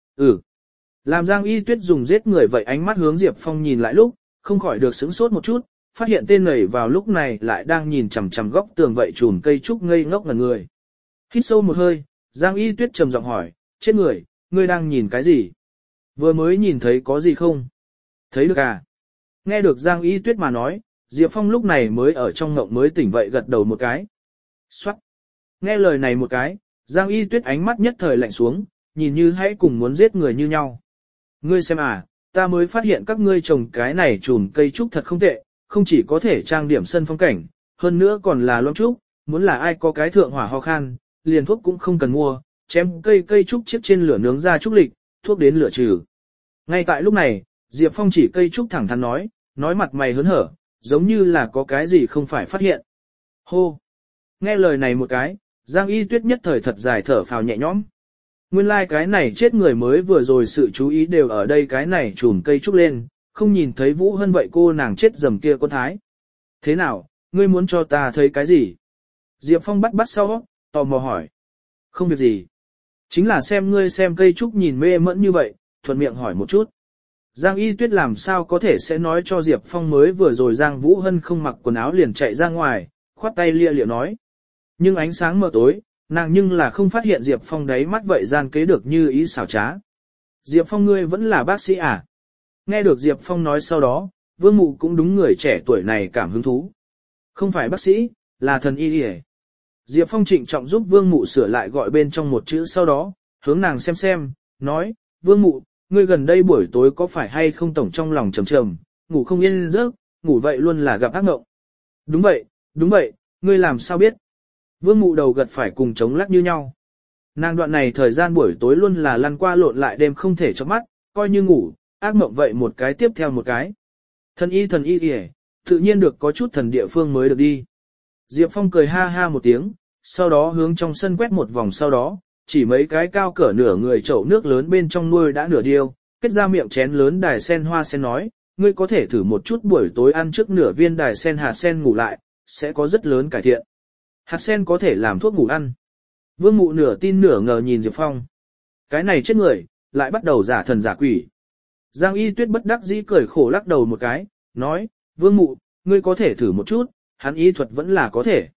Làm Giang Y Tuyết dùng giết người vậy ánh mắt hướng Diệp Phong nhìn lại lúc, không khỏi được sững sốt một chút, phát hiện tên này vào lúc này lại đang nhìn chằm chằm góc tường vậy chùm cây trúc ngây ngốc ngẩn người. Hít sâu một hơi, Giang Y Tuyết trầm giọng hỏi, chết người, ngươi đang nhìn cái gì? Vừa mới nhìn thấy có gì không? Thấy được à? Nghe được Giang Y Tuyết mà nói, Diệp Phong lúc này mới ở trong ngộng mới tỉnh vậy gật đầu một cái. Xoát! Nghe lời này một cái, Giang Y Tuyết ánh mắt nhất thời lạnh xuống, nhìn như hãy cùng muốn giết người như nhau. Ngươi xem à, ta mới phát hiện các ngươi trồng cái này chùm cây trúc thật không tệ, không chỉ có thể trang điểm sân phong cảnh, hơn nữa còn là loãng trúc, muốn là ai có cái thượng hỏa ho khan, liền thuốc cũng không cần mua, chém cây trúc chiếc trên lửa nướng ra trúc lịch, thuốc đến lửa trừ. Ngay tại lúc này, Diệp Phong chỉ cây trúc thẳng thắn nói mặt mày hớn hở, giống như là có cái gì không phải phát hiện. Hô! Nghe lời này một cái, Giang Y Tuyết nhất thời thật dài thở phào nhẹ nhõm. Nguyên lai cái này chết người mới vừa rồi sự chú ý đều ở đây cái này chùm cây trúc lên, không nhìn thấy Vũ Hân vậy cô nàng chết dầm kia con thái. Thế nào, ngươi muốn cho ta thấy cái gì? Diệp Phong bắt sau, tò mò hỏi. Không việc gì. Chính là xem ngươi xem cây trúc nhìn mê mẫn như vậy, thuận miệng hỏi một chút. Giang Y Tuyết làm sao có thể sẽ nói cho Diệp Phong mới vừa rồi Giang Vũ Hân không mặc quần áo liền chạy ra ngoài, khoát tay lia lịa nói. Nhưng ánh sáng mờ tối, nàng nhưng là không phát hiện Diệp Phong đáy mắt vậy gian kế được như ý xảo trá. Diệp Phong ngươi vẫn là bác sĩ à? Nghe được Diệp Phong nói sau đó, Vương Mụ cũng đúng người trẻ tuổi này cảm hứng thú. Không phải bác sĩ, là thần y y. Diệp Phong trịnh trọng giúp Vương Mụ sửa lại gọi bên trong một chữ sau đó, hướng nàng xem, nói, Vương Mụ, ngươi gần đây buổi tối có phải hay không tổng trong lòng trầm trầm, ngủ không yên giấc, ngủ vậy luôn là gặp ác mộng. Đúng vậy, ngươi làm sao biết? Vương Mụ đầu gật phải cùng chống lắc như nhau. Nàng đoạn này thời gian buổi tối luôn là lăn qua lộn lại đêm không thể chớp mắt, coi như ngủ, ác mộng vậy một cái tiếp theo một cái. Thần y kìa, tự nhiên được có chút thần địa phương mới được đi. Diệp Phong cười ha ha một tiếng, sau đó hướng trong sân quét một vòng sau đó, chỉ mấy cái cao cỡ nửa người chậu nước lớn bên trong nuôi đã nửa điêu, kết ra miệng chén lớn đài sen hoa sen nói, ngươi có thể thử một chút buổi tối ăn trước nửa viên đài sen hạt sen ngủ lại, sẽ có rất lớn cải thiện. Hạt sen có thể làm thuốc ngủ ăn. Vương Mụ nửa tin nửa ngờ nhìn Diệp Phong. Cái này chết người, lại bắt đầu giả thần giả quỷ. Giang Y Tuyết bất đắc dĩ cười khổ lắc đầu một cái, nói, Vương Mụ, ngươi có thể thử một chút, hắn y thuật vẫn là có thể.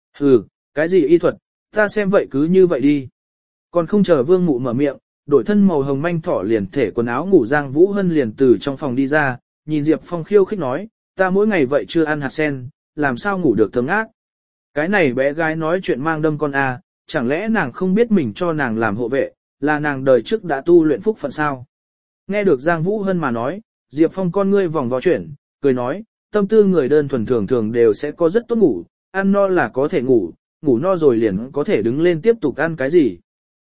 Cái gì y thuật, ta xem vậy cứ như vậy đi. Còn không chờ Vương Mụ mở miệng, đổi thân màu hồng manh thỏ liền thể quần áo ngủ Giang Vũ Hân liền từ trong phòng đi ra, nhìn Diệp Phong khiêu khích nói, ta mỗi ngày vậy chưa ăn hạt sen, làm sao ngủ được thơm ác. Cái này bé gái nói chuyện mang đâm con à, chẳng lẽ nàng không biết mình cho nàng làm hộ vệ, là nàng đời trước đã tu luyện phúc phận sao? Nghe được Giang Vũ Hân mà nói, Diệp Phong con ngươi vòng vo chuyển, cười nói, tâm tư người đơn thuần thường đều sẽ có rất tốt ngủ, ăn no là có thể ngủ, ngủ no rồi liền có thể đứng lên tiếp tục ăn cái gì.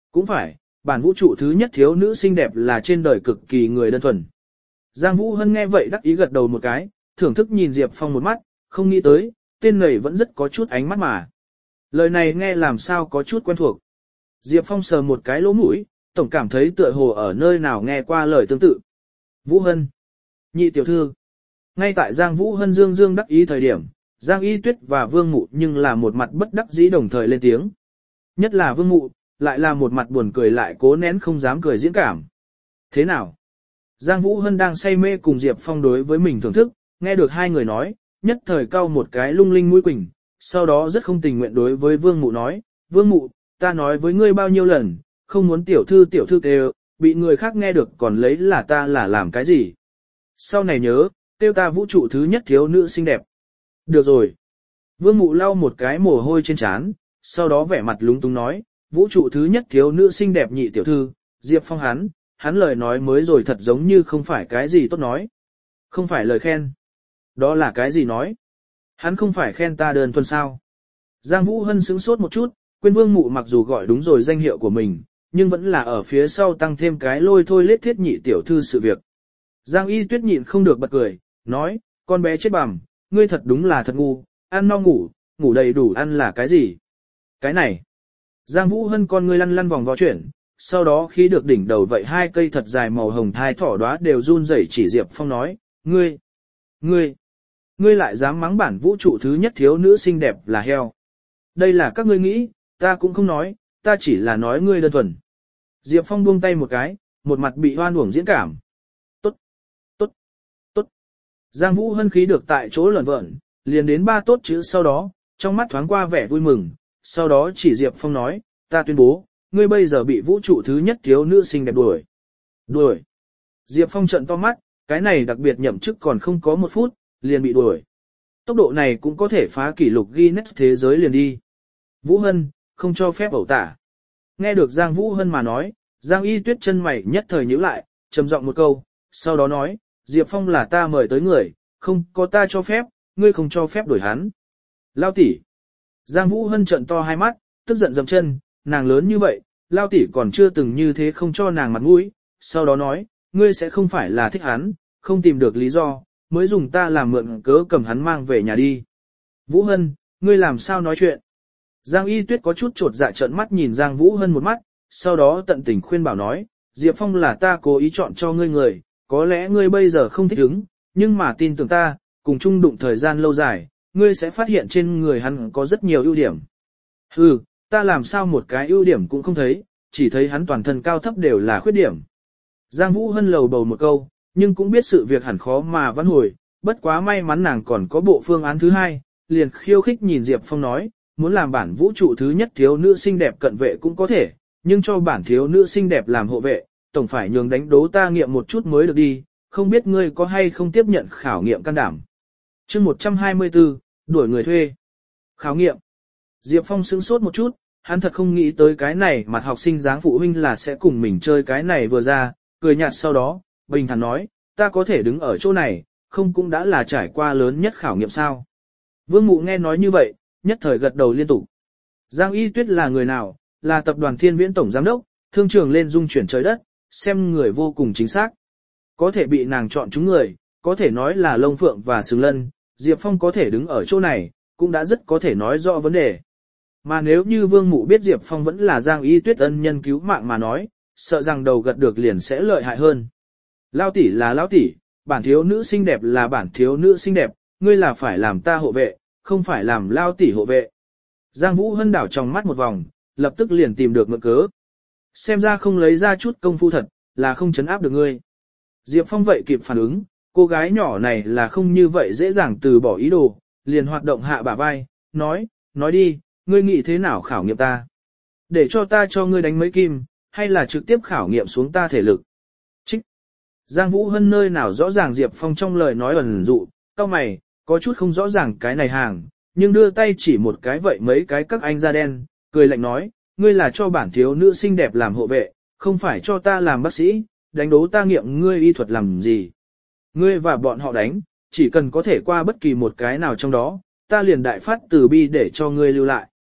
Cũng phải, bản vũ trụ thứ nhất thiếu nữ xinh đẹp là trên đời cực kỳ người đơn thuần. Giang Vũ Hân nghe vậy đắc ý gật đầu một cái, thưởng thức nhìn Diệp Phong một mắt, không nghĩ tới, tên này vẫn rất có chút ánh mắt mà. Lời này nghe làm sao có chút quen thuộc. Diệp Phong sờ một cái lỗ mũi, tổng cảm thấy tựa hồ ở nơi nào nghe qua lời tương tự. Vũ Hân. Nhị tiểu thư. Ngay tại Giang Vũ Hân dương dương đắc ý thời điểm, Giang Y Tuyết và Vương Mụ nhưng là một mặt bất đắc dĩ đồng thời lên tiếng. Nhất là Vương Mụ, lại là một mặt buồn cười lại cố nén không dám cười diễn cảm. Thế nào? Giang Vũ Hân đang say mê cùng Diệp Phong đối với mình thưởng thức, nghe được hai người nói, nhất thời cau một cái lung linh mũi quỳnh, sau đó rất không tình nguyện đối với Vương Mụ nói, Vương Mụ, ta nói với ngươi bao nhiêu lần, không muốn tiểu thư kêu, bị người khác nghe được còn lấy là ta là làm cái gì. Sau này nhớ, kêu ta vũ trụ thứ nhất thiếu nữ xinh đẹp. Được rồi. Vương Mụ lau một cái mồ hôi trên trán, sau đó vẻ mặt lúng túng nói, vũ trụ thứ nhất thiếu nữ xinh đẹp nhị tiểu thư, Diệp Phong hắn lời nói mới rồi thật giống như không phải cái gì tốt nói. Không phải lời khen. Đó là cái gì nói? Hắn không phải khen ta đơn thuần sao. Giang Vũ Hân sững sốt một chút, quên Vương Mụ mặc dù gọi đúng rồi danh hiệu của mình, nhưng vẫn là ở phía sau tăng thêm cái lôi thôi lết thiết nhị tiểu thư sự việc. Giang Y Tuyết nhịn không được bật cười, nói, con bé chết bằm, ngươi thật đúng là thật ngu, ăn no ngủ đầy đủ ăn là cái gì? Cái này. Giang Vũ Hân con ngươi lăn lăn vòng vo chuyển, sau đó khi được đỉnh đầu vậy hai cây thật dài màu hồng thai thỏ đóa đều run rẩy chỉ Diệp Phong nói, ngươi lại dám mắng bản vũ trụ thứ nhất thiếu nữ xinh đẹp là heo. Đây là các ngươi nghĩ, ta cũng không nói, ta chỉ là nói ngươi đơn thuần. Diệp Phong buông tay một cái, một mặt bị hoan uổng diễn cảm. Tốt. Giang Vũ Hân khí được tại chỗ lởn vởn, liền đến ba tốt chữ sau đó, trong mắt thoáng qua vẻ vui mừng, sau đó chỉ Diệp Phong nói, ta tuyên bố, ngươi bây giờ bị vũ trụ thứ nhất thiếu nữ xinh đẹp đuổi. Đuổi. Diệp Phong trợn to mắt, cái này đặc biệt nhậm chức còn không có 1 phút, liền bị đuổi. Tốc độ này cũng có thể phá kỷ lục Guinness thế giới liền đi. Vũ Hân, không cho phép ẩu tả. Nghe được Giang Vũ Hân mà nói, Giang Y Tuyết chân mày nhất thời nhíu lại, trầm giọng một câu, sau đó nói, Diệp Phong là ta mời tới người, không có ta cho phép, ngươi không cho phép đuổi hắn. Lao tỷ. Giang Vũ Hân trợn to hai mắt, tức giận dậm chân, nàng lớn như vậy, Lao tỷ còn chưa từng như thế không cho nàng mặt mũi, sau đó nói, ngươi sẽ không phải là thích hắn, không tìm được lý do, mới dùng ta làm mượn cớ cầm hắn mang về nhà đi. Vũ Hân, ngươi làm sao nói chuyện? Giang Y Tuyết có chút chột dạ trợn mắt nhìn Giang Vũ Hân một mắt, sau đó tận tình khuyên bảo nói, Diệp Phong là ta cố ý chọn cho ngươi người, có lẽ ngươi bây giờ không thích ứng, nhưng mà tin tưởng ta, cùng chung đụng thời gian lâu dài, ngươi sẽ phát hiện trên người hắn có rất nhiều ưu điểm. Hừ, ta làm sao một cái ưu điểm cũng không thấy, chỉ thấy hắn toàn thân cao thấp đều là khuyết điểm. Giang Vũ Hân lầu bầu một câu, nhưng cũng biết sự việc hẳn khó mà vãn hồi, bất quá may mắn nàng còn có bộ phương án thứ hai, liền khiêu khích nhìn Diệp Phong nói, muốn làm bản vũ trụ thứ nhất thiếu nữ xinh đẹp cận vệ cũng có thể, nhưng cho bản thiếu nữ xinh đẹp làm hộ vệ, tổng phải nhường đánh đố ta nghiệm một chút mới được đi, không biết ngươi có hay không tiếp nhận khảo nghiệm can đảm. Chương 124, đuổi người thuê. Khảo nghiệm. Diệp Phong sững sốt một chút, hắn thật không nghĩ tới cái này mặt học sinh dáng phụ huynh là sẽ cùng mình chơi cái này vừa ra, cười nhạt sau đó, bình thản nói, ta có thể đứng ở chỗ này, không cũng đã là trải qua lớn nhất khảo nghiệm sao. Vương Mụ nghe nói như vậy, nhất thời gật đầu liên tục. Giang Y Tuyết là người nào, là tập đoàn Thiên Viễn tổng giám đốc, thương trường lên dung chuyển trời đất, xem người vô cùng chính xác. Có thể bị nàng chọn chúng người, có thể nói là lông phượng và sừng lân, Diệp Phong có thể đứng ở chỗ này, cũng đã rất có thể nói rõ vấn đề. Mà nếu như Vương Mụ biết Diệp Phong vẫn là Giang Y Tuyết ân nhân cứu mạng mà nói, sợ rằng đầu gật được liền sẽ lợi hại hơn. Lao tỷ là lao tỷ, bản thiếu nữ xinh đẹp là bản thiếu nữ xinh đẹp, ngươi là phải làm ta hộ vệ, không phải làm lao tỷ hộ vệ. Giang Vũ Hân đảo trong mắt một vòng, lập tức liền tìm được mượn cớ. Xem ra không lấy ra chút công phu thật, là không chấn áp được ngươi. Diệp Phong vậy kịp phản ứng, cô gái nhỏ này là không như vậy dễ dàng từ bỏ ý đồ, liền hoạt động hạ bả vai, nói đi, ngươi nghĩ thế nào khảo nghiệm ta? Để cho ta cho ngươi đánh mấy kim, hay là trực tiếp khảo nghiệm xuống ta thể lực? Trích. Giang Vũ Hân nơi nào rõ ràng Diệp Phong trong lời nói ẩn dụ, cau mày, có chút không rõ ràng cái này hàng, nhưng đưa tay chỉ một cái vậy mấy cái các anh da đen, cười lạnh nói, ngươi là cho bản thiếu nữ xinh đẹp làm hộ vệ, không phải cho ta làm bác sĩ, đánh đố ta nghiệm ngươi y thuật làm gì. Ngươi và bọn họ đánh, chỉ cần có thể qua bất kỳ một cái nào trong đó, ta liền đại phát từ bi để cho ngươi lưu lại.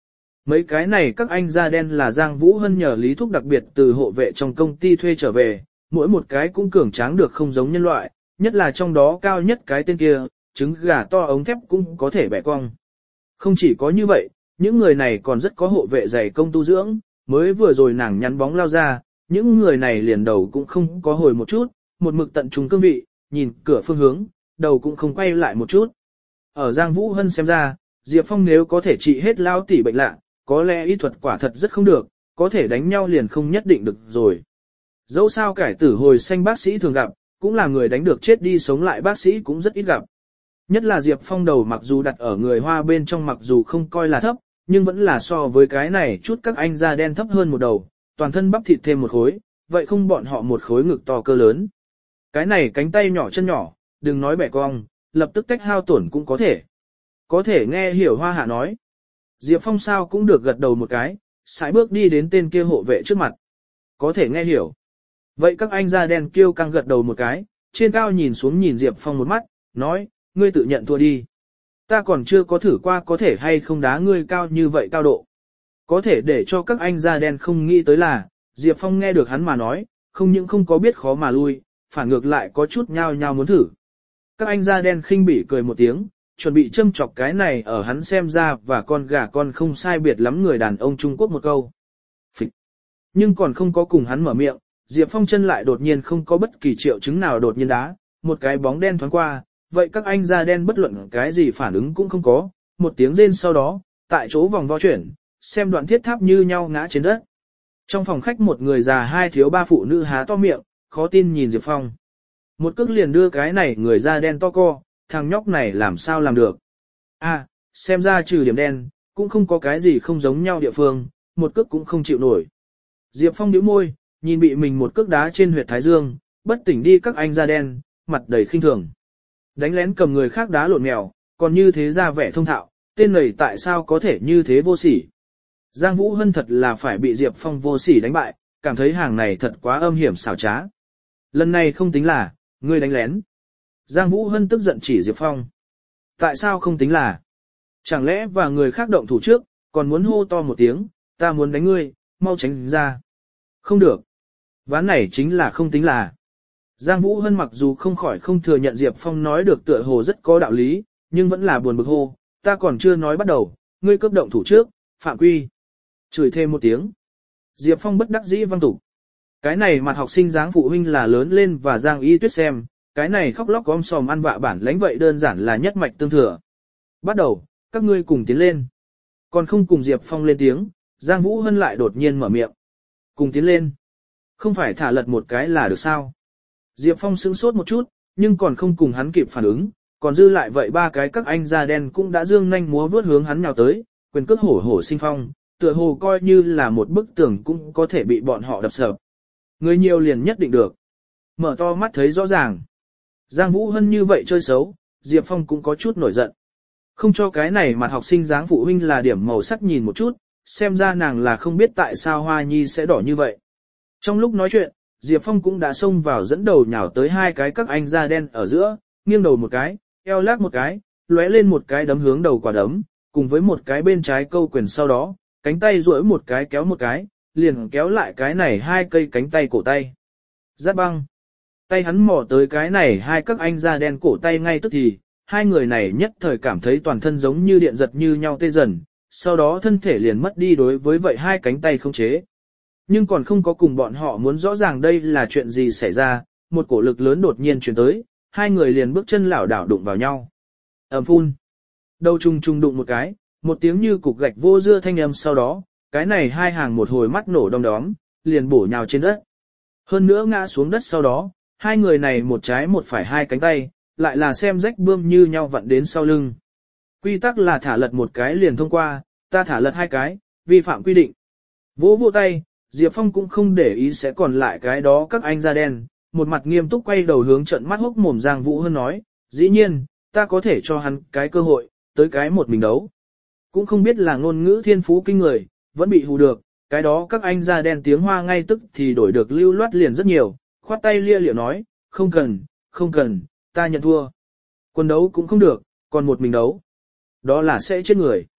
Mấy cái này các anh da đen là Giang Vũ Hân nhờ Lý Thúc đặc biệt từ hộ vệ trong công ty thuê trở về, mỗi một cái cũng cường tráng được không giống nhân loại, nhất là trong đó cao nhất cái tên kia, trứng gà to ống thép cũng có thể bẻ cong. Không chỉ có như vậy, những người này còn rất có hộ vệ dày công tu dưỡng, mới vừa rồi nàng nhắn bóng lao ra, những người này liền đầu cũng không có hồi một chút, một mực tận trung cương vị, nhìn cửa phương hướng, đầu cũng không quay lại một chút. Ở Giang Vũ Hân xem ra, Diệp Phong nếu có thể trị hết lao tỉ bệnh lạ, có lẽ y thuật quả thật rất không được, có thể đánh nhau liền không nhất định được rồi. Dẫu sao cải tử hồi xanh bác sĩ thường gặp, cũng là người đánh được chết đi sống lại bác sĩ cũng rất ít gặp. Nhất là Diệp Phong đầu mặc dù đặt ở người Hoa bên trong mặc dù không coi là thấp, nhưng vẫn là so với cái này chút các anh da đen thấp hơn một đầu, toàn thân bắp thịt thêm một khối, vậy không bọn họ một khối ngực to cơ lớn. Cái này cánh tay nhỏ chân nhỏ, đừng nói bẻ cong, lập tức tách hao tổn cũng có thể. Có thể nghe hiểu Hoa Hạ nói. Diệp Phong sao cũng được gật đầu một cái, sải bước đi đến tên kia hộ vệ trước mặt. Có thể nghe hiểu. Vậy các anh da đen kêu căng gật đầu một cái, trên cao nhìn xuống nhìn Diệp Phong một mắt, nói, ngươi tự nhận thua đi. Ta còn chưa có thử qua có thể hay không đá ngươi cao như vậy cao độ. Có thể để cho các anh da đen không nghĩ tới là, Diệp Phong nghe được hắn mà nói, không những không có biết khó mà lui, phản ngược lại có chút nhao nhao muốn thử. Các anh da đen khinh bỉ cười một tiếng, chuẩn bị châm chọc cái này ở hắn xem ra và con gà con không sai biệt lắm người đàn ông Trung Quốc một câu. Phịch. Nhưng còn không có cùng hắn mở miệng, Diệp Phong chân lại đột nhiên không có bất kỳ triệu chứng nào đột nhiên đá, một cái bóng đen thoáng qua, vậy các anh da đen bất luận cái gì phản ứng cũng không có, một tiếng rên sau đó, tại chỗ vòng vo chuyển, xem đoạn thiết tháp như nhau ngã trên đất. Trong phòng khách một người già hai thiếu ba phụ nữ há to miệng, khó tin nhìn Diệp Phong. Một cước liền đưa cái này người da đen to co, thằng nhóc này làm sao làm được. À, xem ra trừ điểm đen, cũng không có cái gì không giống nhau địa phương, một cước cũng không chịu nổi. Diệp Phong nhíu môi, nhìn bị mình một cước đá trên huyệt thái dương, bất tỉnh đi các anh da đen, mặt đầy khinh thường. Đánh lén cầm người khác đá lộn mèo, còn như thế ra vẻ thông thạo, tên này tại sao có thể như thế vô sỉ. Giang Vũ Hân thật là phải bị Diệp Phong vô sỉ đánh bại, cảm thấy hàng này thật quá âm hiểm xảo trá. Lần này không tính là, ngươi đánh lén. Giang Vũ Hân tức giận chỉ Diệp Phong. Tại sao không tính là? Chẳng lẽ và người khác động thủ trước, còn muốn hô to một tiếng, ta muốn đánh ngươi, mau tránh ra. Không được. Ván này chính là không tính là. Giang Vũ Hân mặc dù không khỏi không thừa nhận Diệp Phong nói được tựa hồ rất có đạo lý, nhưng vẫn là buồn bực hô, ta còn chưa nói bắt đầu, ngươi cấp động thủ trước, phạm quy. Chửi thêm một tiếng. Diệp Phong bất đắc dĩ văng tục. Cái này mặt học sinh dáng phụ huynh là lớn lên và Giang Y Tuyết xem, cái này khóc lóc gom sòm ăn vạ bản lãnh vậy đơn giản là nhất mạch tương thừa. Bắt đầu, các ngươi cùng tiến lên. Còn không cùng Diệp Phong lên tiếng, Giang Vũ Hân lại đột nhiên mở miệng. Cùng tiến lên. Không phải thả lật một cái là được sao? Diệp Phong sững sốt một chút, nhưng còn không cùng hắn kịp phản ứng, còn dư lại vậy ba cái các anh da đen cũng đã dương nhanh múa vuốt hướng hắn nhào tới, quyền cước hổ hổ sinh phong, tựa hồ coi như là một bức tường cũng có thể bị bọn họ đập sập. Người nhiều liền nhất định được. Mở to mắt thấy rõ ràng. Giang Vũ Hân như vậy chơi xấu, Diệp Phong cũng có chút nổi giận. Không cho cái này mặt học sinh dáng phụ huynh là điểm màu sắc nhìn một chút, xem ra nàng là không biết tại sao Hoa Nhi sẽ đỏ như vậy. Trong lúc nói chuyện, Diệp Phong cũng đã xông vào dẫn đầu nhào tới hai cái các anh da đen ở giữa, nghiêng đầu một cái, eo lắc một cái, lóe lên một cái đấm hướng đầu quả đấm, cùng với một cái bên trái câu quyền sau đó, cánh tay duỗi một cái kéo một cái, liền kéo lại cái này hai cây cánh tay cổ tay. Giáp băng. Tay hắn mò tới cái này hai các anh da đen cổ tay ngay tức thì, hai người này nhất thời cảm thấy toàn thân giống như điện giật như nhau tê dần, sau đó thân thể liền mất đi đối với vậy hai cánh tay không chế. Nhưng còn không có cùng bọn họ muốn rõ ràng đây là chuyện gì xảy ra, một cổ lực lớn đột nhiên truyền tới, hai người liền bước chân lảo đảo đụng vào nhau. Ầm phun. Đầu trùng trùng đụng một cái, một tiếng như cục gạch vô dưa thanh âm sau đó, cái này hai hàng một hồi mắt nổ đom đóm, liền bổ nhào trên đất. Hơn nữa ngã xuống đất sau đó, hai người này một trái một phải hai cánh tay, lại là xem rách bươm như nhau vặn đến sau lưng. Quy tắc là thả lật một cái liền thông qua, ta thả lật hai cái, vi phạm quy định. Vỗ vỗ tay, Diệp Phong cũng không để ý sẽ còn lại cái đó các anh da đen, một mặt nghiêm túc quay đầu hướng trận mắt hốc mồm Giang Vũ Hân nói, dĩ nhiên, ta có thể cho hắn cái cơ hội, tới cái một mình đấu. Cũng không biết là ngôn ngữ thiên phú kinh người, vẫn bị hù được, cái đó các anh da đen tiếng Hoa ngay tức thì đổi được lưu loát liền rất nhiều, khoát tay lia lịa nói, không cần, ta nhận thua. Quân đấu cũng không được, còn một mình đấu. Đó là sẽ chết người.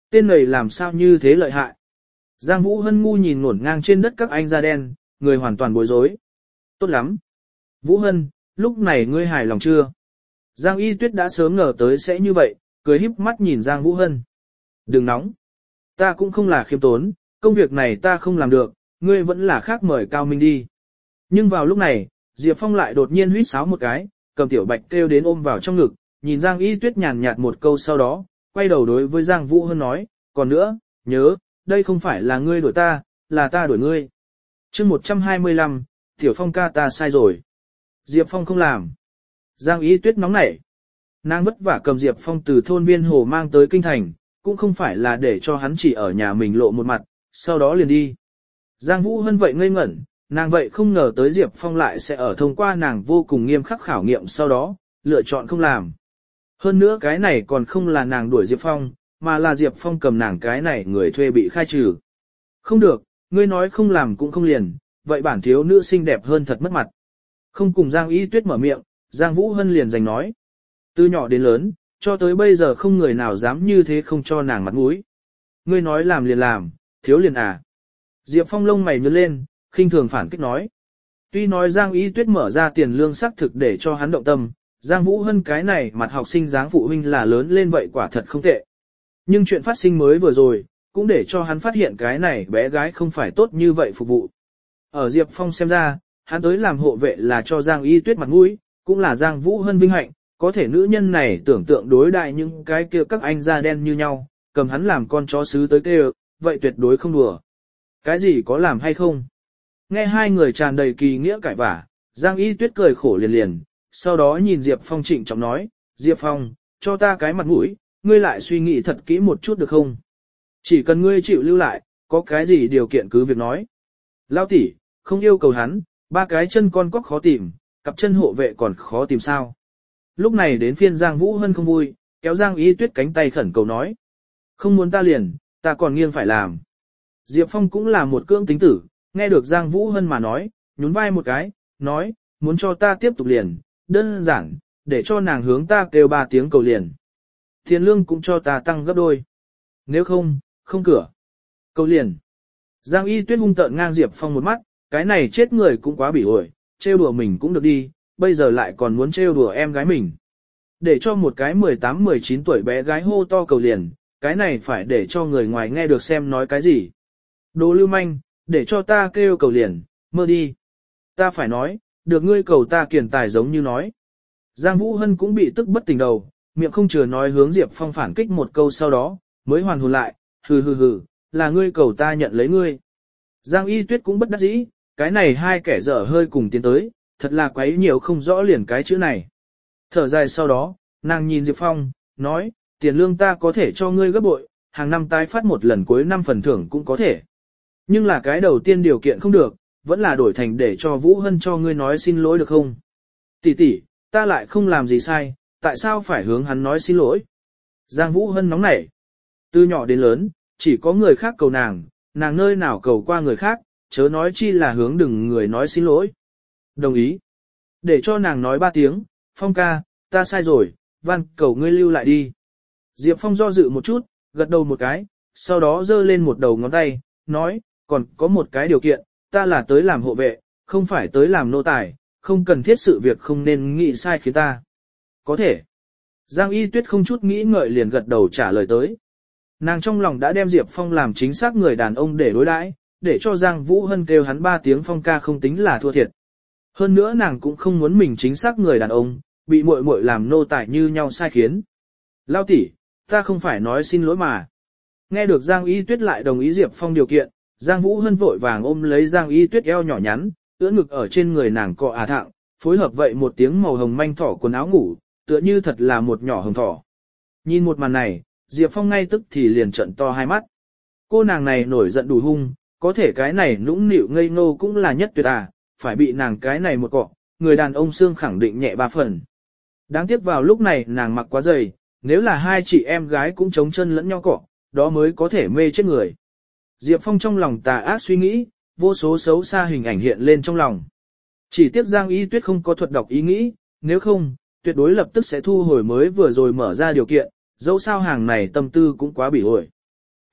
Tên này làm sao như thế lợi hại. Giang Vũ Hân ngu nhìn ngổn ngang trên đất các anh da đen, người hoàn toàn bối rối. Tốt lắm. Vũ Hân, lúc này ngươi hài lòng chưa? Giang Y Tuyết đã sớm ngờ tới sẽ như vậy, cười híp mắt nhìn Giang Vũ Hân. Đừng nóng. Ta cũng không là khiêm tốn, công việc này ta không làm được, ngươi vẫn là khác mời Cao Minh đi. Nhưng vào lúc này, Diệp Phong lại đột nhiên huýt sáo một cái, cầm Tiểu Bạch kêu đến ôm vào trong ngực, nhìn Giang Y Tuyết nhàn nhạt một câu sau đó, quay đầu đối với Giang Vũ Hân nói, còn nữa, nhớ, đây không phải là ngươi đuổi ta, là ta đuổi ngươi. chương 125, Tiểu Phong ca ta sai rồi. Diệp Phong không làm. Giang Y Tuyết nóng nảy. Nàng vất vả cầm Diệp Phong từ thôn Viên Hồ mang tới kinh thành, cũng không phải là để cho hắn chỉ ở nhà mình lộ một mặt, sau đó liền đi. Giang Vũ Hân vậy ngây ngẩn, nàng vậy không ngờ tới Diệp Phong lại sẽ ở thông qua nàng vô cùng nghiêm khắc khảo nghiệm sau đó, lựa chọn không làm. Hơn nữa cái này còn không là nàng đuổi Diệp Phong, mà là Diệp Phong cầm nàng cái này người thuê bị khai trừ. Không được, ngươi nói không làm cũng không liền, vậy bản thiếu nữ xinh đẹp hơn thật mất mặt. Không cùng Giang Y Tuyết mở miệng, Giang Vũ Hân liền giành nói. Từ nhỏ đến lớn, cho tới bây giờ không người nào dám như thế không cho nàng mặt mũi. Ngươi nói làm liền làm, thiếu liền à. Diệp Phong lông mày nhướng lên, khinh thường phản kích nói. Tuy nói Giang Y Tuyết mở ra tiền lương xác thực để cho hắn động tâm, Giang Vũ Hân cái này mặt học sinh dáng phụ huynh là lớn lên vậy quả thật không tệ. Nhưng chuyện phát sinh mới vừa rồi, cũng để cho hắn phát hiện cái này bé gái không phải tốt như vậy phục vụ. Ở Diệp Phong xem ra, hắn tới làm hộ vệ là cho Giang Y Tuyết mặt mũi, cũng là Giang Vũ Hân vinh hạnh, có thể nữ nhân này tưởng tượng đối đại những cái kia các anh da đen như nhau, cầm hắn làm con chó sứ tới kêu, vậy tuyệt đối không đùa. Cái gì có làm hay không? Nghe hai người tràn đầy kỳ nghĩa cãi vả, Giang Y Tuyết cười khổ liền liền, sau đó nhìn Diệp Phong trịnh trọng nói, Diệp Phong, cho ta cái mặt mũi, ngươi lại suy nghĩ thật kỹ một chút được không? Chỉ cần ngươi chịu lưu lại, có cái gì điều kiện cứ việc nói. Lao tỷ, không yêu cầu hắn, ba cái chân con cóc khó tìm, cặp chân hộ vệ còn khó tìm sao? Lúc này đến phiên Giang Vũ Hân không vui, kéo Giang Y Tuyết cánh tay khẩn cầu nói. Không muốn ta liền, ta còn nghiêng phải làm. Diệp Phong cũng là một cưỡng tính tử, nghe được Giang Vũ Hân mà nói, nhún vai một cái, nói, muốn cho ta tiếp tục liền, đơn giản, để cho nàng hướng ta kêu 3 tiếng cầu liền. Tiền lương cũng cho ta tăng gấp đôi. Nếu không, không cửa. Cầu liền. Giang Y Tuyết hung tợn ngang Diệp Phong một mắt, cái này chết người cũng quá bỉ ổi, trêu đùa mình cũng được đi, bây giờ lại còn muốn trêu đùa em gái mình. Để cho một cái 18-19 tuổi bé gái hô to cầu liền, cái này phải để cho người ngoài nghe được xem nói cái gì. Đồ lưu manh, để cho ta kêu cầu liền, mơ đi. Ta phải nói, được ngươi cầu ta kiền tài giống như nói. Giang Vũ Hân cũng bị tức bất tỉnh đầu, miệng không chừa nói hướng Diệp Phong phản kích một câu sau đó, mới hoàn hồn lại, hừ, là ngươi cầu ta nhận lấy ngươi. Giang Y Tuyết cũng bất đắc dĩ, cái này hai kẻ dở hơi cùng tiến tới, thật là quấy nhiều không rõ liền cái chữ này. Thở dài sau đó, nàng nhìn Diệp Phong, nói, tiền lương ta có thể cho ngươi gấp bội, hàng năm tái phát một lần cuối năm phần thưởng cũng có thể. Nhưng là cái đầu tiên điều kiện không được, vẫn là đổi thành để cho Vũ Hân cho ngươi nói xin lỗi được không? Tỷ tỷ, ta lại không làm gì sai, tại sao phải hướng hắn nói xin lỗi? Giang Vũ Hân nóng nảy. Từ nhỏ đến lớn, chỉ có người khác cầu nàng nơi nào cầu qua người khác, chớ nói chi là hướng đừng người nói xin lỗi. Đồng ý. Để cho nàng nói 3 tiếng, Phong ca, ta sai rồi, van cầu ngươi lưu lại đi. Diệp Phong do dự một chút, gật đầu một cái, sau đó giơ lên một đầu ngón tay, nói, còn có một cái điều kiện, ta là tới làm hộ vệ, không phải tới làm nô tài, không cần thiết sự việc không nên nghĩ sai khiến ta. Có thể. Giang Y Tuyết không chút nghĩ ngợi liền gật đầu trả lời tới. Nàng trong lòng đã đem Diệp Phong làm chính xác người đàn ông để đối đãi, để cho Giang Vũ Hân kêu hắn 3 tiếng Phong ca không tính là thua thiệt. Hơn nữa nàng cũng không muốn mình chính xác người đàn ông, bị muội muội làm nô tài như nhau sai khiến. Lao tỷ, ta không phải nói xin lỗi mà. Nghe được Giang Y Tuyết lại đồng ý Diệp Phong điều kiện, Giang Vũ Hân vội vàng ôm lấy Giang Y Tuyết eo nhỏ nhắn, ưỡn ngực ở trên người nàng cọ thạng, phối hợp vậy một tiếng màu hồng manh thỏ quần áo ngủ, tựa như thật là một nhỏ hồng thỏ. Nhìn một màn này, Diệp Phong ngay tức thì liền trợn to hai mắt. Cô nàng này nổi giận đủ hung, có thể cái này nũng nịu ngây ngô cũng là nhất tuyệt à, phải bị nàng cái này một cọ, người đàn ông xương khẳng định nhẹ 3 phần. Đáng tiếc vào lúc này nàng mặc quá dày, nếu là hai chị em gái cũng chống chân lẫn nhau cọ, đó mới có thể mê chết người. Diệp Phong trong lòng tà ác suy nghĩ, vô số xấu xa hình ảnh hiện lên trong lòng. Chỉ tiếc Giang Y Tuyết không có thuật đọc ý nghĩ, nếu không, tuyệt đối lập tức sẽ thu hồi mới vừa rồi mở ra điều kiện, dẫu sao hàng này tâm tư cũng quá bỉ ổi.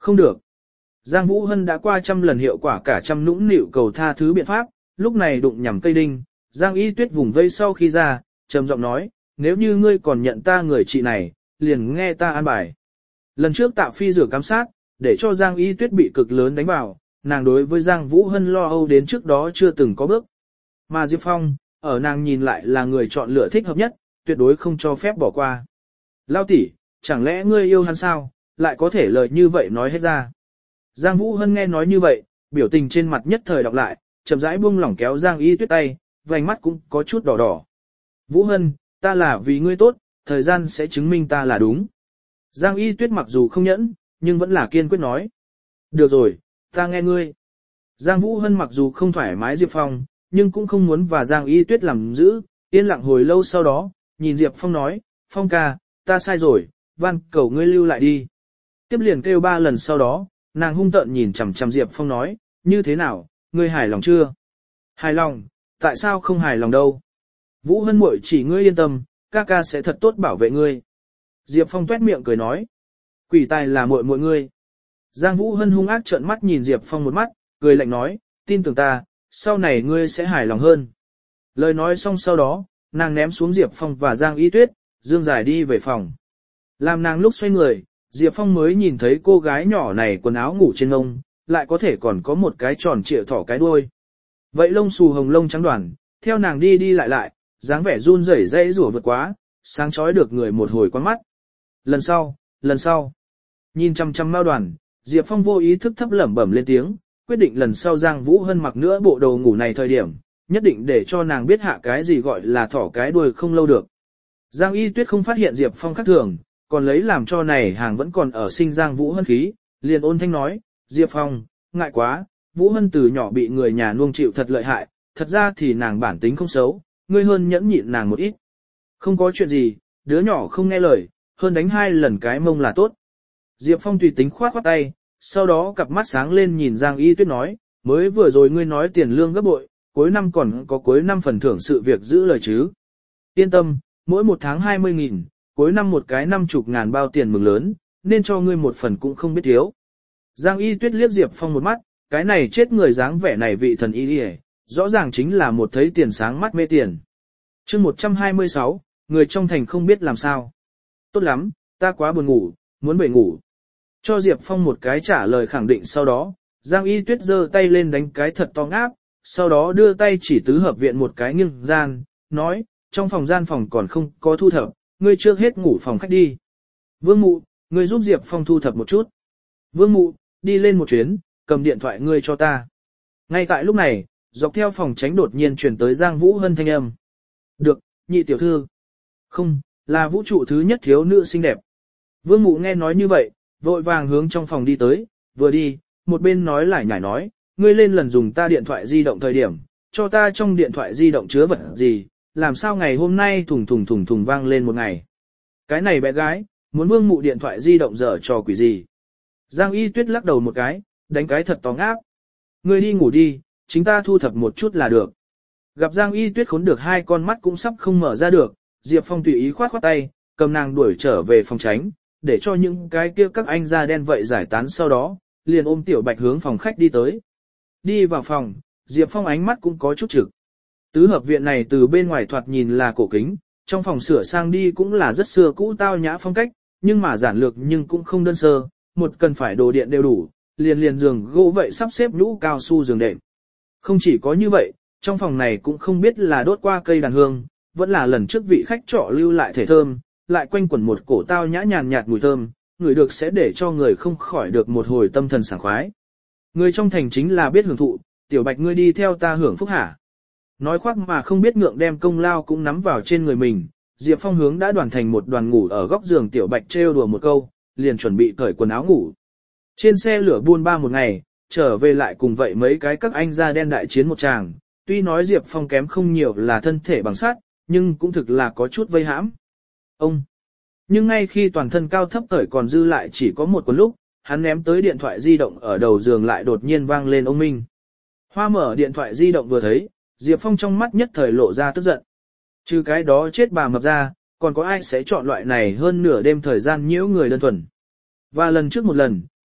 không được. Giang Vũ Hân đã qua trăm lần hiệu quả cả trăm nũng nịu cầu tha thứ biện pháp, lúc này đụng nhằm cây đinh, Giang Y Tuyết vùng vây sau khi ra, trầm giọng nói, nếu như ngươi còn nhận ta người chị này, liền nghe ta an bài. Lần trước Tạ Phi rửa cám sát, để cho Giang Y Tuyết bị cực lớn đánh vào, nàng đối với Giang Vũ Hân lo âu đến trước đó chưa từng có bước. Mà Diệp Phong, ở nàng nhìn lại là người chọn lựa thích hợp nhất, tuyệt đối không cho phép bỏ qua. Lao tỷ, chẳng lẽ ngươi yêu hắn sao, lại có thể lời như vậy nói hết ra. Giang Vũ Hân nghe nói như vậy, biểu tình trên mặt nhất thời đọc lại, chậm rãi buông lỏng kéo Giang Y Tuyết tay, vành mắt cũng có chút đỏ đỏ. Vũ Hân, ta là vì ngươi tốt, thời gian sẽ chứng minh ta là đúng. Giang Y Tuyết mặc dù không nhẫn, nhưng vẫn là kiên quyết nói. Được rồi, ta nghe ngươi. Giang Vũ Hân mặc dù không thoải mái Diệp Phong, nhưng cũng không muốn và Giang Y Tuyết làm giữ, yên lặng hồi lâu sau đó, nhìn Diệp Phong nói, Phong ca, ta sai rồi, van cầu ngươi lưu lại đi. Tiếp liền kêu 3 lần sau đó, nàng hung tợn nhìn chằm chằm Diệp Phong nói, như thế nào, ngươi hài lòng chưa? Hài lòng, tại sao không hài lòng đâu? Vũ Hân muội chỉ ngươi yên tâm, ca ca sẽ thật tốt bảo vệ ngươi. Diệp Phong tuét miệng cười nói, quỷ tài là muội muội ngươi. Giang Vũ Hân hung ác trợn mắt nhìn Diệp Phong một mắt, cười lạnh nói, tin tưởng ta, sau này ngươi sẽ hài lòng hơn. Lời nói xong sau đó, nàng ném xuống Diệp Phong và Giang Y Tuyết, dương dài đi về phòng. Làm nàng lúc xoay người, Diệp Phong mới nhìn thấy cô gái nhỏ này quần áo ngủ trên ngông, lại có thể còn có một cái tròn trịa thỏ cái đuôi. Vậy lông xù hồng lông trắng đoàn, theo nàng đi đi lại lại, dáng vẻ run rẩy dãy rủa vượt quá, sáng chói được người một hồi quán mắt. Lần sau, nhìn chăm chăm Mao Đoàn, Diệp Phong vô ý thức thấp lẩm bẩm lên tiếng, quyết định lần sau Giang Vũ Hân mặc nữa bộ đồ ngủ này thời điểm, nhất định để cho nàng biết hạ cái gì gọi là thỏ cái đuôi không lâu được. Giang Y Tuyết không phát hiện Diệp Phong khác thường, còn lấy làm cho này hàng vẫn còn ở sinh Giang Vũ Hân khí, liền ôn thanh nói, Diệp Phong, ngại quá, Vũ Hân từ nhỏ bị người nhà nuông chịu thật lợi hại, thật ra thì nàng bản tính không xấu, ngươi hơn nhẫn nhịn nàng một ít. Không có chuyện gì, đứa nhỏ không nghe lời, hơn đánh 2 lần cái mông là tốt. Diệp Phong tùy tính khoát khoát tay, sau đó cặp mắt sáng lên nhìn Giang Y Tuyết nói, mới vừa rồi ngươi nói tiền lương gấp bội, cuối năm còn có cuối năm phần thưởng sự việc giữ lời chứ. Yên tâm, mỗi một tháng 20.000, cuối năm một cái 50.000 bao tiền mừng lớn, nên cho ngươi một phần cũng không biết thiếu. Giang Y Tuyết liếc Diệp Phong một mắt, cái này chết người dáng vẻ này vị thần y đi, rõ ràng chính là một thấy tiền sáng mắt mê tiền. Chương 126, người trong thành không biết làm sao. Tốt lắm, ta quá buồn ngủ, muốn về ngủ. Cho Diệp Phong một cái trả lời khẳng định sau đó, Giang Y Tuyết giơ tay lên đánh cái thật to ngáp, sau đó đưa tay chỉ tứ hợp viện một cái nghiêng gian, nói, trong phòng còn không có thu thập, ngươi trước hết ngủ phòng khách đi. Vương Mụ, ngươi giúp Diệp Phong thu thập một chút. Vương Mụ, đi lên một chuyến, cầm điện thoại ngươi cho ta. Ngay tại lúc này, dọc theo phòng tránh đột nhiên truyền tới Giang Vũ Hân thanh âm. Được, nhị tiểu thư. Không, là vũ trụ thứ nhất thiếu nữ xinh đẹp. Vương Mụ nghe nói như vậy, vội vàng hướng trong phòng đi tới, vừa đi, một bên nói lại nhải nói, ngươi lên lần dùng ta điện thoại di động thời điểm, cho ta trong điện thoại di động chứa vật gì, làm sao ngày hôm nay thùng vang lên một ngày. Cái này bé gái, muốn Vương Mụ điện thoại di động dở trò quỷ gì. Giang Y Tuyết lắc đầu một cái, đánh cái thật to ngáp. Ngươi đi ngủ đi, chính ta thu thập một chút là được. Gặp Giang Y Tuyết khốn được 2 con mắt cũng sắp không mở ra được, Diệp Phong tùy ý khoát khoát tay, cầm nàng đuổi trở về phòng tránh, để cho những cái kia các anh da đen vậy giải tán sau đó, liền ôm Tiểu Bạch hướng phòng khách đi tới. Đi vào phòng, Diệp Phong ánh mắt cũng có chút trực. Tứ hợp viện này từ bên ngoài thoạt nhìn là cổ kính, trong phòng sửa sang đi cũng là rất xưa cũ tao nhã phong cách, nhưng mà giản lược nhưng cũng không đơn sơ, một cần phải đồ điện đều đủ, liền giường gỗ vậy sắp xếp nhũ cao su giường đệm. Không chỉ có như vậy, trong phòng này cũng không biết là đốt qua cây đàn hương, vẫn là lần trước vị khách trọ lưu lại thể thơm, lại quanh quẩn một cổ tao nhã nhàn nhạt mùi thơm, người được sẽ để cho người không khỏi được một hồi tâm thần sảng khoái. Người trong thành chính là biết hưởng thụ, Tiểu Bạch ngươi đi theo ta hưởng phúc hả. Nói khoác mà không biết ngượng đem công lao cũng nắm vào trên người mình, Diệp Phong hướng đã đoàn thành một đoàn ngủ ở góc giường Tiểu Bạch trêu đùa một câu, liền chuẩn bị cởi quần áo ngủ. Trên xe lửa buôn ba một ngày, trở về lại cùng vậy mấy cái các anh da đen đại chiến một tràng, tuy nói Diệp Phong kém không nhiều là thân thể bằng sắt, nhưng cũng thực là có chút vây hãm. Nhưng ngay khi toàn thân cao thấp cởi còn dư lại chỉ có một quần lúc, hắn ném tới điện thoại di động ở đầu giường lại đột nhiên vang lên ông minh. Hoa mở điện thoại di động vừa thấy, Diệp Phong trong mắt nhất thời lộ ra tức giận. Trừ cái đó chết bà mập ra, còn có ai sẽ chọn loại này hơn nửa đêm thời gian nhiễu người đơn thuần. Và lần trước một lần,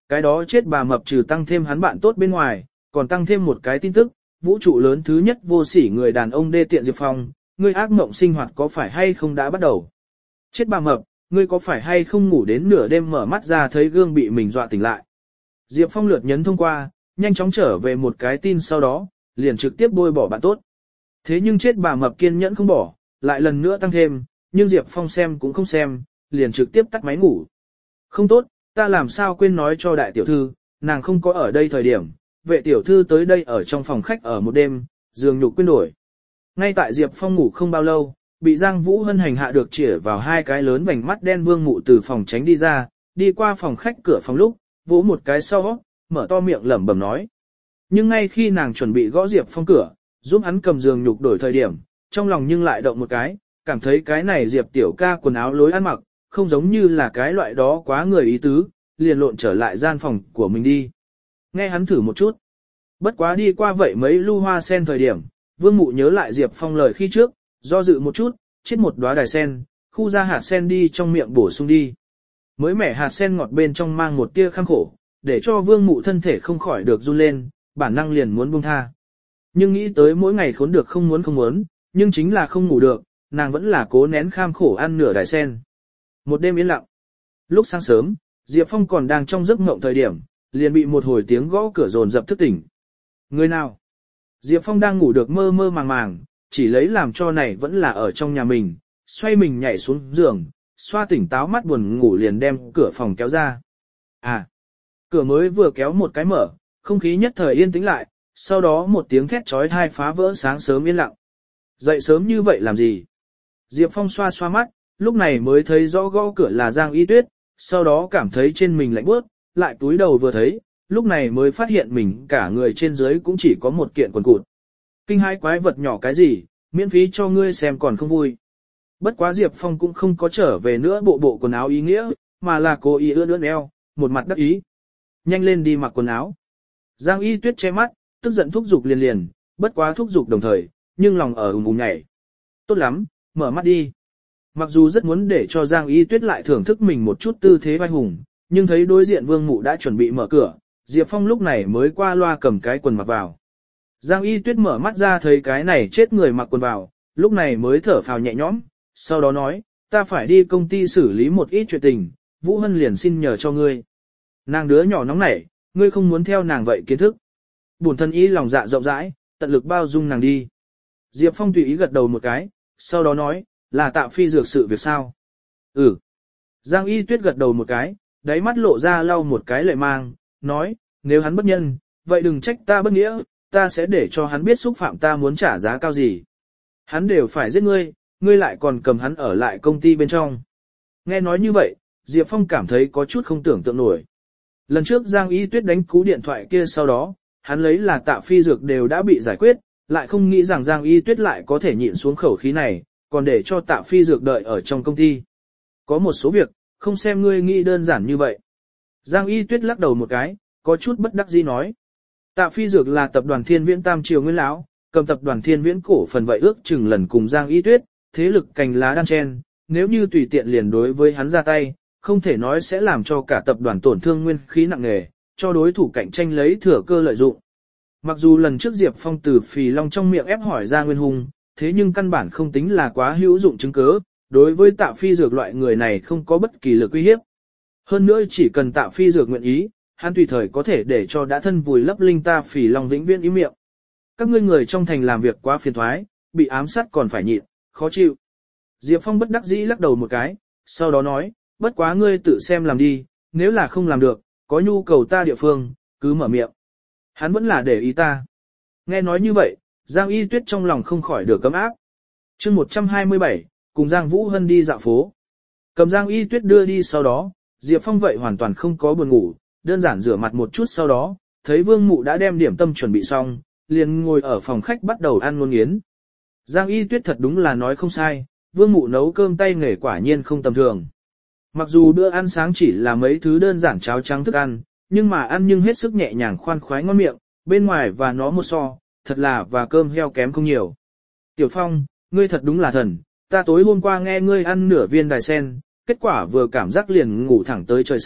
Cái đó chết bà mập trừ tăng thêm hắn bạn tốt bên ngoài, còn tăng thêm một cái tin tức, vũ trụ lớn thứ nhất vô sỉ người đàn ông đê tiện Diệp Phong, ngươi ác mộng sinh hoạt có phải hay không đã bắt đầu. Chết bà mập, ngươi có phải hay không ngủ đến nửa đêm mở mắt ra thấy gương bị mình dọa tỉnh lại. Diệp Phong lượt nhấn thông qua, nhanh chóng trở về một cái tin sau đó, liền trực tiếp bôi bỏ bạn tốt. Thế nhưng chết bà mập kiên nhẫn không bỏ, lại lần nữa tăng thêm, nhưng Diệp Phong xem cũng không xem, liền trực tiếp tắt máy ngủ. Không tốt, ta làm sao quên nói cho đại tiểu thư, nàng không có ở đây thời điểm, vệ tiểu thư tới đây ở trong phòng khách ở một đêm, giường nhục quên đổi. Ngay tại Diệp Phong ngủ không bao lâu, bị Giang Vũ Hân hành hạ được chĩa vào hai cái lớn vành mắt đen Vương Mụ từ phòng tránh đi ra, đi qua phòng khách cửa phòng lúc, vỗ một cái sau, mở to miệng lẩm bẩm nói. Nhưng ngay khi nàng chuẩn bị gõ Diệp Phong cửa, giúp hắn cầm giường nhục đổi thời điểm, trong lòng nhưng lại động một cái, cảm thấy cái này Diệp tiểu ca quần áo lối ăn mặc, không giống như là cái loại đó quá người ý tứ, liền lộn trở lại gian phòng của mình đi. Nghe hắn thử một chút. Bất quá đi qua vậy mấy lu hoa sen thời điểm, Vương Mụ nhớ lại Diệp Phong lời khi trước, do dự một chút, chết một đóa đài sen, khu ra hạt sen đi trong miệng bổ sung đi. Mới mẻ hạt sen ngọt bên trong mang một tia kham khổ, để cho Vương Mụ thân thể không khỏi được run lên, bản năng liền muốn buông tha. Nhưng nghĩ tới mỗi ngày khốn được không muốn, nhưng chính là không ngủ được, nàng vẫn là cố nén kham khổ ăn nửa đài sen. Một đêm yên lặng. Lúc sáng sớm, Diệp Phong còn đang trong giấc mộng thời điểm, liền bị một hồi tiếng gõ cửa dồn dập thức tỉnh. Người nào? Diệp Phong đang ngủ được mơ mơ màng màng, chỉ lấy làm cho này vẫn là ở trong nhà mình, xoay mình nhảy xuống giường, xoa tỉnh táo mắt buồn ngủ liền đem cửa phòng kéo ra. À, cửa mới vừa kéo một cái mở, không khí nhất thời yên tĩnh lại, sau đó một tiếng thét chói tai phá vỡ sáng sớm yên lặng. Dậy sớm như vậy làm gì? Diệp Phong xoa xoa mắt, lúc này mới thấy rõ gõ cửa là Giang Y Tuyết, sau đó cảm thấy trên mình lạnh buốt, lại túi đầu vừa thấy, lúc này mới phát hiện mình cả người trên dưới cũng chỉ có một kiện quần cụt. Kinh hãi quái vật nhỏ cái gì, miễn phí cho ngươi xem còn không vui. Bất quá Diệp Phong cũng không có trở về nữa bộ quần áo ý nghĩa, mà là cố ý ưỡn eo, một mặt đắc ý. Nhanh lên đi mặc quần áo. Giang Y Tuyết che mắt, tức giận thúc giục liền, bất quá thúc giục đồng thời, nhưng lòng ở ùm nhảy. Tốt lắm, mở mắt đi. Mặc dù rất muốn để cho Giang Y Tuyết lại thưởng thức mình một chút tư thế vai hùng, nhưng thấy đối diện Vương Mụ đã chuẩn bị mở cửa, Diệp Phong lúc này mới qua loa cầm cái quần mặc vào. Giang Y Tuyết mở mắt ra thấy cái này chết người mặc quần vào, lúc này mới thở phào nhẹ nhõm, sau đó nói, ta phải đi công ty xử lý một ít chuyện tình, Vũ Hân liền xin nhờ cho ngươi. Nàng đứa nhỏ nóng nảy, ngươi không muốn theo nàng vậy kiến thức. Bổn thân ý lòng dạ rộng rãi, tận lực bao dung nàng đi. Diệp Phong tùy ý gật đầu một cái, sau đó nói, là Tạ Phi dược sự việc sao? Ừ. Giang Y Tuyết gật đầu một cái, đáy mắt lộ ra lau một cái lệ mang, nói, nếu hắn bất nhân, vậy đừng trách ta bất nghĩa, ta sẽ để cho hắn biết xúc phạm ta muốn trả giá cao gì. Hắn đều phải giết ngươi, ngươi lại còn cầm hắn ở lại công ty bên trong. Nghe nói như vậy, Diệp Phong cảm thấy có chút không tưởng tượng nổi. Lần trước Giang Y Tuyết đánh cú điện thoại kia sau đó, hắn lấy là Tạ Phi dược đều đã bị giải quyết, lại không nghĩ rằng Giang Y Tuyết lại có thể nhịn xuống khẩu khí này, còn để cho Tạ Phi dược đợi ở trong công ty. Có một số việc, không xem ngươi nghĩ đơn giản như vậy. Giang Y Tuyết lắc đầu một cái, có chút bất đắc dĩ nói. Tạ Phi dược là tập đoàn Thiên Viễn Tam Triều Nguyên lão, cầm tập đoàn Thiên Viễn cổ phần vậy ước chừng lần cùng Giang Y Tuyết, thế lực cành lá đan chen, nếu như tùy tiện liền đối với hắn ra tay, không thể nói sẽ làm cho cả tập đoàn tổn thương nguyên khí nặng nề, cho đối thủ cạnh tranh lấy thừa cơ lợi dụng. Mặc dù lần trước Diệp Phong từ Phì Long trong miệng ép hỏi ra nguyên hung, thế nhưng căn bản không tính là quá hữu dụng chứng cứ, đối với Tạ Phi dược loại người này không có bất kỳ lực uy hiếp. Hơn nữa chỉ cần Tạ Phi dược nguyện ý, hắn tùy thời có thể để cho đã thân vùi lấp linh ta Phì Long vĩnh viễn ý miệng. Các ngươi người trong thành làm việc quá phiền toái, bị ám sát còn phải nhịn, khó chịu. Diệp Phong bất đắc dĩ lắc đầu một cái, sau đó nói, bất quá ngươi tự xem làm đi, nếu là không làm được, có nhu cầu ta địa phương, cứ mở miệng. Hắn vẫn là để ý ta. Nghe nói như vậy, Giang Y Tuyết trong lòng không khỏi được cấm áp. Chương 127, cùng Giang Vũ Hân đi dạo phố. Cầm Giang Y Tuyết đưa đi sau đó, Diệp Phong vậy hoàn toàn không có buồn ngủ, đơn giản rửa mặt một chút sau đó, thấy Vương Mụ đã đem điểm tâm chuẩn bị xong, liền ngồi ở phòng khách bắt đầu ăn ngon nghiến. Giang Y Tuyết thật đúng là nói không sai, Vương Mụ nấu cơm tay nghề quả nhiên không tầm thường. Mặc dù bữa ăn sáng chỉ là mấy thứ đơn giản cháo trắng thức ăn, nhưng mà ăn nhưng hết sức nhẹ nhàng khoan khoái ngon miệng, bên ngoài và nó một so, thật là và cơm heo kém không nhiều. Tiểu Phong, ngươi thật đúng là thần, ta tối hôm qua nghe ngươi ăn nửa viên đài sen, kết quả vừa cảm giác liền ngủ thẳng tới trời sáng,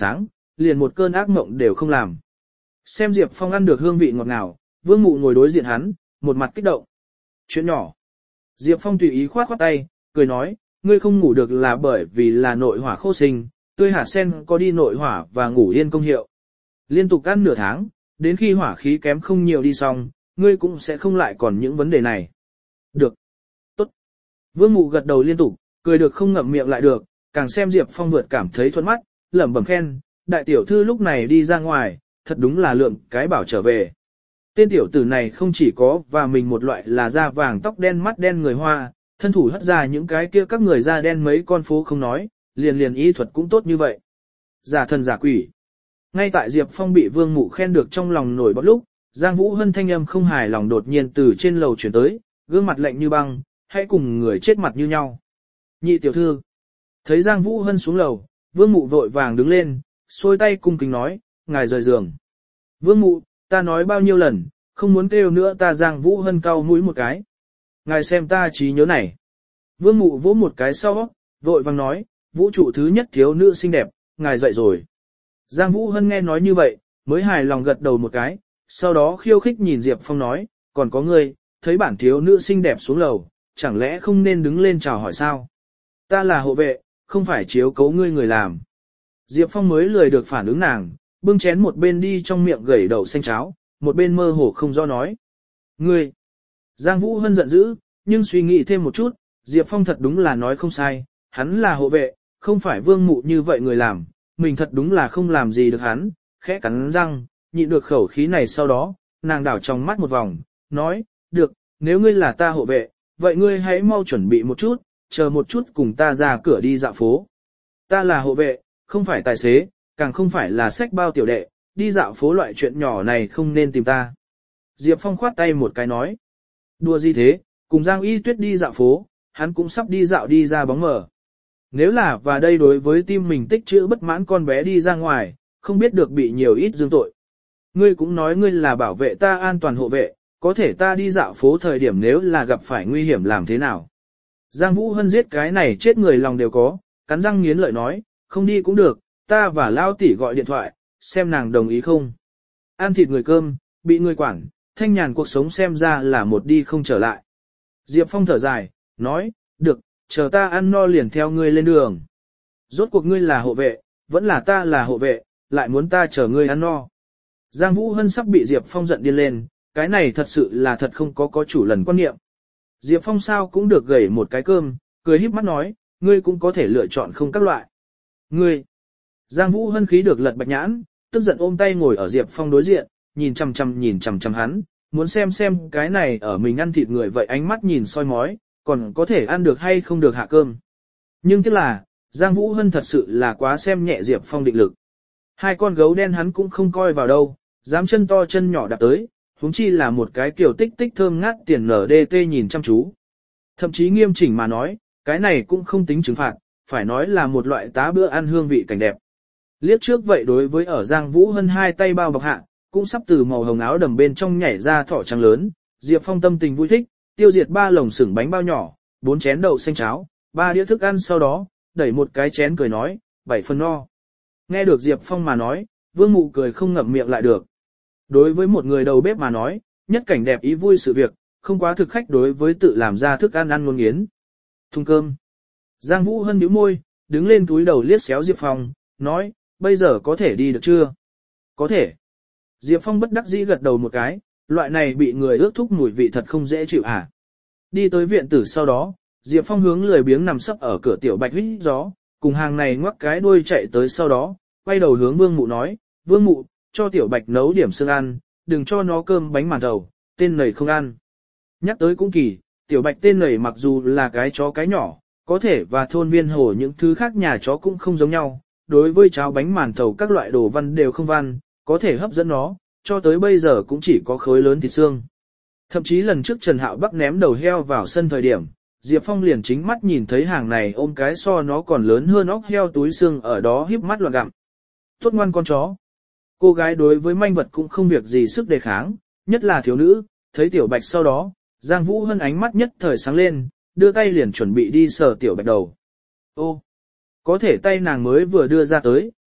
liền một cơn ác mộng đều không làm. Xem Diệp Phong ăn được hương vị ngọt ngào, Vương Mụ ngồi đối diện hắn, một mặt kích động. Chuyện nhỏ. Diệp Phong tùy ý khoát khoát tay, cười nói, ngươi không ngủ được là bởi vì là nội hỏa khô sinh, tươi hạt sen có đi nội hỏa và ngủ yên công hiệu. Liên tục ăn nửa tháng, đến khi hỏa khí kém không nhiều đi xong, ngươi cũng sẽ không lại còn những vấn đề này. Được. Tốt. Vương Mụ gật đầu liên tục, cười được không ngậm miệng lại được, càng xem Diệp Phong vượt cảm thấy thuận mắt, lẩm bẩm khen, đại tiểu thư lúc này đi ra ngoài, thật đúng là lượng cái bảo trở về. Tên tiểu tử này không chỉ có và mình một loại là da vàng tóc đen mắt đen người Hoa, thân thủ hất ra những cái kia các người da đen mấy con phố không nói, liền y thuật cũng tốt như vậy. Giả thần giả quỷ. Ngay tại Diệp Phong bị Vương Mụ khen được trong lòng nổi bật lúc, Giang Vũ Hân thanh âm không hài lòng đột nhiên từ trên lầu chuyển tới, gương mặt lạnh như băng, hãy cùng người chết mặt như nhau. Nhị tiểu thư. Thấy Giang Vũ Hân xuống lầu, Vương Mụ vội vàng đứng lên, xôi tay cung kính nói, ngài rời giường. Vương Mụ, ta nói bao nhiêu lần, không muốn kêu nữa ta. Giang Vũ Hân cau mũi một cái. Ngài xem ta trí nhớ này. Vương Mụ vỗ một cái sau, vội vàng nói, vũ trụ thứ nhất thiếu nữ xinh đẹp, ngài dậy rồi. Giang Vũ Hân nghe nói như vậy, mới hài lòng gật đầu một cái, sau đó khiêu khích nhìn Diệp Phong nói, còn có ngươi, thấy bản thiếu nữ xinh đẹp xuống lầu, chẳng lẽ không nên đứng lên chào hỏi sao? Ta là hộ vệ, không phải chiếu cố ngươi người làm. Diệp Phong mới lười được phản ứng nàng, bưng chén một bên đi trong miệng gẩy đậu xanh cháo, một bên mơ hồ không do nói. Ngươi! Giang Vũ Hân giận dữ, nhưng suy nghĩ thêm một chút, Diệp Phong thật đúng là nói không sai, hắn là hộ vệ, không phải Vương Mụ như vậy người làm, mình thật đúng là không làm gì được hắn, khẽ cắn răng, nhịn được khẩu khí này. Sau đó, nàng đảo trong mắt một vòng, nói, được, nếu ngươi là ta hộ vệ, vậy ngươi hãy mau chuẩn bị một chút, chờ một chút cùng ta ra cửa đi dạo phố. Ta là hộ vệ, không phải tài xế, càng không phải là xách bao tiểu đệ, đi dạo phố loại chuyện nhỏ này không nên tìm ta. Diệp Phong khoát tay một cái nói, đùa gì thế, cùng Giang Y Tuyết đi dạo phố, hắn cũng sắp đi dạo đi ra bóng mờ. Nếu là và đây đối với tim mình tích trữ bất mãn con bé đi ra ngoài, không biết được bị nhiều ít dương tội. Ngươi cũng nói ngươi là bảo vệ ta an toàn hộ vệ, có thể ta đi dạo phố thời điểm nếu là gặp phải nguy hiểm làm thế nào? Giang Vũ Hân giết cái này chết người lòng đều có, cắn răng nghiến lợi nói, không đi cũng được, ta và Lao tỷ gọi điện thoại, xem nàng đồng ý không. Ăn thịt người cơm, bị người quản, thanh nhàn cuộc sống xem ra là một đi không trở lại. Diệp Phong thở dài, nói, được, chờ ta ăn no liền theo ngươi lên đường. Rốt cuộc ngươi là hộ vệ, vẫn là ta là hộ vệ, lại muốn ta chờ ngươi ăn no. Giang Vũ Hân sắp bị Diệp Phong giận điên lên, cái này thật sự là thật không có chủ lần quan niệm. Diệp Phong sao cũng được gẩy một cái cơm, cười híp mắt nói, ngươi cũng có thể lựa chọn không các loại. Ngươi! Giang Vũ Hân khí được lật bạch nhãn, tức giận ôm tay ngồi ở Diệp Phong đối diện, nhìn chằm chằm hắn, muốn xem cái này ở mình ăn thịt người vậy ánh mắt nhìn soi mói, còn có thể ăn được hay không được hạ cơm. Nhưng tiếc là, Giang Vũ Hân thật sự là quá xem nhẹ Diệp Phong định lực. Hai con gấu đen hắn cũng không coi vào đâu, dám chân to chân nhỏ đạp tới, huống chi là một cái kiểu tích tích thơm ngát tiền NDT nhìn chăm chú. Thậm chí nghiêm chỉnh mà nói, cái này cũng không tính trừng phạt, phải nói là một loại tá bữa ăn hương vị cảnh đẹp. Liếc trước vậy đối với ở Giang Vũ Hân hai tay bao bọc hạ, cũng sắp từ màu hồng áo đầm bên trong nhảy ra thỏ trắng lớn, Diệp Phong tâm tình vui thích, tiêu diệt 3 lồng sừng bánh bao nhỏ, 4 chén đậu xanh cháo, 3 đĩa thức ăn, sau đó, đẩy một cái chén cười nói, 7 phần no. Nghe được Diệp Phong mà nói, Vương Mụ cười không ngậm miệng lại được. Đối với một người đầu bếp mà nói, nhất cảnh đẹp ý vui sự việc, không quá thực khách đối với tự làm ra thức ăn ăn ngon nghiến. Thùng cơm. Giang Vũ Hân nhíu môi, đứng lên túi đầu liếc xéo Diệp Phong, nói, bây giờ có thể đi được chưa? Có thể. Diệp Phong bất đắc dĩ gật đầu một cái, loại này bị người ước thúc mùi vị thật không dễ chịu à. Đi tới viện tử sau đó, Diệp Phong hướng lười biếng nằm sấp ở cửa tiểu bạch hít gió, cùng hàng này ngoắc cái đuôi chạy tới sau đó, quay đầu hướng Vương Mụ nói, Vương Mụ, cho tiểu bạch nấu điểm xương ăn, đừng cho nó cơm bánh màn thầu, tên nầy không ăn. Nhắc tới cũng kỳ, tiểu bạch tên nầy mặc dù là cái chó cái nhỏ, có thể và thôn viên hồ những thứ khác nhà chó cũng không giống nhau, đối với cháo bánh màn thầu các loại đồ văn đều không văn, có thể hấp dẫn nó, cho tới bây giờ cũng chỉ có khối lớn thịt xương. Thậm chí lần trước Trần Hạo Bắc ném đầu heo vào sân thời điểm, Diệp Phong liền chính mắt nhìn thấy hàng này ôm cái so nó còn lớn hơn óc heo túi xương ở đó híp mắt loạn gặm. Tốt ngoan con chó. Cô gái đối với manh vật cũng không việc gì sức đề kháng, nhất là thiếu nữ, thấy tiểu bạch sau đó, Giang Vũ Hân ánh mắt nhất thời sáng lên, đưa tay liền chuẩn bị đi sờ tiểu bạch đầu. Ô! Có thể tay nàng mới vừa đưa ra tới,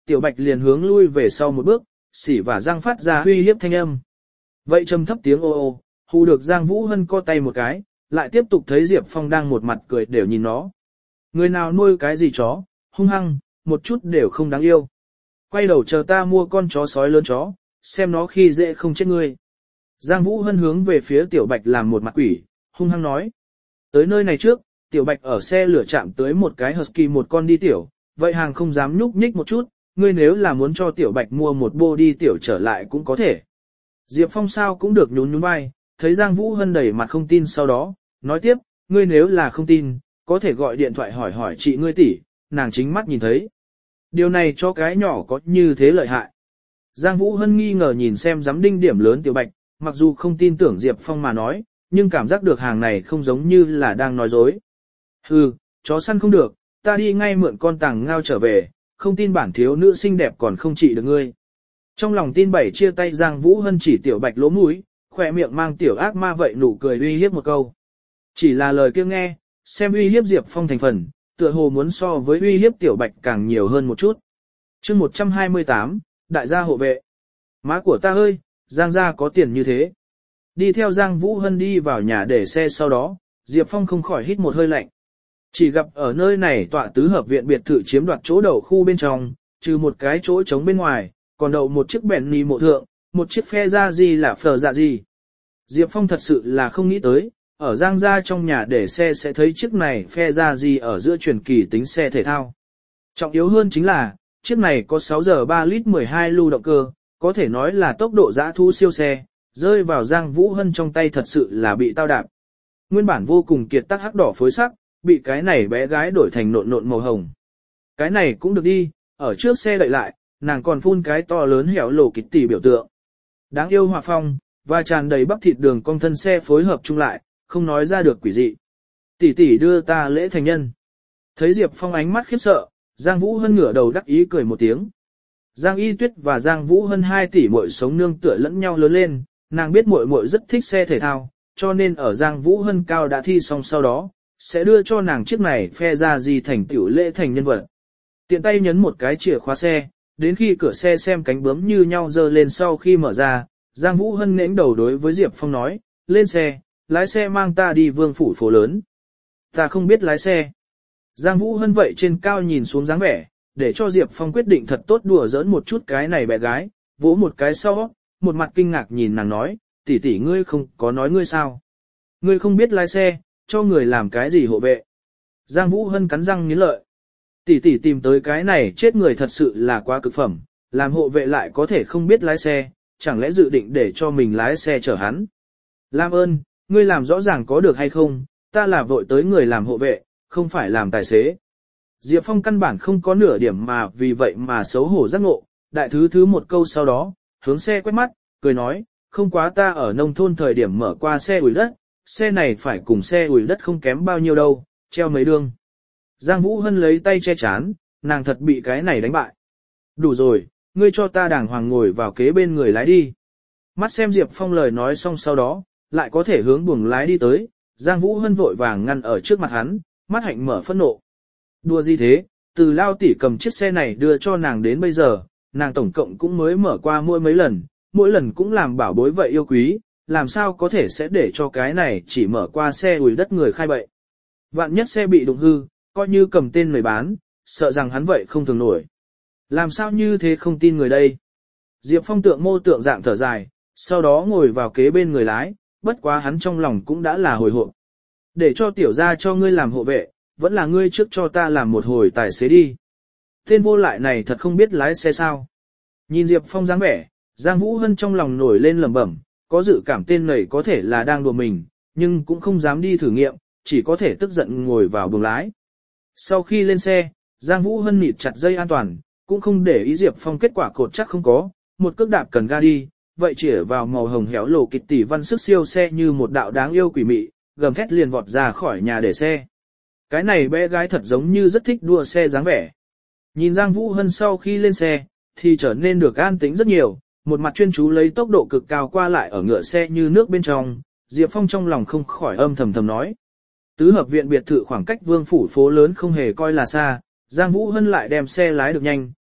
Tiểu Bạch liền hướng lui về sau một bước, xỉ và răng phát ra uy hiếp thanh âm. Vậy trầm thấp tiếng ô ô, hù được Giang Vũ Hân co tay một cái, lại tiếp tục thấy Diệp Phong đang một mặt cười đều nhìn nó. Người nào nuôi cái gì chó, hung hăng, một chút đều không đáng yêu. Quay đầu chờ ta mua con chó sói lớn chó, xem nó khi dễ không chết ngươi. Giang Vũ Hân hướng về phía Tiểu Bạch làm một mặt quỷ, hung hăng nói. Tới nơi này trước, Tiểu Bạch ở xe lửa chạm tới một cái husky một con đi tiểu, vậy hàng không dám nhúc nhích một chút, ngươi nếu là muốn cho Tiểu Bạch mua một bô đi tiểu trở lại cũng có thể. Diệp Phong sao cũng được nhún nhún vai, thấy Giang Vũ Hân đẩy mặt không tin sau đó, nói tiếp, ngươi nếu là không tin, có thể gọi điện thoại hỏi hỏi chị ngươi tỷ, nàng chính mắt nhìn thấy. Điều này cho cái nhỏ có như thế lợi hại. Giang Vũ Hân nghi ngờ nhìn xem giám đinh điểm lớn Tiểu Bạch, mặc dù không tin tưởng Diệp Phong mà nói, nhưng cảm giác được hàng này không giống như là đang nói dối. Hừ, chó săn không được, ta đi ngay mượn con tàng ngao trở về, không tin bản thiếu nữ xinh đẹp còn không trị được ngươi. Trong lòng tin bảy chia tay Giang Vũ Hân chỉ Tiểu Bạch lỗ mũi, khỏe miệng mang tiểu ác ma vậy nụ cười uy hiếp một câu. Chỉ là lời kia nghe, xem uy hiếp Diệp Phong thành phần, tựa hồ muốn so với uy hiếp Tiểu Bạch càng nhiều hơn một chút. Chương 128, đại gia hộ vệ. Má của ta ơi, Giang gia có tiền như thế. Đi theo Giang Vũ Hân đi vào nhà để xe sau đó, Diệp Phong không khỏi hít một hơi lạnh. Chỉ gặp ở nơi này tọa tứ hợp viện biệt thự chiếm đoạt chỗ đậu khu bên trong, trừ một cái chỗ trống bên ngoài, còn đậu một chiếc Bentley mộ thượng, một chiếc phe ra gì là phờ dạ gì. Diệp Phong thật sự là không nghĩ tới, ở Giang gia trong nhà để xe sẽ thấy chiếc này phe ra gì ở giữa truyền kỳ tính xe thể thao. Trọng yếu hơn chính là, chiếc này có 6 giờ 3 lít 12 lưu động cơ, có thể nói là tốc độ dã thú siêu xe, rơi vào Giang Vũ Hân trong tay thật sự là bị tao đạp. Nguyên bản vô cùng kiệt tác hắc đỏ phối sắc, bị cái này bé gái đổi thành nộn nộn màu hồng. Cái này cũng được đi, ở trước xe đợi lại, nàng còn phun cái to lớn hẻo lổ kịch tỷ biểu tượng. Đáng yêu hòa phong, và tràn đầy bắp thịt đường cong thân xe phối hợp chung lại, không nói ra được quỷ dị. Tỷ tỷ đưa ta lễ thành nhân. Thấy Diệp Phong ánh mắt khiếp sợ, Giang Vũ Hân ngửa đầu đắc ý cười một tiếng. Giang Y Tuyết và Giang Vũ Hân hai tỷ muội sống nương tựa lẫn nhau lớn lên, nàng biết muội muội rất thích xe thể thao, cho nên ở Giang Vũ Hân cao đã thi xong sau đó, sẽ đưa cho nàng chiếc này phe ra gì thành tiểu lễ thành nhân vật. Tiện tay nhấn một cái chìa khóa xe, đến khi cửa xe xem cánh bướm như nhau dơ lên sau khi mở ra, Giang Vũ Hân nghếch đầu đối với Diệp Phong nói, lên xe, lái xe mang ta đi vương phủ phố lớn. Ta không biết lái xe. Giang Vũ Hân vậy trên cao nhìn xuống dáng vẻ, để cho Diệp Phong quyết định thật tốt đùa giỡn một chút cái này bé gái, vỗ một cái sau, một mặt kinh ngạc nhìn nàng nói, tỷ tỷ ngươi không có nói ngươi sao. Ngươi không biết lái xe, cho người làm cái gì hộ vệ. Giang Vũ Hân cắn răng nghiến lợi. Tỷ tỷ tìm tới cái này chết người thật sự là quá cực phẩm, làm hộ vệ lại có thể không biết lái xe, chẳng lẽ dự định để cho mình lái xe chở hắn. Lam ơn, ngươi làm rõ ràng có được hay không, ta là vội tới người làm hộ vệ, không phải làm tài xế. Diệp Phong căn bản không có nửa điểm mà vì vậy mà xấu hổ giác ngộ, đại thứ một câu sau đó, hướng xe quét mắt, cười nói, không quá ta ở nông thôn thời điểm mở qua xe ủi đất, xe này phải cùng xe ủi đất không kém bao nhiêu đâu, treo mấy đương. Giang Vũ Hân lấy tay che chán, nàng thật bị cái này đánh bại. Đủ rồi, ngươi cho ta đàng hoàng ngồi vào kế bên người lái đi. Mắt xem Diệp Phong lời nói xong sau đó, lại có thể hướng buồng lái đi tới, Giang Vũ Hân vội vàng ngăn ở trước mặt hắn, mắt hạnh mở phẫn nộ. Đùa gì thế, từ Lao tỷ cầm chiếc xe này đưa cho nàng đến bây giờ, nàng tổng cộng cũng mới mở qua mỗi lần cũng làm bảo bối vậy yêu quý, làm sao có thể sẽ để cho cái này chỉ mở qua xe ủi đất người khai bậy. Vạn nhất xe bị đụng hư, coi như cầm tên người bán, sợ rằng hắn vậy không thường nổi. Làm sao như thế không tin người đây? Diệp Phong tượng mô tượng dạng thở dài, sau đó ngồi vào kế bên người lái, bất quá hắn trong lòng cũng đã là hồi hộp. Để cho tiểu gia cho ngươi làm hộ vệ, vẫn là ngươi trước cho ta làm một hồi tài xế đi. Tên vô lại này thật không biết lái xe sao. Nhìn Diệp Phong dáng vẻ, Giang Vũ Hân trong lòng nổi lên lẩm bẩm, có dự cảm tên này có thể là đang đùa mình, nhưng cũng không dám đi thử nghiệm, chỉ có thể tức giận ngồi vào buồng lái. Sau khi lên xe, Giang Vũ Hân nịt chặt dây an toàn, cũng không để ý Diệp Phong kết quả cột chắc không có, một cước đạp cần ga đi, vậy chĩa vào màu hồng héo lồ kịch tỷ văn sức siêu xe như một đạo đáng yêu quỷ mị, gầm thét liền vọt ra khỏi nhà để xe. Cái này bé gái thật giống như rất thích đua xe dáng vẻ. Nhìn Giang Vũ Hân sau khi lên xe, thì trở nên được an tĩnh rất nhiều, một mặt chuyên chú lấy tốc độ cực cao qua lại ở ngựa xe như nước bên trong, Diệp Phong trong lòng không khỏi âm thầm nói. Tứ hợp viện biệt thự khoảng cách vương phủ phố lớn không hề coi là xa, Giang Vũ Hân lại đem xe lái được nhanh,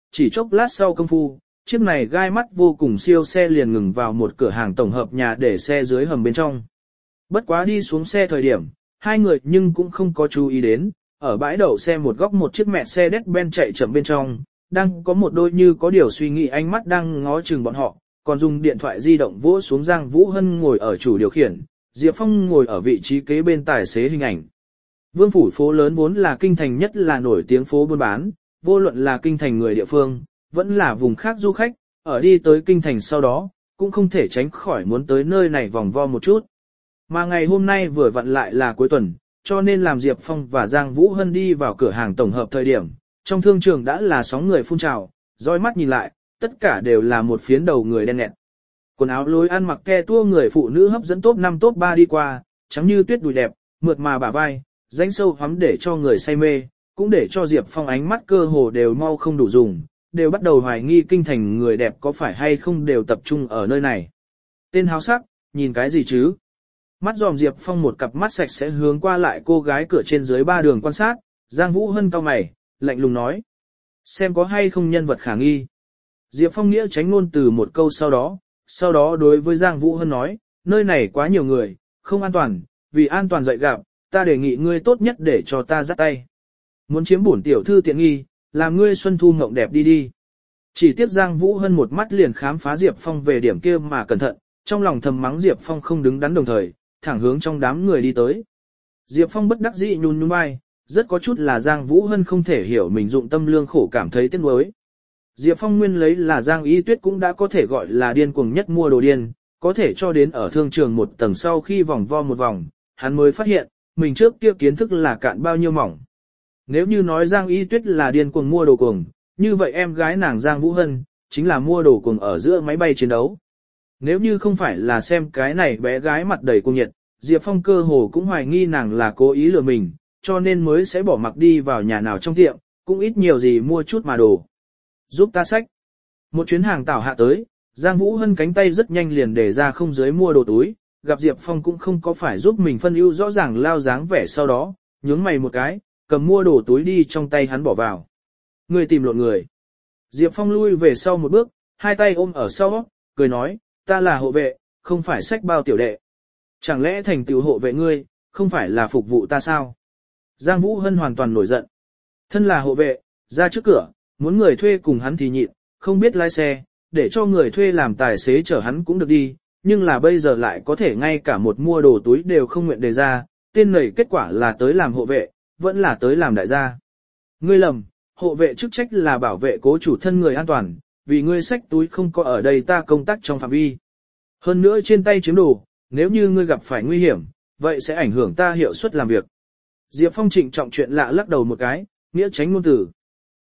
chỉ chốc lát sau công phu, chiếc này gai mắt vô cùng siêu xe liền ngừng vào một cửa hàng tổng hợp nhà để xe dưới hầm bên trong. Bất quá đi xuống xe thời điểm, hai người nhưng cũng không có chú ý đến, ở bãi đậu xe một góc một chiếc mẹ xe Mercedes-Benz chạy chậm bên trong, đang có một đôi như có điều suy nghĩ ánh mắt đang ngó chừng bọn họ, còn dùng điện thoại di động vỗ xuống Giang Vũ Hân ngồi ở chủ điều khiển, Diệp Phong ngồi ở vị trí kế bên tài xế hình ảnh. Vương phủ phố lớn vốn là kinh thành nhất là nổi tiếng phố buôn bán, vô luận là kinh thành người địa phương, vẫn là vùng khác du khách, ở đi tới kinh thành sau đó, cũng không thể tránh khỏi muốn tới nơi này vòng vo một chút. Mà ngày hôm nay vừa vặn lại là cuối tuần, cho nên làm Diệp Phong và Giang Vũ Hân đi vào cửa hàng tổng hợp thời điểm, trong thương trường đã là sóng người phun trào, dõi mắt nhìn lại, tất cả đều là một phiến đầu người đen nghẹt. Quần áo lối ăn mặc ke tua người phụ nữ hấp dẫn top 5 top 3 đi qua, trắng như tuyết đùi đẹp, mượt mà bả vai, rãnh sâu hoắm để cho người say mê, cũng để cho Diệp Phong ánh mắt cơ hồ đều mau không đủ dùng, đều bắt đầu hoài nghi kinh thành người đẹp có phải hay không đều tập trung ở nơi này. Tên háo sắc, nhìn cái gì chứ? Mắt dòm Diệp Phong một cặp mắt sạch sẽ hướng qua lại cô gái cửa trên dưới ba đường quan sát, Giang Vũ Hân cau mày, lạnh lùng nói. Xem có hay không nhân vật khả nghi. Diệp Phong nghĩa tránh ngôn từ một câu sau đó đối với Giang Vũ Hân nói, nơi này quá nhiều người, không an toàn, vì an toàn dạy gặp, ta đề nghị ngươi tốt nhất để cho ta dắt tay. Muốn chiếm bổn tiểu thư tiện nghi, làm ngươi xuân thu mộng đẹp đi đi. Chỉ tiếc Giang Vũ Hân một mắt liền khám phá Diệp Phong về điểm kia mà cẩn thận, trong lòng thầm mắng Diệp Phong không đứng đắn đồng thời, thẳng hướng trong đám người đi tới. Diệp Phong bất đắc dĩ nhún nhún vai, rất có chút là Giang Vũ Hân không thể hiểu mình dụng tâm lương khổ cảm thấy tiếc nuối. Diệp Phong nguyên lấy là Giang Y Tuyết cũng đã có thể gọi là điên cuồng nhất mua đồ điên, có thể cho đến ở thương trường một tầng sau khi vòng vo một vòng, hắn mới phát hiện, mình trước kia kiến thức là cạn bao nhiêu mỏng. Nếu như nói Giang Y Tuyết là điên cuồng mua đồ cuồng, như vậy em gái nàng Giang Vũ Hân, chính là mua đồ cuồng ở giữa máy bay chiến đấu. Nếu như không phải là xem cái này bé gái mặt đầy cuồng nhiệt, Diệp Phong cơ hồ cũng hoài nghi nàng là cố ý lừa mình, cho nên mới sẽ bỏ mặc đi vào nhà nào trong tiệm, cũng ít nhiều gì mua chút mà đồ. Giúp ta xách. Một chuyến hàng tảo hạ tới, Giang Vũ Hân cánh tay rất nhanh liền để ra không dưới mua đồ túi, gặp Diệp Phong cũng không có phải giúp mình phân ưu rõ ràng lao dáng vẻ sau đó, nhướng mày một cái, cầm mua đồ túi đi trong tay hắn bỏ vào. Người tìm lộn người. Diệp Phong lui về sau một bước, hai tay ôm ở sau, cười nói, ta là hộ vệ, không phải xách bao tiểu đệ. Chẳng lẽ thành tựu hộ vệ ngươi, không phải là phục vụ ta sao? Giang Vũ Hân hoàn toàn nổi giận. Thân là hộ vệ, ra trước cửa, muốn người thuê cùng hắn thì nhịn, không biết lái xe, để cho người thuê làm tài xế chở hắn cũng được đi, nhưng là bây giờ lại có thể ngay cả một mua đồ túi đều không nguyện đề ra, tên này kết quả là tới làm hộ vệ, vẫn là tới làm đại gia. Ngươi lầm, hộ vệ chức trách là bảo vệ cố chủ thân người an toàn, vì ngươi xách túi không có ở đây ta công tác trong phạm vi. Hơn nữa trên tay chiếm đồ, nếu như ngươi gặp phải nguy hiểm, vậy sẽ ảnh hưởng ta hiệu suất làm việc. Diệp Phong trịnh trọng chuyện lạ lắc đầu một cái, nghĩa tránh ngôn từ.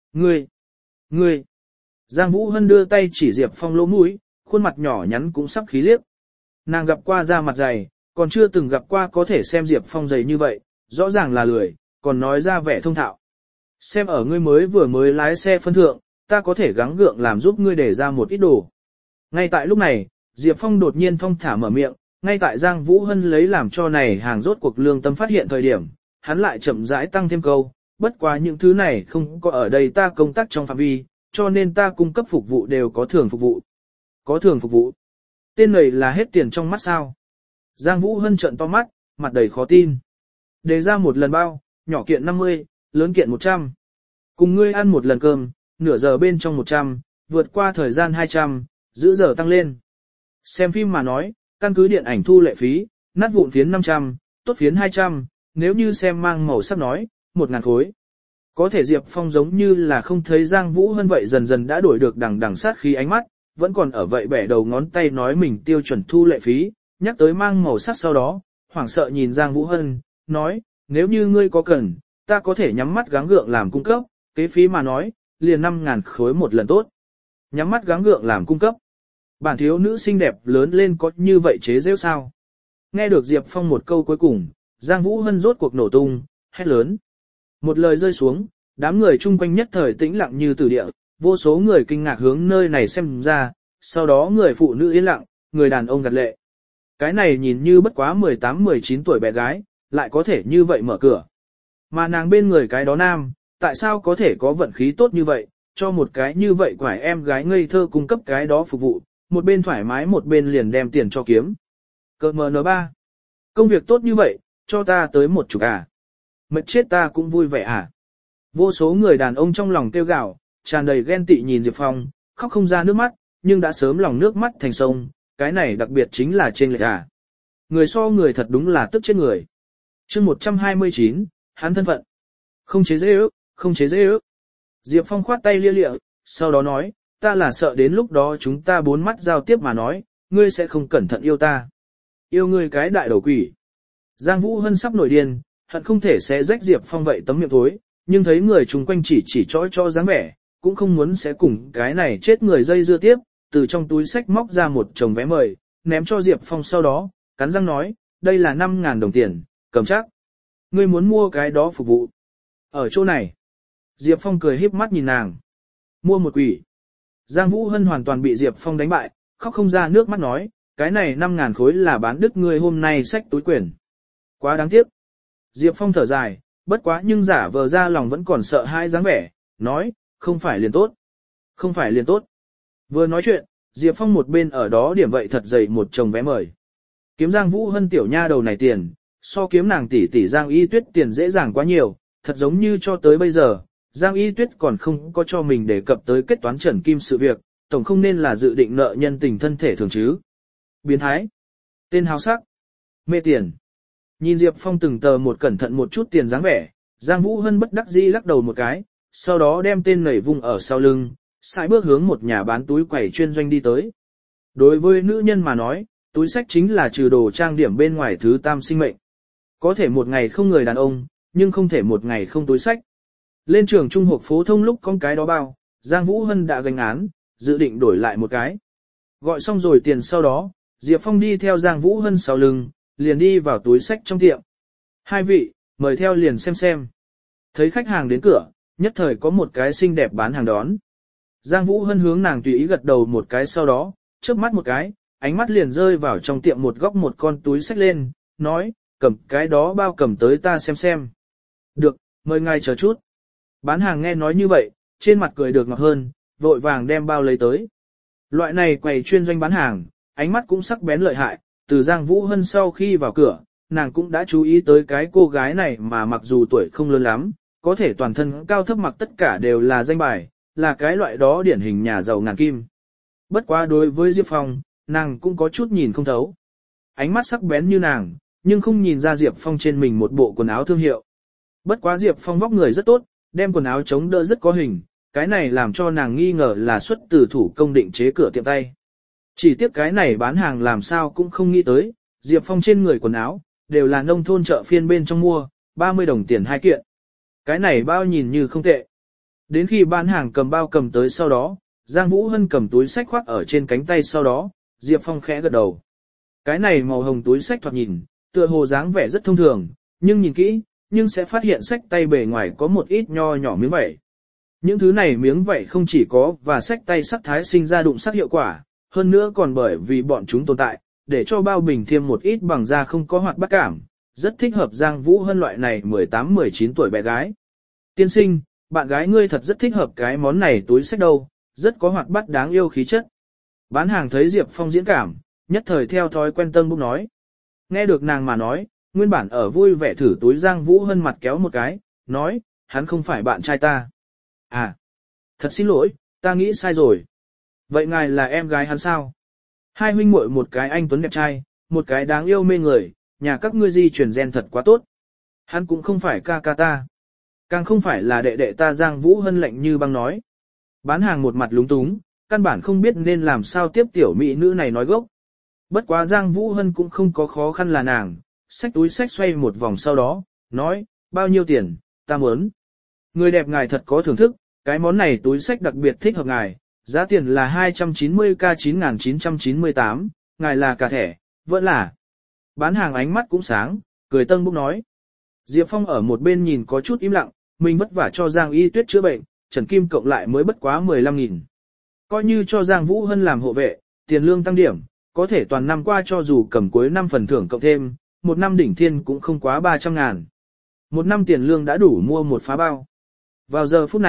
Ngươi. Giang Vũ Hân đưa tay chỉ Diệp Phong lỗ mũi, khuôn mặt nhỏ nhắn cũng sắp khí liếc. Nàng gặp qua da mặt dày, còn chưa từng gặp qua có thể xem Diệp Phong dày như vậy, rõ ràng là lười, còn nói ra vẻ thông thạo. Xem ở ngươi vừa mới lái xe phân thượng, ta có thể gắng gượng làm giúp ngươi để ra một ít đồ. Ngay tại lúc này, Diệp Phong đột nhiên thong thả mở miệng, ngay tại Giang Vũ Hân lấy làm cho này hàng rốt cuộc lương tâm phát hiện thời điểm, hắn lại chậm rãi tăng thêm câu, bất quá những thứ này không có ở đây ta công tác trong phạm vi, cho nên ta cung cấp phục vụ đều có thưởng phục vụ. Có thưởng phục vụ? Tên này là hết tiền trong mắt sao? Giang Vũ Hân trợn to mắt, mặt đầy khó tin. Đề ra một lần bao, nhỏ kiện 50, lớn kiện 100. Cùng ngươi ăn một lần cơm, nửa giờ bên trong 100, vượt qua thời gian 200, giữ giờ tăng lên. Xem phim mà nói, căn cứ điện ảnh thu lệ phí, nát vụn phiến 500, tốt phiến 200, nếu như xem mang màu sắc nói, 1.000 khối. Có thể Diệp Phong giống như là không thấy Giang Vũ Hân vậy dần dần đã đổi được đằng sát khí ánh mắt, vẫn còn ở vậy bẻ đầu ngón tay nói mình tiêu chuẩn thu lệ phí, nhắc tới mang màu sắc sau đó, hoảng sợ nhìn Giang Vũ Hân, nói, nếu như ngươi có cần, ta có thể nhắm mắt gắng gượng làm cung cấp, kế phí mà nói, liền 5.000 khối một lần tốt. Nhắm mắt gắng gượng làm cung cấp. Bản thiếu nữ xinh đẹp lớn lên có như vậy chế giễu sao? Nghe được Diệp Phong một câu cuối cùng, Giang Vũ Hân rốt cuộc nổ tung, hét lớn. Một lời rơi xuống, đám người chung quanh nhất thời tĩnh lặng như tử địa, vô số người kinh ngạc hướng nơi này xem ra, sau đó người phụ nữ yên lặng, người đàn ông gật lệ. Cái này nhìn như bất quá 18-19 tuổi bé gái, lại có thể như vậy mở cửa. Mà nàng bên người cái đó nam, tại sao có thể có vận khí tốt như vậy, cho một cái như vậy quải em gái ngây thơ cung cấp cái đó phục vụ, một bên thoải mái một bên liền đem tiền cho kiếm. Cơ mờ N3. Công việc tốt như vậy, cho ta tới một chục à. Mệt chết ta cũng vui vẻ à. Vô số người đàn ông trong lòng kêu gào, tràn đầy ghen tị nhìn Diệp Phong, khóc không ra nước mắt, nhưng đã sớm lòng nước mắt thành sông, cái này đặc biệt chính là trên lệch à. Người so người thật đúng là tức chết người. Chương 129, hắn thân phận. Không chế dễ ước, không chế dễ ước. Diệp Phong khoát tay lia lịa, sau đó nói, ta là sợ đến lúc đó chúng ta bốn mắt giao tiếp mà nói, ngươi sẽ không cẩn thận yêu ta. Yêu ngươi cái đại đầu quỷ. Giang Vũ Hân sắp nổi điên, hận không thể sẽ rách Diệp Phong vậy tấm miệng thối, nhưng thấy người chung quanh chỉ cho dáng vẻ, cũng không muốn sẽ cùng cái này chết người dây dưa tiếp, từ trong túi sách móc ra một chồng vé mời, ném cho Diệp Phong sau đó, cắn răng nói, đây là 5.000 đồng tiền, cầm chắc. Ngươi muốn mua cái đó phục vụ. Ở chỗ này. Diệp Phong cười híp mắt nhìn nàng. Mua một quỷ. Giang Vũ Hân hoàn toàn bị Diệp Phong đánh bại, khóc không ra nước mắt nói, cái này 5.000 khối là bán đứt ngươi hôm nay xách túi quyền. Quá đáng tiếc. Diệp Phong thở dài, bất quá nhưng giả vờ ra lòng vẫn còn sợ hãi dáng vẻ, nói, không phải liền tốt. Không phải liền tốt. Vừa nói chuyện, Diệp Phong một bên ở đó điểm vậy thật dày một chồng vé mời. Kiếm Giang Vũ Hân tiểu nha đầu này tiền, so kiếm nàng tỷ Giang Y Tuyết tiền dễ dàng quá nhiều, thật giống như cho tới bây giờ, Giang Y Tuyết còn không có cho mình đề cập tới kết toán Trần Kim sự việc, tổng không nên là dự định nợ nhân tình thân thể thường chứ. Biến thái, tên háo sắc, mê tiền. Nhìn Diệp Phong từng tờ một cẩn thận một chút tiền dáng vẻ, Giang Vũ Hân bất đắc dĩ lắc đầu một cái, sau đó đem tên nảy vùng ở sau lưng, sải bước hướng một nhà bán túi quẩy chuyên doanh đi tới. Đối với nữ nhân mà nói, túi sách chính là trừ đồ trang điểm bên ngoài thứ tam sinh mệnh. Có thể một ngày không người đàn ông, nhưng không thể một ngày không túi sách. Lên trường trung học phổ thông lúc con cái đó bao, Giang Vũ Hân đã gánh án, dự định đổi lại một cái. Gọi xong rồi tiền sau đó, Diệp Phong đi theo Giang Vũ Hân sau lưng, liền đi vào túi sách trong tiệm. Hai vị, mời theo liền xem. Thấy khách hàng đến cửa, nhất thời có một cái xinh đẹp bán hàng đón. Giang Vũ Hân hướng nàng tùy ý gật đầu một cái sau đó, chớp mắt một cái, ánh mắt liền rơi vào trong tiệm một góc một con túi sách lên, nói, cầm cái đó bao cầm tới ta xem. Được, mời ngài chờ chút. Bán hàng nghe nói như vậy, trên mặt cười được ngọt hơn, vội vàng đem bao lấy tới. Loại này quầy chuyên doanh bán hàng, ánh mắt cũng sắc bén lợi hại, từ Giang Vũ Hân sau khi vào cửa, nàng cũng đã chú ý tới cái cô gái này mà mặc dù tuổi không lớn lắm, có thể toàn thân cao thấp mặc tất cả đều là danh bài, là cái loại đó điển hình nhà giàu ngàn kim. Bất quá đối với Diệp Phong, nàng cũng có chút nhìn không thấu. Ánh mắt sắc bén như nàng, nhưng không nhìn ra Diệp Phong trên mình một bộ quần áo thương hiệu. Bất quá Diệp Phong vóc người rất tốt, đem quần áo chống đỡ rất có hình, cái này làm cho nàng nghi ngờ là xuất từ thủ công định chế cửa tiệm tay. Chỉ tiếc cái này bán hàng làm sao cũng không nghĩ tới, Diệp Phong trên người quần áo, đều là nông thôn chợ phiên bên trong mua, 30 đồng tiền hai kiện. Cái này bao nhìn như không tệ. Đến khi bán hàng cầm bao cầm tới sau đó, Giang Vũ Hân cầm túi sách khoác ở trên cánh tay sau đó, Diệp Phong khẽ gật đầu. Cái này màu hồng túi sách thoạt nhìn, tựa hồ dáng vẻ rất thông thường, nhưng nhìn kỹ, nhưng sẽ phát hiện sách tay bề ngoài có một ít nho nhỏ miếng vảy. Những thứ này miếng vảy không chỉ có và sách tay sắc thái sinh ra đụng sắc hiệu quả, hơn nữa còn bởi vì bọn chúng tồn tại, để cho bao bình thêm một ít bằng da không có hoạt bát cảm, rất thích hợp Giang Vũ Hân loại này 18-19 tuổi bé gái. Tiên sinh, bạn gái ngươi thật rất thích hợp cái món này túi sách đâu, rất có hoạt bát đáng yêu khí chất. Bán hàng thấy Diệp Phong diễn cảm, nhất thời theo thói quen tân bốc nói. Nghe được nàng mà nói, nguyên bản ở vui vẻ thử túi Giang Vũ Hân mặt kéo một cái, nói, hắn không phải bạn trai ta. À, thật xin lỗi, ta nghĩ sai rồi. Vậy ngài là em gái hắn sao? Hai huynh muội một cái anh tuấn đẹp trai, một cái đáng yêu mê người, nhà các ngươi di truyền gen thật quá tốt. Hắn cũng không phải ca ca ta. Càng không phải là đệ đệ ta. Giang Vũ Hân lạnh như băng nói. Bán hàng một mặt lúng túng, căn bản không biết nên làm sao tiếp tiểu mỹ nữ này nói gốc. Bất quá Giang Vũ Hân cũng không có khó khăn là nàng, xách túi xách xoay một vòng sau đó, nói, bao nhiêu tiền, ta muốn. Người đẹp ngài thật có thưởng thức, cái món này túi xách đặc biệt thích hợp ngài, giá tiền là 290k 9.998, ngài là cả thẻ, vẫn là. Bán hàng ánh mắt cũng sáng, cười tân bốc nói. Diệp Phong ở một bên nhìn có chút im lặng, mình vất vả cho Giang Y Tuyết chữa bệnh, Trần Kim cộng lại mới bất quá 15.000. Coi như cho Giang Vũ Hân làm hộ vệ, tiền lương tăng điểm, có thể toàn năm qua cho dù cầm cuối năm phần thưởng cộng thêm, một năm đỉnh thiên cũng không quá 300.000. Một năm tiền lương đã đủ mua một phá bao. Vào giờ phút này,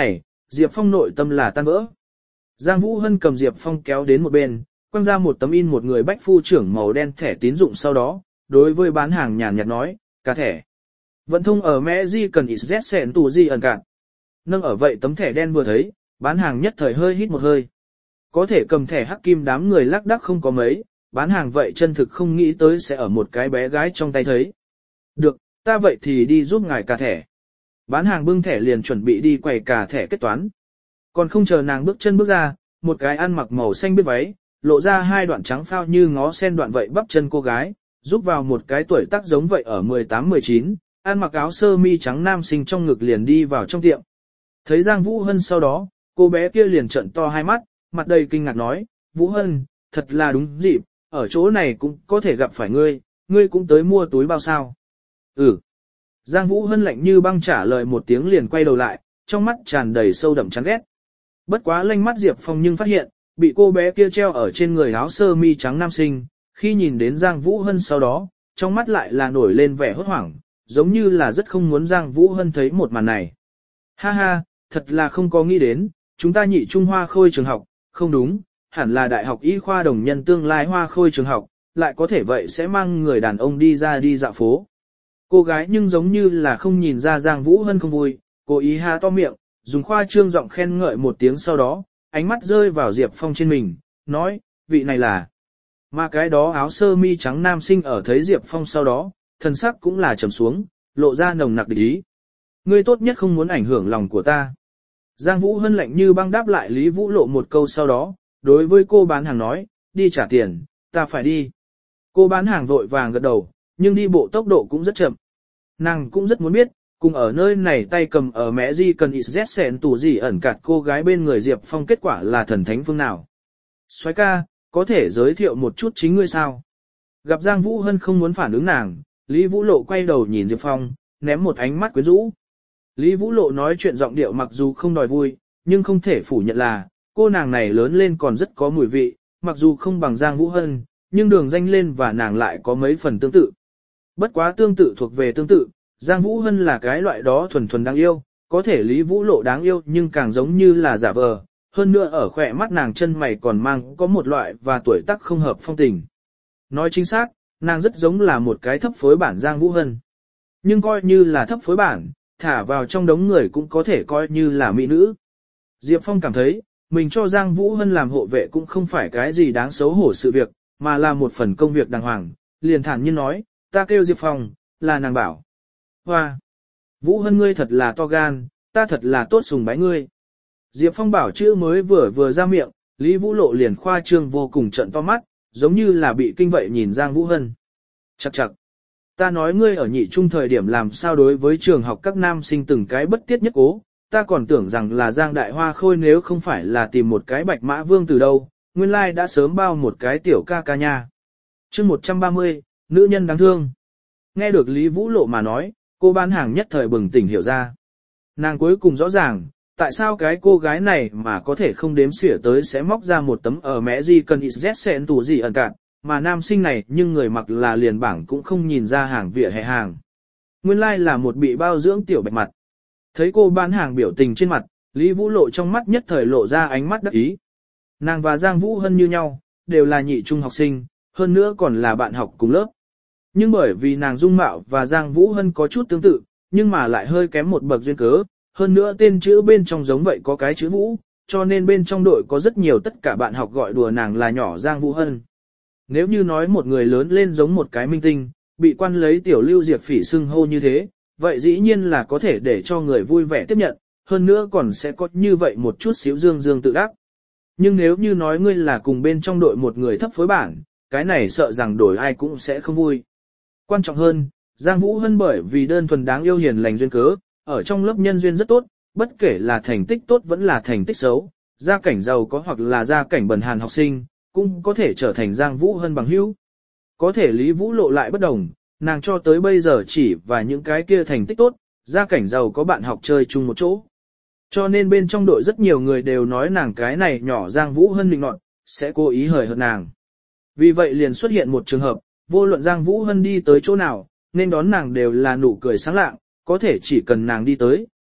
Diệp Phong nội tâm là tan vỡ. Giang Vũ Hân cầm Diệp Phong kéo đến một bên, quăng ra một tấm in một người bách phu trưởng màu đen thẻ tín dụng, sau đó, đối với bán hàng nhàn nhạt nói, cả thẻ. Vận thông ở mẹ di cần XZ sẹn tù di ẩn cạn. Nâng ở vậy tấm thẻ đen vừa thấy, bán hàng nhất thời hơi hít một hơi. Có thể cầm thẻ hắc kim đám người lác đác không có mấy, bán hàng vậy chân thực không nghĩ tới sẽ ở một cái bé gái trong tay thấy. Được, ta vậy thì đi giúp ngài cả thẻ. Bán hàng bưng thẻ liền chuẩn bị đi quầy cả thẻ kết toán. Còn không chờ nàng bước chân bước ra, một cái ăn mặc màu xanh biết váy, lộ ra hai đoạn trắng phao như ngó sen đoạn vậy bắp chân cô gái, giúp vào một cái tuổi tác giống vậy ở 18-19, ăn mặc áo sơ mi trắng nam sinh trong ngực liền đi vào trong tiệm. Thấy Giang Vũ Hân sau đó, cô bé kia liền trợn to hai mắt, mặt đầy kinh ngạc nói, Vũ Hân, thật là đúng dịp, ở chỗ này cũng có thể gặp phải ngươi cũng tới mua túi bao sao. Ừ. Giang Vũ Hân lạnh như băng trả lời một tiếng liền quay đầu lại, trong mắt tràn đầy sâu đậm chán ghét. Bất quá lanh mắt Diệp Phong nhưng phát hiện, bị cô bé kia treo ở trên người áo sơ mi trắng nam sinh, khi nhìn đến Giang Vũ Hân sau đó, trong mắt lại là nổi lên vẻ hốt hoảng, giống như là rất không muốn Giang Vũ Hân thấy một màn này. Ha ha, thật là không có nghĩ đến, chúng ta Nhị Trung Hoa Khôi trường học, không đúng, hẳn là Đại học Y khoa Đồng Nhân tương lai Hoa Khôi trường học, lại có thể vậy sẽ mang người đàn ông đi ra đi dạo phố. Cô gái nhưng giống như là không nhìn ra Giang Vũ Hân không vui, cố ý há to miệng, dùng khoa trương giọng khen ngợi một tiếng, sau đó, ánh mắt rơi vào Diệp Phong trên mình, nói, vị này là. Mà cái đó áo sơ mi trắng nam sinh ở thấy Diệp Phong sau đó, thần sắc cũng là trầm xuống, lộ ra nồng nặc địch ý. Ngươi tốt nhất không muốn ảnh hưởng lòng của ta. Giang Vũ Hân lạnh như băng đáp lại Lý Vũ Lộ một câu, sau đó, đối với cô bán hàng nói, đi trả tiền, ta phải đi. Cô bán hàng vội vàng gật đầu, nhưng đi bộ tốc độ cũng rất chậm. Nàng cũng rất muốn biết, cùng ở nơi này tay cầm ở mẹ di cần XZ sẹn tù gì ẩn cạt cô gái bên người Diệp Phong kết quả là thần thánh phương nào. Soái ca, có thể giới thiệu một chút chính ngươi sao? Gặp Giang Vũ Hân không muốn phản ứng nàng, Lý Vũ Lộ quay đầu nhìn Diệp Phong, ném một ánh mắt quyến rũ. Lý Vũ Lộ nói chuyện giọng điệu mặc dù không đòi vui, nhưng không thể phủ nhận là, cô nàng này lớn lên còn rất có mùi vị, mặc dù không bằng Giang Vũ Hân, nhưng đường danh lên và nàng lại có mấy phần tương tự. Bất quá tương tự thuộc về tương tự, Giang Vũ Hân là cái loại đó thuần thuần đáng yêu, có thể Lý Vũ Lộ đáng yêu nhưng càng giống như là giả vờ, hơn nữa ở khỏe mắt nàng chân mày còn mang có một loại và tuổi tác không hợp phong tình. Nói chính xác, nàng rất giống là một cái thấp phối bản Giang Vũ Hân. Nhưng coi như là thấp phối bản, thả vào trong đống người cũng có thể coi như là mỹ nữ. Diệp Phong cảm thấy, mình cho Giang Vũ Hân làm hộ vệ cũng không phải cái gì đáng xấu hổ sự việc, mà là một phần công việc đàng hoàng, liền thản nhiên nói, ta kêu Diệp Phong, là nàng bảo. Hoa! Vũ Hân ngươi thật là to gan, ta thật là tốt sùng bái ngươi. Diệp Phong bảo chữ mới vừa ra miệng, Lý Vũ Lộ liền khoa trương vô cùng trận to mắt, giống như là bị kinh vậy nhìn Giang Vũ Hân. Chắc chắc! Ta nói ngươi ở Nhị Trung thời điểm làm sao đối với trường học các nam sinh từng cái bất tiết nhất cố, ta còn tưởng rằng là Giang Đại Hoa Khôi nếu không phải là tìm một cái Bạch Mã Vương từ đâu, nguyên lai đã sớm bao một cái tiểu ca ca nha. Chương 130, nữ nhân đáng thương. Nghe được Lý Vũ Lộ mà nói, cô bán hàng nhất thời bừng tỉnh hiểu ra. Nàng cuối cùng rõ ràng, tại sao cái cô gái này mà có thể không đếm xỉa tới sẽ móc ra một tấm ở mẹ gì cần XZ sẹn tủ gì ẩn cạn, mà nam sinh này nhưng người mặc là liền bảng cũng không nhìn ra hàng vỉa hè hàng. Nguyên lai là một bị bao dưỡng tiểu bạch mặt. Thấy cô bán hàng biểu tình trên mặt, Lý Vũ Lộ trong mắt nhất thời lộ ra ánh mắt đắc ý. Nàng và Giang Vũ Hân như nhau, đều là nhị trung học sinh, hơn nữa còn là bạn học cùng lớp. Nhưng bởi vì nàng dung mạo và Giang Vũ Hân có chút tương tự, nhưng mà lại hơi kém một bậc duyên cớ, hơn nữa tên chữ bên trong giống vậy có cái chữ Vũ, cho nên bên trong đội có rất nhiều tất cả bạn học gọi đùa nàng là nhỏ Giang Vũ Hân. Nếu như nói một người lớn lên giống một cái minh tinh, bị quan lấy tiểu lưu diệt phỉ xưng hô như thế, vậy dĩ nhiên là có thể để cho người vui vẻ tiếp nhận, hơn nữa còn sẽ có như vậy một chút xíu dương dương tự đắc. Nhưng nếu như nói ngươi là cùng bên trong đội một người thấp phối bản, cái này sợ rằng đổi ai cũng sẽ không vui. Quan trọng hơn, Giang Vũ Hân bởi vì đơn thuần đáng yêu hiền lành duyên cớ, ở trong lớp nhân duyên rất tốt, bất kể là thành tích tốt vẫn là thành tích xấu, gia cảnh giàu có hoặc là gia cảnh bần hàn học sinh, cũng có thể trở thành Giang Vũ Hân bằng hữu. Có thể Lý Vũ Lộ lại bất đồng, nàng cho tới bây giờ chỉ và những cái kia thành tích tốt, gia cảnh giàu có bạn học chơi chung một chỗ. Cho nên bên trong đội rất nhiều người đều nói nàng cái này nhỏ Giang Vũ Hân định nọt, sẽ cố ý hời hợt nàng. Vì vậy liền xuất hiện một trường hợp, vô luận Giang Vũ Hân đi tới chỗ nào, nên đón nàng đều là nụ cười sáng lạng, có thể chỉ cần nàng đi tới,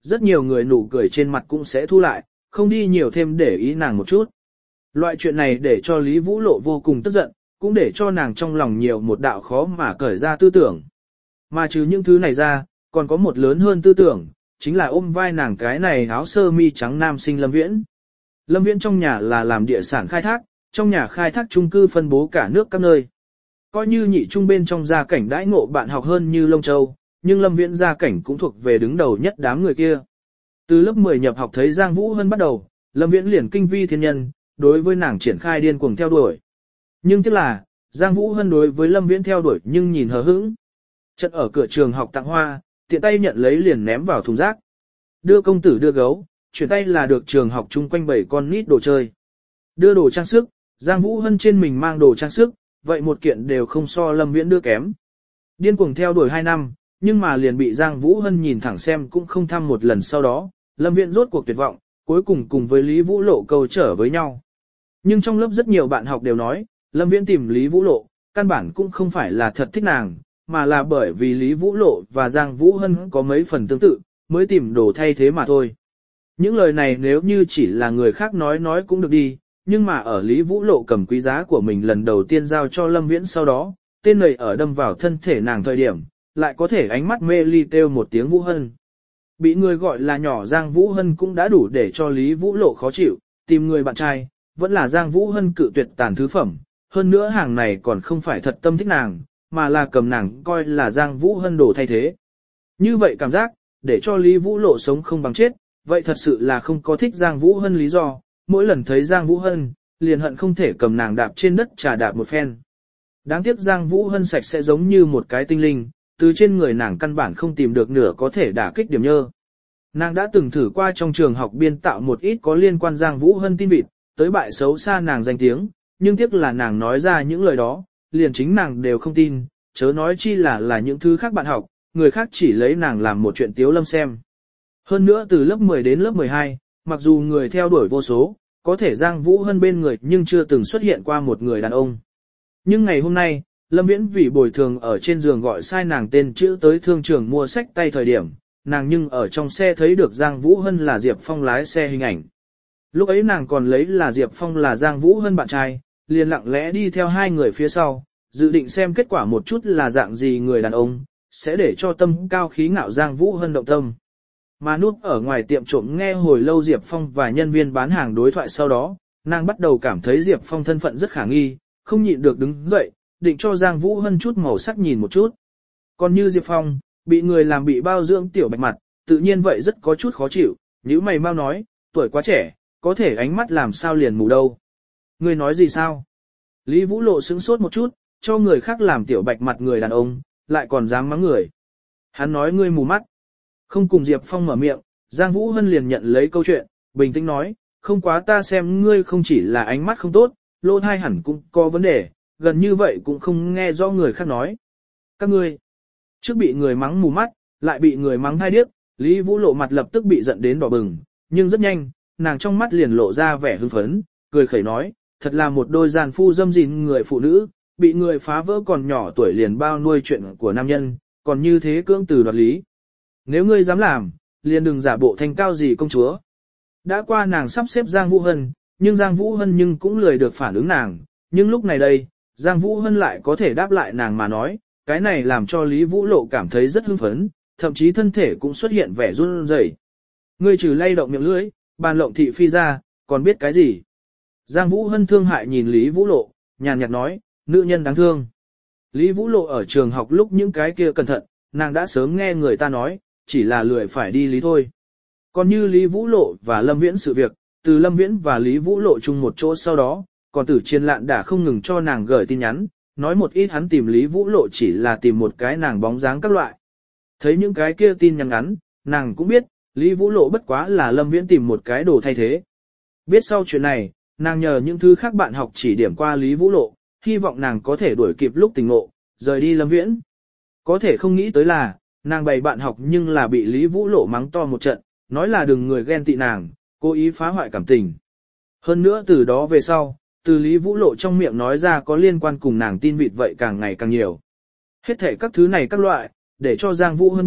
rất nhiều người nụ cười trên mặt cũng sẽ thu lại, không đi nhiều thêm để ý nàng một chút. Loại chuyện này để cho Lý Vũ Lộ vô cùng tức giận, cũng để cho nàng trong lòng nhiều một đạo khó mà cởi ra tư tưởng. Mà trừ những thứ này ra, còn có một lớn hơn tư tưởng, chính là ôm vai nàng cái này áo sơ mi trắng nam sinh Lâm Viễn. Lâm Viễn trong nhà là làm địa sản khai thác, trong nhà khai thác chung cư phân bố cả nước các nơi. Coi như nhị trung bên trong gia cảnh đãi ngộ bạn học hơn như Lông Châu, nhưng Lâm Viễn gia cảnh cũng thuộc về đứng đầu nhất đám người kia. Từ lớp 10 nhập học thấy Giang Vũ Hân bắt đầu, Lâm Viễn liền kinh vi thiên nhân, đối với nàng triển khai điên cuồng theo đuổi. Nhưng tiếc là, Giang Vũ Hân đối với Lâm Viễn theo đuổi nhưng nhìn hờ hững. Chợt ở cửa trường học tặng hoa, tiện tay nhận lấy liền ném vào thùng rác. Đưa công tử đưa gấu, chuyển tay là được trường học chung quanh 7 con nít đồ chơi. Đưa đồ trang sức, Giang Vũ Hân trên mình mang đồ trang sức, vậy một kiện đều không so Lâm Viễn đưa kém. Điên cuồng theo đuổi 2 năm, nhưng mà liền bị Giang Vũ Hân nhìn thẳng xem cũng không thăm một lần sau đó, Lâm Viễn rốt cuộc tuyệt vọng, cuối cùng cùng với Lý Vũ Lộ cầu trở với nhau. Nhưng trong lớp rất nhiều bạn học đều nói, Lâm Viễn tìm Lý Vũ Lộ, căn bản cũng không phải là thật thích nàng, mà là bởi vì Lý Vũ Lộ và Giang Vũ Hân có mấy phần tương tự, mới tìm đồ thay thế mà thôi. Những lời này nếu như chỉ là người khác nói cũng được đi, nhưng mà ở Lý Vũ Lộ cầm quý giá của mình lần đầu tiên giao cho Lâm Viễn sau đó, tên này ở đâm vào thân thể nàng thời điểm, lại có thể ánh mắt mê ly kêu một tiếng Vũ Hân. Bị người gọi là nhỏ Giang Vũ Hân cũng đã đủ để cho Lý Vũ Lộ khó chịu, tìm người bạn trai, vẫn là Giang Vũ Hân cự tuyệt tàn thứ phẩm, hơn nữa hàng này còn không phải thật tâm thích nàng, mà là cầm nàng coi là Giang Vũ Hân đồ thay thế. Như vậy cảm giác, để cho Lý Vũ Lộ sống không bằng chết, vậy thật sự là không có thích Giang Vũ Hân lý do, mỗi lần thấy Giang Vũ Hân, liền hận không thể cầm nàng đạp trên đất trà đạp một phen. Đáng tiếc Giang Vũ Hân sạch sẽ giống như một cái tinh linh, từ trên người nàng căn bản không tìm được nửa có thể đả kích điểm nhơ. Nàng đã từng thử qua trong trường học biên tạo một ít có liên quan Giang Vũ Hân tin vịt, tới bại xấu xa nàng danh tiếng, nhưng tiếc là nàng nói ra những lời đó, liền chính nàng đều không tin, chớ nói chi là những thứ khác bạn học, người khác chỉ lấy nàng làm một chuyện tiếu lâm xem. Hơn nữa từ lớp 10 đến lớp 12, mặc dù người theo đuổi vô số, có thể Giang Vũ Hân bên người nhưng chưa từng xuất hiện qua một người đàn ông. Nhưng ngày hôm nay, Lâm Viễn vì bồi thường ở trên giường gọi sai nàng tên chữ tới thương trường mua sách tay thời điểm, nàng nhưng ở trong xe thấy được Giang Vũ Hân là Diệp Phong lái xe hình ảnh. Lúc ấy nàng còn lấy là Diệp Phong là Giang Vũ Hân bạn trai, liền lặng lẽ đi theo hai người phía sau, dự định xem kết quả một chút là dạng gì người đàn ông, sẽ để cho tâm cao khí ngạo Giang Vũ Hân động tâm. Mà núp ở ngoài tiệm trộm nghe hồi lâu Diệp Phong và nhân viên bán hàng đối thoại sau đó, nàng bắt đầu cảm thấy Diệp Phong thân phận rất khả nghi, không nhịn được đứng dậy, định cho Giang Vũ Hân chút màu sắc nhìn một chút. Còn như Diệp Phong, bị người làm bị bao dưỡng tiểu bạch mặt, tự nhiên vậy rất có chút khó chịu, nhíu mày mau nói, tuổi quá trẻ, có thể ánh mắt làm sao liền mù đâu. Ngươi nói gì sao? Lý Vũ Lộ sững sốt một chút, cho người khác làm tiểu bạch mặt người đàn ông, lại còn dám mắng người. Hắn nói ngươi mù mắt. Không cùng Diệp Phong mở miệng, Giang Vũ Hân liền nhận lấy câu chuyện, bình tĩnh nói, không quá ta xem ngươi không chỉ là ánh mắt không tốt, lỗ tai hẳn cũng có vấn đề, gần như vậy cũng không nghe rõ người khác nói. Các ngươi, trước bị người mắng mù mắt, lại bị người mắng hai điếc, Lý Vũ Lộ mặt lập tức bị giận đến đỏ bừng, nhưng rất nhanh, nàng trong mắt liền lộ ra vẻ hưng phấn, cười khẩy nói, thật là một đôi giàn phu dâm dịn người phụ nữ, bị người phá vỡ còn nhỏ tuổi liền bao nuôi chuyện của nam nhân, còn như thế cưỡng từ đoạt lý. Nếu ngươi dám làm, liền đừng giả bộ thành cao gì công chúa. Đã qua nàng sắp xếp Giang Vũ Hân, nhưng Giang Vũ Hân nhưng cũng lười được phản ứng nàng, nhưng lúc này đây, Giang Vũ Hân lại có thể đáp lại nàng mà nói, cái này làm cho Lý Vũ Lộ cảm thấy rất hưng phấn, thậm chí thân thể cũng xuất hiện vẻ run rẩy. Ngươi trừ lay động miệng lưỡi, bàn lộng thị phi ra, còn biết cái gì? Giang Vũ Hân thương hại nhìn Lý Vũ Lộ, nhàn nhạt nói, nữ nhân đáng thương. Lý Vũ Lộ ở trường học lúc những cái kia cẩn thận, nàng đã sớm nghe người ta nói, chỉ là lười phải đi lý thôi. Còn như Lý Vũ Lộ và Lâm Viễn sự việc, từ Lâm Viễn và Lý Vũ Lộ chung một chỗ sau đó, còn Tử Chiên Lạn đã không ngừng cho nàng gửi tin nhắn, nói một ít hắn tìm Lý Vũ Lộ chỉ là tìm một cái nàng bóng dáng các loại. Thấy những cái kia tin nhắn ngắn, nàng cũng biết, Lý Vũ Lộ bất quá là Lâm Viễn tìm một cái đồ thay thế. Biết sau chuyện này, nàng nhờ những thứ khác bạn học chỉ điểm qua Lý Vũ Lộ, hy vọng nàng có thể đuổi kịp lúc tình ngộ, rời đi Lâm Viễn. Có thể không nghĩ tới là, nàng bày bạn học nhưng là bị Lý Vũ Lộ mắng to một trận, nói là đừng người ghen tị nàng, cố ý phá hoại cảm tình. Hơn nữa từ đó về sau, từ Lý Vũ Lộ trong miệng nói ra có liên quan cùng nàng tin vịt vậy càng ngày càng nhiều. Hết thảy các thứ này các loại, để cho Giang Vũ Hân biết,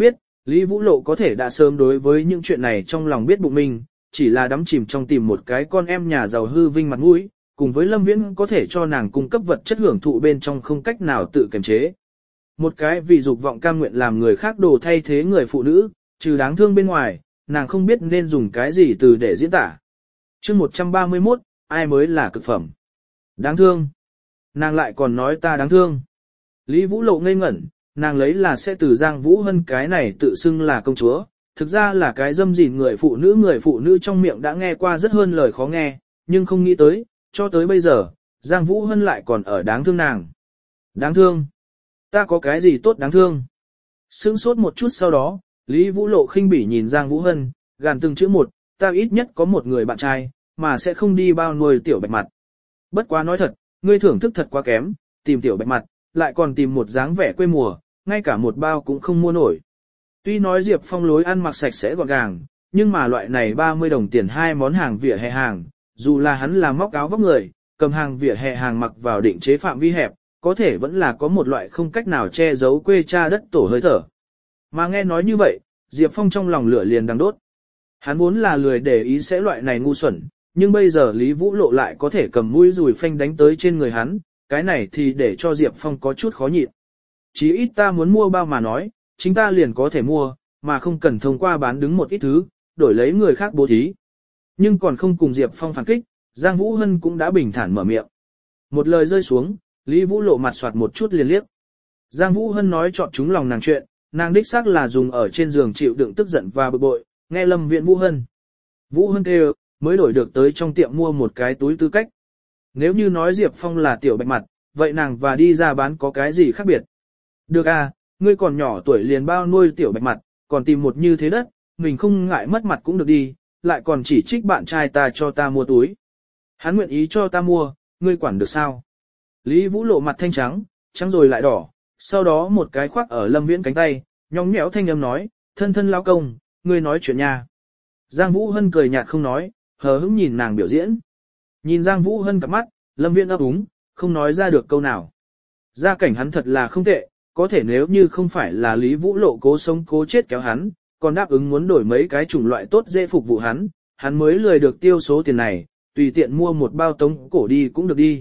Lý Vũ Lộ có thể đã sớm đối với những chuyện này trong lòng biết bụng mình, chỉ là đắm chìm trong tìm một cái con em nhà giàu hư vinh mặt mũi, cùng với Lâm Viễn có thể cho nàng cung cấp vật chất hưởng thụ bên trong không cách nào tự kiềm chế. Một cái vì dục vọng cam nguyện làm người khác đồ thay thế người phụ nữ, trừ đáng thương bên ngoài, nàng không biết nên dùng cái gì từ để diễn tả. Chương 131, ai mới là cực phẩm? Đáng thương. Nàng lại còn nói ta đáng thương. Lý Vũ Lộ ngây ngẩn, nàng lấy là sẽ từ Giang Vũ Hân cái này tự xưng là công chúa, thực ra là cái dâm dịn người phụ nữ trong miệng đã nghe qua rất hơn lời khó nghe, nhưng không nghĩ tới, cho tới bây giờ, Giang Vũ Hân lại còn ở đáng thương nàng. Đáng thương. Ta có cái gì tốt đáng thương? Sững sốt một chút sau đó, Lý Vũ Lộ khinh bỉ nhìn Giang Vũ Hân, gàn từng chữ một, ta ít nhất có một người bạn trai, mà sẽ không đi bao nuôi tiểu bạch mặt. Bất quá nói thật, ngươi thưởng thức thật quá kém, tìm tiểu bạch mặt, lại còn tìm một dáng vẻ quê mùa, ngay cả một bao cũng không mua nổi. Tuy nói Diệp Phong lối ăn mặc sạch sẽ gọn gàng, nhưng mà loại này 30 đồng tiền hai món hàng vỉa hè hàng, dù là hắn là móc áo vóc người, cầm hàng vỉa hè hàng mặc vào định chế phạm vi hẹp, có thể vẫn là có một loại không cách nào che giấu quê cha đất tổ hơi thở. Mà nghe nói như vậy, Diệp Phong trong lòng lửa liền đang đốt. Hắn vốn là lười để ý sẽ loại này ngu xuẩn, nhưng bây giờ Lý Vũ Lộ lại có thể cầm mũi dùi phanh đánh tới trên người hắn, cái này thì để cho Diệp Phong có chút khó nhịn. Chí ít ta muốn mua bao mà nói, chính ta liền có thể mua, mà không cần thông qua bán đứng một ít thứ, đổi lấy người khác bố thí. Nhưng còn không cùng Diệp Phong phản kích, Giang Vũ Hân cũng đã bình thản mở miệng. Một lời rơi xuống, Lý Vũ Lộ mặt soạt một chút liền liếc. Giang Vũ Hân nói chọn chúng lòng nàng chuyện, nàng đích xác là dùng ở trên giường chịu đựng tức giận và bực bội, nghe Lâm Viễn Vũ Hân. Vũ Hân kêu, mới đổi được tới trong tiệm mua một cái túi tư cách. Nếu như nói Diệp Phong là tiểu bạch mặt, vậy nàng và đi ra bán có cái gì khác biệt? Được à, ngươi còn nhỏ tuổi liền bao nuôi tiểu bạch mặt, còn tìm một như thế đất, mình không ngại mất mặt cũng được đi, lại còn chỉ trích bạn trai ta cho ta mua túi. Hắn nguyện ý cho ta mua, ngươi quản được sao? Lý Vũ Lộ mặt thanh trắng, trắng rồi lại đỏ, sau đó một cái khoác ở Lâm Viễn cánh tay, nhõng nhẽo thanh âm nói, thân thân lao công, ngươi nói chuyện nha. Giang Vũ Hân cười nhạt không nói, hờ hững nhìn nàng biểu diễn. Nhìn Giang Vũ Hân cặp mắt, Lâm Viễn ấp úng, không nói ra được câu nào. Gia cảnh hắn thật là không tệ, có thể nếu như không phải là Lý Vũ Lộ cố sống cố chết kéo hắn, còn đáp ứng muốn đổi mấy cái chủng loại tốt dễ phục vụ hắn mới lười được tiêu số tiền này, tùy tiện mua một bao tống cổ đi cũng được đi.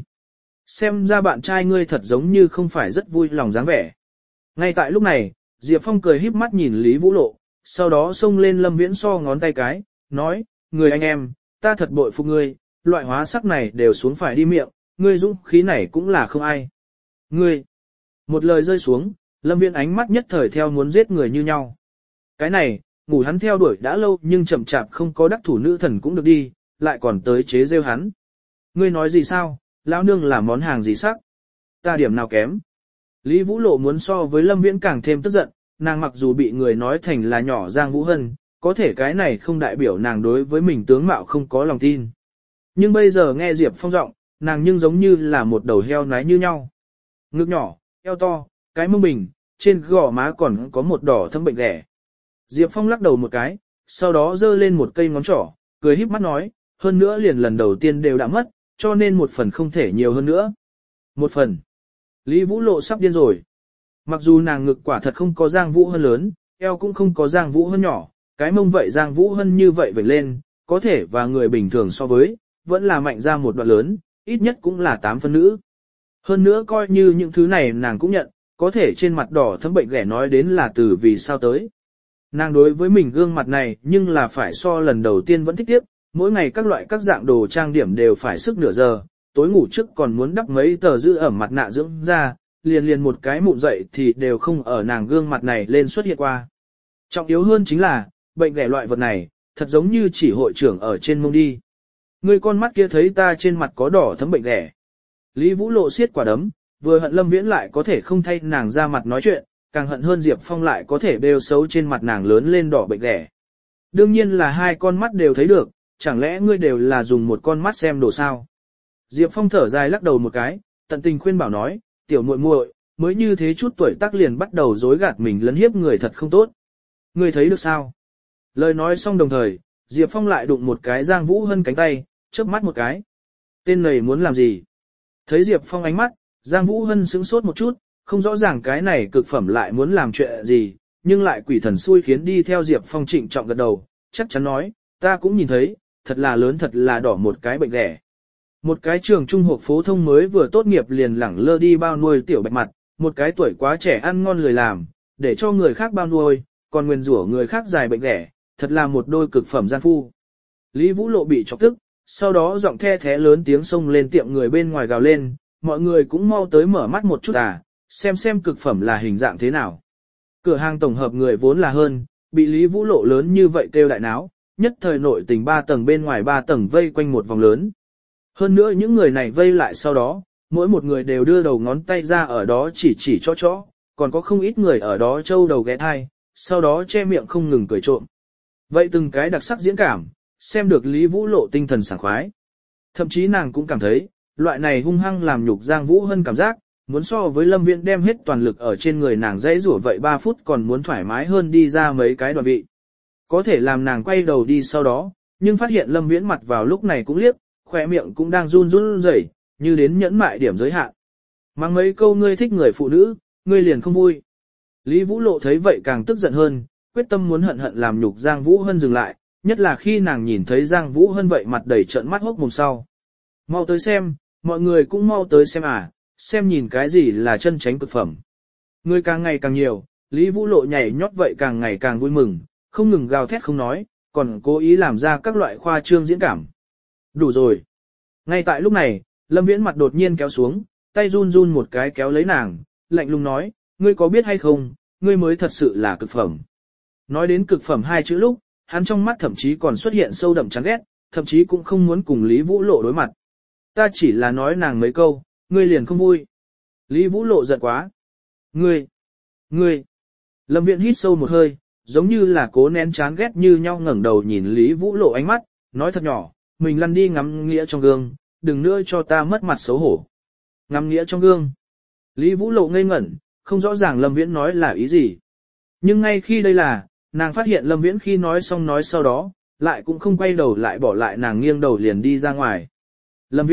Xem ra bạn trai ngươi thật giống như không phải rất vui lòng dáng vẻ. Ngay tại lúc này, Diệp Phong cười híp mắt nhìn Lý Vũ Lộ, sau đó xông lên Lâm Viễn so ngón tay cái, nói, người anh em, ta thật bội phục ngươi, loại hóa sắc này đều xuống phải đi miệng, ngươi dũng khí này cũng là không ai. Ngươi, một lời rơi xuống, Lâm Viễn ánh mắt nhất thời theo muốn giết người như nhau. Cái này, ngủ hắn theo đuổi đã lâu nhưng chậm chạp không có đắc thủ nữ thần cũng được đi, lại còn tới chế rêu hắn. Ngươi nói gì sao, lão nương là món hàng gì sắc? Ta điểm nào kém? Lý Vũ Lộ muốn so với Lâm Viễn càng thêm tức giận, nàng mặc dù bị người nói thành là nhỏ Giang Vũ Hân, có thể cái này không đại biểu nàng đối với mình tướng mạo không có lòng tin. Nhưng bây giờ nghe Diệp Phong giọng, nàng nhưng giống như là một đầu heo nái như nhau. Ngực nhỏ, eo to, cái mông bình, trên gò má còn có một đỏ thâm bệnh ghẻ. Diệp Phong lắc đầu một cái, sau đó giơ lên một cây ngón trỏ, cười híp mắt nói, hơn nữa liền lần đầu tiên đều đã mất, cho nên một phần không thể nhiều hơn nữa. Một phần. Lý Vũ Lộ sắp điên rồi. Mặc dù nàng ngực quả thật không có Giang Vũ Hân lớn, eo cũng không có Giang Vũ Hân nhỏ, cái mông vậy Giang Vũ Hân như vậy vểnh lên, có thể và người bình thường so với, vẫn là mạnh ra một đoạn lớn, ít nhất cũng là 8 phân nữ. Hơn nữa coi như những thứ này nàng cũng nhận, có thể trên mặt đỏ thấm bệnh ghẻ nói đến là từ vì sao tới. Nàng đối với mình gương mặt này nhưng là phải so lần đầu tiên vẫn thích tiếp, mỗi ngày các loại các dạng đồ trang điểm đều phải sức nửa giờ, tối ngủ trước còn muốn đắp mấy tờ giữ ẩm mặt nạ dưỡng da, liền một cái mụn dậy thì đều không ở nàng gương mặt này lên xuất hiện qua. Trọng yếu hơn chính là, bệnh ghẻ loại vật này, thật giống như chỉ hội trưởng ở trên mông đi. Người con mắt kia thấy ta trên mặt có đỏ thấm bệnh ghẻ. Lý Vũ Lộ siết quả đấm, vừa hận Lâm Viễn lại có thể không thay nàng ra mặt nói chuyện, càng hận hơn Diệp Phong lại có thể bêu xấu trên mặt nàng lớn lên đỏ bệnh ghẻ. Đương nhiên là hai con mắt đều thấy được, chẳng lẽ ngươi đều là dùng một con mắt xem đồ sao? Diệp Phong thở dài lắc đầu một cái, tận tình khuyên bảo nói, tiểu muội muội, mới như thế chút tuổi tác liền bắt đầu dối gạt mình lấn hiếp người thật không tốt. Ngươi thấy được sao? Lời nói xong đồng thời, Diệp Phong lại đụng một cái Giang Vũ Hân cánh tay, chớp mắt một cái. Tên này muốn làm gì? Thấy Diệp Phong ánh mắt, Giang Vũ Hân sững sốt một chút, không rõ ràng cái này cực phẩm lại muốn làm chuyện gì, nhưng lại quỷ thần xui khiến đi theo Diệp Phong trịnh trọng gật đầu, chắc chắn nói, ta cũng nhìn thấy, thật là lớn thật là đỏ một cái bệnh ghẻ. Một cái trường trung học phổ thông mới vừa tốt nghiệp liền lẳng lơ đi bao nuôi tiểu bạch mặt, một cái tuổi quá trẻ ăn ngon lười làm, để cho người khác bao nuôi, còn nguyền rủa người khác dài bệnh ghẻ, thật là một đôi cực phẩm gian phu. Lý Vũ Lộ bị chọc tức, sau đó giọng the thé lớn tiếng xông lên tiệm người bên ngoài gào lên, mọi người cũng mau tới mở mắt một chút xem cực phẩm là hình dạng thế nào. Cửa hàng tổng hợp người vốn là hơn, bị Lý Vũ Lộ lớn như vậy kêu đại náo, nhất thời nội tình 3 tầng bên ngoài 3 tầng vây quanh một vòng lớn. Hơn nữa những người này vây lại sau đó, mỗi một người đều đưa đầu ngón tay ra ở đó chỉ cho, còn có không ít người ở đó trâu đầu ghé thai, sau đó che miệng không ngừng cười trộm. Vậy từng cái đặc sắc diễn cảm, xem được Lý Vũ Lộ tinh thần sảng khoái. Thậm chí nàng cũng cảm thấy, loại này hung hăng làm nhục Giang Vũ Hân cảm giác, muốn so với Lâm Viễn đem hết toàn lực ở trên người nàng dãy rủa vậy 3 phút còn muốn thoải mái hơn đi ra mấy cái đoạn vị. Có thể làm nàng quay đầu đi sau đó, nhưng phát hiện Lâm Viễn mặt vào lúc này cũng liếc, khỏe miệng cũng đang run run rẩy, như đến nhẫn mại điểm giới hạn. Mang mấy câu ngươi thích người phụ nữ, ngươi liền không vui. Lý Vũ Lộ thấy vậy càng tức giận hơn, quyết tâm muốn hận hận làm nhục Giang Vũ Hân dừng lại, nhất là khi nàng nhìn thấy Giang Vũ Hân vậy mặt đầy trợn mắt hốc mồm sau. Mau tới xem, mọi người cũng mau tới xem xem nhìn cái gì là chân chánh cực phẩm. Người càng ngày càng nhiều, Lý Vũ Lộ nhảy nhót vậy càng ngày càng vui mừng, không ngừng gào thét không nói, còn cố ý làm ra các loại khoa trương diễn cảm. Đủ rồi. Ngay tại lúc này, Lâm Viễn mặt đột nhiên kéo xuống, tay run run một cái kéo lấy nàng, lạnh lùng nói, ngươi có biết hay không, ngươi mới thật sự là cực phẩm. Nói đến cực phẩm 2 chữ lúc, hắn trong mắt thậm chí còn xuất hiện sâu đậm chán ghét, thậm chí cũng không muốn cùng Lý Vũ Lộ đối mặt. Ta chỉ là nói nàng mấy câu, ngươi liền không vui. Lý Vũ Lộ giận quá. Ngươi. Lâm Viễn hít sâu một hơi, giống như là cố nén chán ghét như nhau ngẩng đầu nhìn Lý Vũ Lộ ánh mắt, nói thật nhỏ, mình lăn đi ngắm nghĩa trong gương, đừng nữa cho ta mất mặt xấu hổ. Ngắm nghĩa trong gương. Lý Vũ Lộ ngây ngẩn, không rõ ràng Lâm Viễn nói là ý gì. Nhưng ngay khi đây là, nàng phát hiện Lâm Viễn khi nói xong nói sau đó, lại cũng không quay đầu lại bỏ lại nàng nghiêng đầu liền đi ra ngoài. Lâm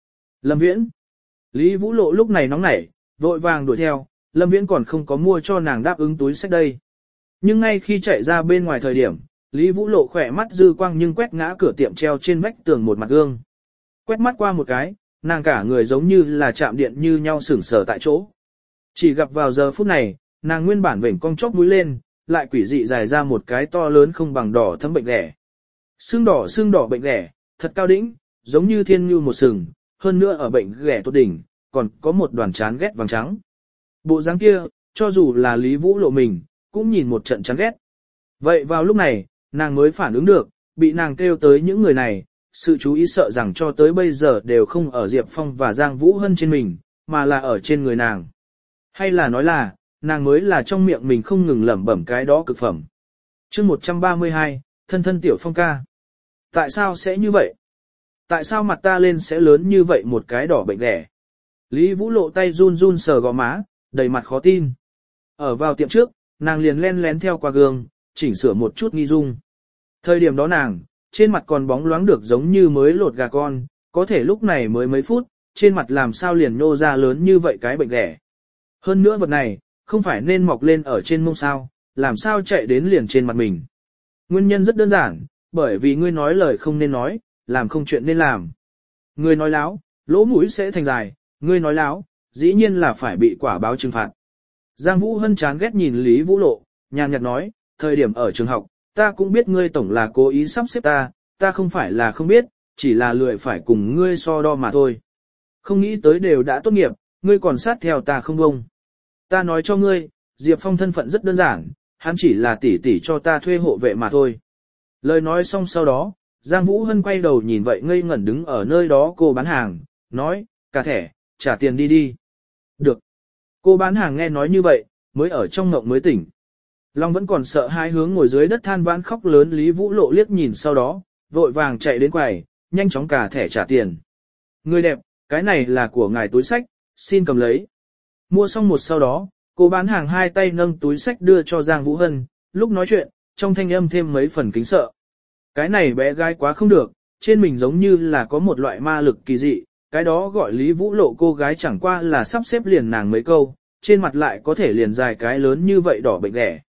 Viễn. Lý Vũ Lộ lúc này nóng nảy, vội vàng đuổi theo, Lâm Viễn còn không có mua cho nàng đáp ứng túi sách đây. Nhưng ngay khi chạy ra bên ngoài thời điểm, Lý Vũ Lộ khỏe mắt dư quang nhưng quét ngã cửa tiệm treo trên vách tường một mặt gương. Quét mắt qua một cái, nàng cả người giống như là chạm điện như nhau sửng sở tại chỗ. Chỉ gặp vào giờ phút này, nàng nguyên bản vểnh cong chóp mũi lên, lại quỷ dị dài ra một cái to lớn không bằng đỏ thấm bệnh ghẻ. Xương đỏ bệnh ghẻ, thật cao đỉnh, giống như thiên ngưu một sừng, hơn nữa ở bệnh ghẻ tốt đỉnh, còn có một đoàn chán ghét vàng trắng. Bộ dáng kia, cho dù là Lý Vũ Lộ mình, cũng nhìn một trận chán ghét. Vậy vào lúc này, nàng mới phản ứng được, bị nàng kêu tới những người này, sự chú ý sợ rằng cho tới bây giờ đều không ở Diệp Phong và Giang Vũ Hân trên mình, mà là ở trên người nàng. Hay là nói là, nàng mới là trong miệng mình không ngừng lẩm bẩm cái đó cực phẩm. Chương 132, thân tiểu Phong ca. Tại sao sẽ như vậy? Tại sao mặt ta lên sẽ lớn như vậy một cái đỏ bệnh ghẻ? Lý Vũ Lộ tay run run sờ gò má, đầy mặt khó tin. Ở vào tiệm trước, nàng liền len lén theo qua gương, chỉnh sửa một chút nghi dung. Thời điểm đó nàng, trên mặt còn bóng loáng được giống như mới lột gà con, có thể lúc này mới mấy phút, trên mặt làm sao liền nhô ra lớn như vậy cái bệnh ghẻ. Hơn nữa vật này, không phải nên mọc lên ở trên mông sao, làm sao chạy đến liền trên mặt mình. Nguyên nhân rất đơn giản, bởi vì ngươi nói lời không nên nói, làm không chuyện nên làm. Ngươi nói láo, lỗ mũi sẽ thành dài, ngươi nói láo, dĩ nhiên là phải bị quả báo trừng phạt. Giang Vũ Hân chán ghét nhìn Lý Vũ Lộ, nhàn nhạt nói, thời điểm ở trường học, ta cũng biết ngươi tổng là cố ý sắp xếp ta không phải là không biết, chỉ là lười phải cùng ngươi so đo mà thôi. Không nghĩ tới đều đã tốt nghiệp, ngươi còn sát theo ta không bông. Ta nói cho ngươi, Diệp Phong thân phận rất đơn giản, hắn chỉ là tỷ tỷ cho ta thuê hộ vệ mà thôi. Lời nói xong sau đó, Giang Vũ Hân quay đầu nhìn vậy ngây ngẩn đứng ở nơi đó cô bán hàng, nói, cả thẻ, trả tiền đi. Được. Cô bán hàng nghe nói như vậy, mới ở trong ngộng mới tỉnh. Long vẫn còn sợ hai hướng ngồi dưới đất than vãn khóc lớn Lý Vũ Lộ liếc nhìn sau đó, vội vàng chạy đến quầy, nhanh chóng cả thẻ trả tiền. Người đẹp, cái này là của ngài túi sách, xin cầm lấy. Mua xong một sau đó, cô bán hàng hai tay nâng túi sách đưa cho Giang Vũ Hân, lúc nói chuyện, trong thanh âm thêm mấy phần kính sợ. Cái này bé gái quá không được, trên mình giống như là có một loại ma lực kỳ dị, cái đó gọi Lý Vũ Lộ cô gái chẳng qua là sắp xếp liền nàng mấy câu, trên mặt lại có thể liền dài cái lớn như vậy đỏ bệnh ghẻ.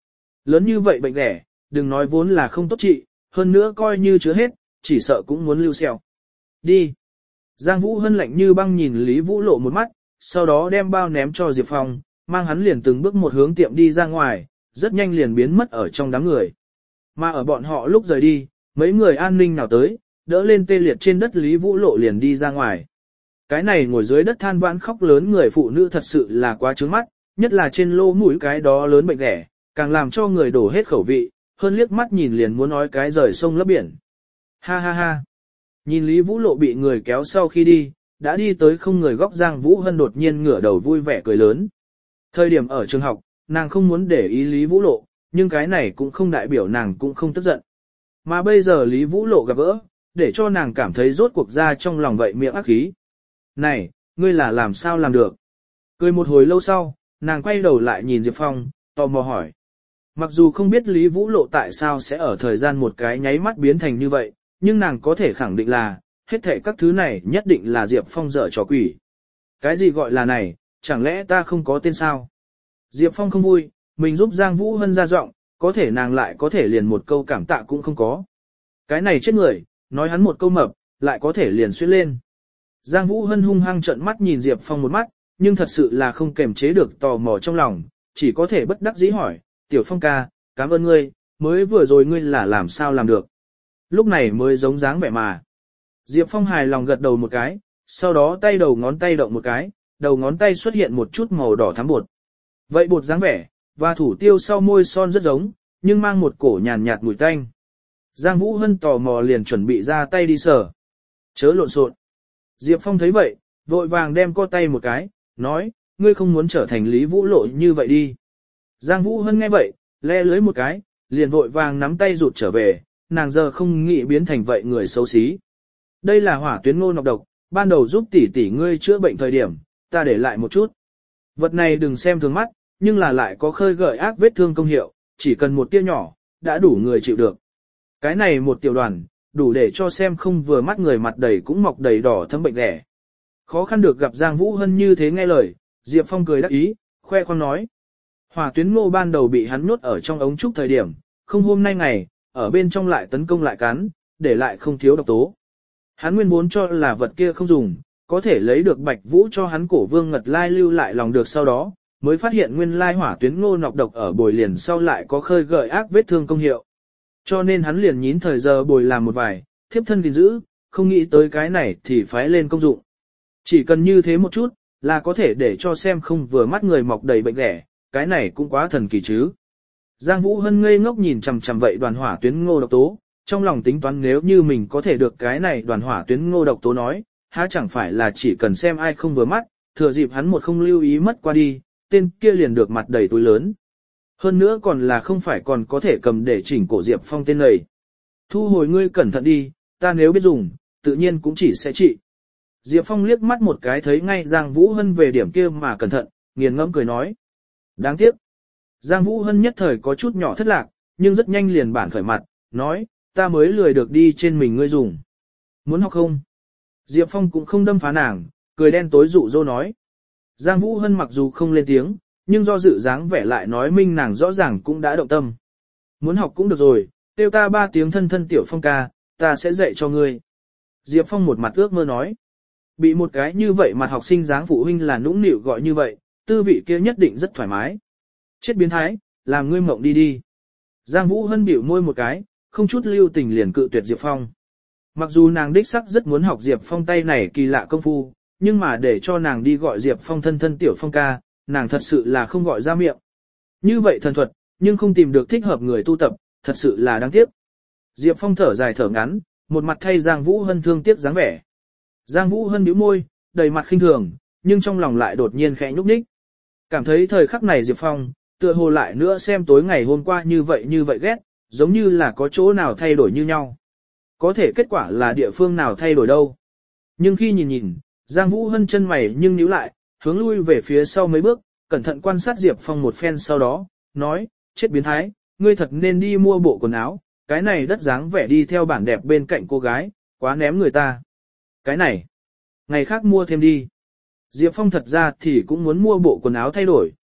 lớn như vậy bệnh ghẻ, đừng nói vốn là không tốt trị, hơn nữa coi như chứa hết, chỉ sợ cũng muốn lưu xeo. Đi. Giang Vũ Hân lạnh như băng nhìn Lý Vũ Lộ một mắt, sau đó đem bao ném cho Diệp Phong, mang hắn liền từng bước một hướng tiệm đi ra ngoài, rất nhanh liền biến mất ở trong đám người. Mà ở bọn họ lúc rời đi, mấy người an ninh nào tới, đỡ lên tê liệt trên đất Lý Vũ Lộ liền đi ra ngoài. Cái này ngồi dưới đất than vãn khóc lớn người phụ nữ thật sự là quá trướng mắt, nhất là trên lỗ mũi cái đó lớn bệnh ghẻ, càng làm cho người đổ hết khẩu vị, hơn liếc mắt nhìn liền muốn nói cái rời sông lấp biển. Ha ha ha. Nhìn Lý Vũ Lộ bị người kéo sau khi đi, đã đi tới không người góc Giang Vũ Hân đột nhiên ngửa đầu vui vẻ cười lớn. Thời điểm ở trường học, nàng không muốn để ý Lý Vũ Lộ, nhưng cái này cũng không đại biểu nàng cũng không tức giận. Mà bây giờ Lý Vũ Lộ gặp gỡ, để cho nàng cảm thấy rốt cuộc ra trong lòng vậy miệng ác khí. Này, ngươi là làm sao làm được? Cười một hồi lâu sau, nàng quay đầu lại nhìn Diệp Phong, tò mò hỏi. Mặc dù không biết Lý Vũ Lộ tại sao sẽ ở thời gian một cái nháy mắt biến thành như vậy, nhưng nàng có thể khẳng định là, hết thảy các thứ này nhất định là Diệp Phong dở trò quỷ. Cái gì gọi là này, chẳng lẽ ta không có tên sao? Diệp Phong không vui, mình giúp Giang Vũ Hân ra giọng, có thể nàng lại có thể liền một câu cảm tạ cũng không có. Cái này chết người, nói hắn một câu mập, lại có thể liền xuyên lên. Giang Vũ Hân hung hăng trợn mắt nhìn Diệp Phong một mắt, nhưng thật sự là không kềm chế được tò mò trong lòng, chỉ có thể bất đắc dĩ hỏi, Tiểu Phong ca, cảm ơn ngươi, mới vừa rồi ngươi là làm sao làm được. Lúc này mới giống dáng vẻ mà. Diệp Phong hài lòng gật đầu một cái, sau đó tay đầu ngón tay động một cái, đầu ngón tay xuất hiện một chút màu đỏ thắm bột. Vậy bột dáng vẻ, và thủ tiêu sau môi son rất giống, nhưng mang một cổ nhàn nhạt mùi tanh. Giang Vũ Hân tò mò liền chuẩn bị ra tay đi sờ. Chớ lộn xộn. Diệp Phong thấy vậy, vội vàng đem co tay một cái, nói, ngươi không muốn trở thành Lý Vũ Lộ như vậy đi. Giang Vũ Hân nghe vậy, le lưới một cái, liền vội vàng nắm tay rụt trở về, nàng giờ không nghĩ biến thành vậy người xấu xí. Đây là hỏa tuyến ngô nọc độc, ban đầu giúp tỷ tỷ ngươi chữa bệnh thời điểm, ta để lại một chút. Vật này đừng xem thường mắt, nhưng là lại có khơi gợi ác vết thương công hiệu, chỉ cần một tia nhỏ, đã đủ người chịu được. Cái này một tiểu đoàn, đủ để cho xem không vừa mắt người mặt đầy cũng mọc đầy đỏ thấm bệnh ghẻ. Khó khăn được gặp Giang Vũ Hân như thế nghe lời, Diệp Phong cười đắc ý, khoe khoang nói. Hỏa tuyến ngô ban đầu bị hắn nhốt ở trong ống trúc thời điểm, không hôm nay ngày, ở bên trong lại tấn công lại cắn, để lại không thiếu độc tố. Hắn nguyên vốn cho là vật kia không dùng, có thể lấy được Bạch Vũ cho hắn cổ vương ngật lai lưu lại lòng được sau đó, mới phát hiện nguyên lai hỏa tuyến ngô nọc độc ở bồi liền sau lại có khơi gợi ác vết thương công hiệu. Cho nên hắn liền nhín thời giờ bồi làm một vài, thiếp thân gìn giữ, không nghĩ tới cái này thì phái lên công dụng. Chỉ cần như thế một chút, là có thể để cho xem không vừa mắt người mọc đầy bệnh ghẻ, cái này cũng quá thần kỳ chứ. Giang Vũ Hân ngây ngốc nhìn chằm chằm vậy đoàn hỏa tuyến ngô độc tố, trong lòng tính toán nếu như mình có thể được cái này đoàn hỏa tuyến ngô độc tố nói, há chẳng phải là chỉ cần xem ai không vừa mắt, thừa dịp hắn một không lưu ý mất qua đi, tên kia liền được mặt đầy túi lớn. Hơn nữa còn là không phải còn có thể cầm để chỉnh cổ Diệp Phong tên này. Thu hồi ngươi cẩn thận đi, ta nếu biết dùng, tự nhiên cũng chỉ sẽ trị. Diệp Phong liếc mắt một cái thấy ngay Giang Vũ Hân về điểm kia mà cẩn thận, nghiền ngẫm cười nói. Đáng tiếc. Giang Vũ Hân nhất thời có chút nhỏ thất lạc, nhưng rất nhanh liền bản khởi mặt, nói, ta mới lười được đi trên mình ngươi dùng. Muốn học không? Diệp Phong cũng không đâm phá nàng, cười đen tối dụ dỗ nói. Giang Vũ Hân mặc dù không lên tiếng, nhưng do dự dáng vẻ lại nói minh nàng rõ ràng cũng đã động tâm. Muốn học cũng được rồi, kêu ta 3 tiếng thân thân Tiểu Phong ca, ta sẽ dạy cho ngươi. Diệp Phong một mặt ước mơ nói. Bị một cái như vậy mặt học sinh dáng phụ huynh là nũng nịu gọi như vậy, tư vị kia nhất định rất thoải mái. Chết biến thái, làm ngươi mộng đi đi. Giang Vũ Hân bĩu môi một cái, không chút lưu tình liền cự tuyệt Diệp Phong. Mặc dù nàng đích sắc rất muốn học Diệp Phong tay này kỳ lạ công phu, nhưng mà để cho nàng đi gọi Diệp Phong thân thân Tiểu Phong ca, nàng thật sự là không gọi ra miệng. Như vậy thần thuật, nhưng không tìm được thích hợp người tu tập, thật sự là đáng tiếc. Diệp Phong thở dài thở ngắn, một mặt thay Giang Vũ Hân thương tiếc dáng vẻ. Giang Vũ Hân bĩu môi, đầy mặt khinh thường, nhưng trong lòng lại đột nhiên khẽ nhúc nhích. Cảm thấy thời khắc này Diệp Phong, tựa hồ lại nữa xem tối ngày hôm qua như vậy ghét, giống như là có chỗ nào thay đổi như nhau. Có thể kết quả là địa phương nào thay đổi đâu. Nhưng khi nhìn, Giang Vũ Hân chân mày nhưng nhíu lại, hướng lui về phía sau mấy bước, cẩn thận quan sát Diệp Phong một phen sau đó, nói, chết biến thái, ngươi thật nên đi mua bộ quần áo, cái này đất dáng vẻ đi theo bản đẹp bên cạnh cô gái, quá ném người ta. Cái này, ngày khác mua thêm đi. Diệp Phong thật ra thì cũng muốn mua bộ quần áo thay đổi,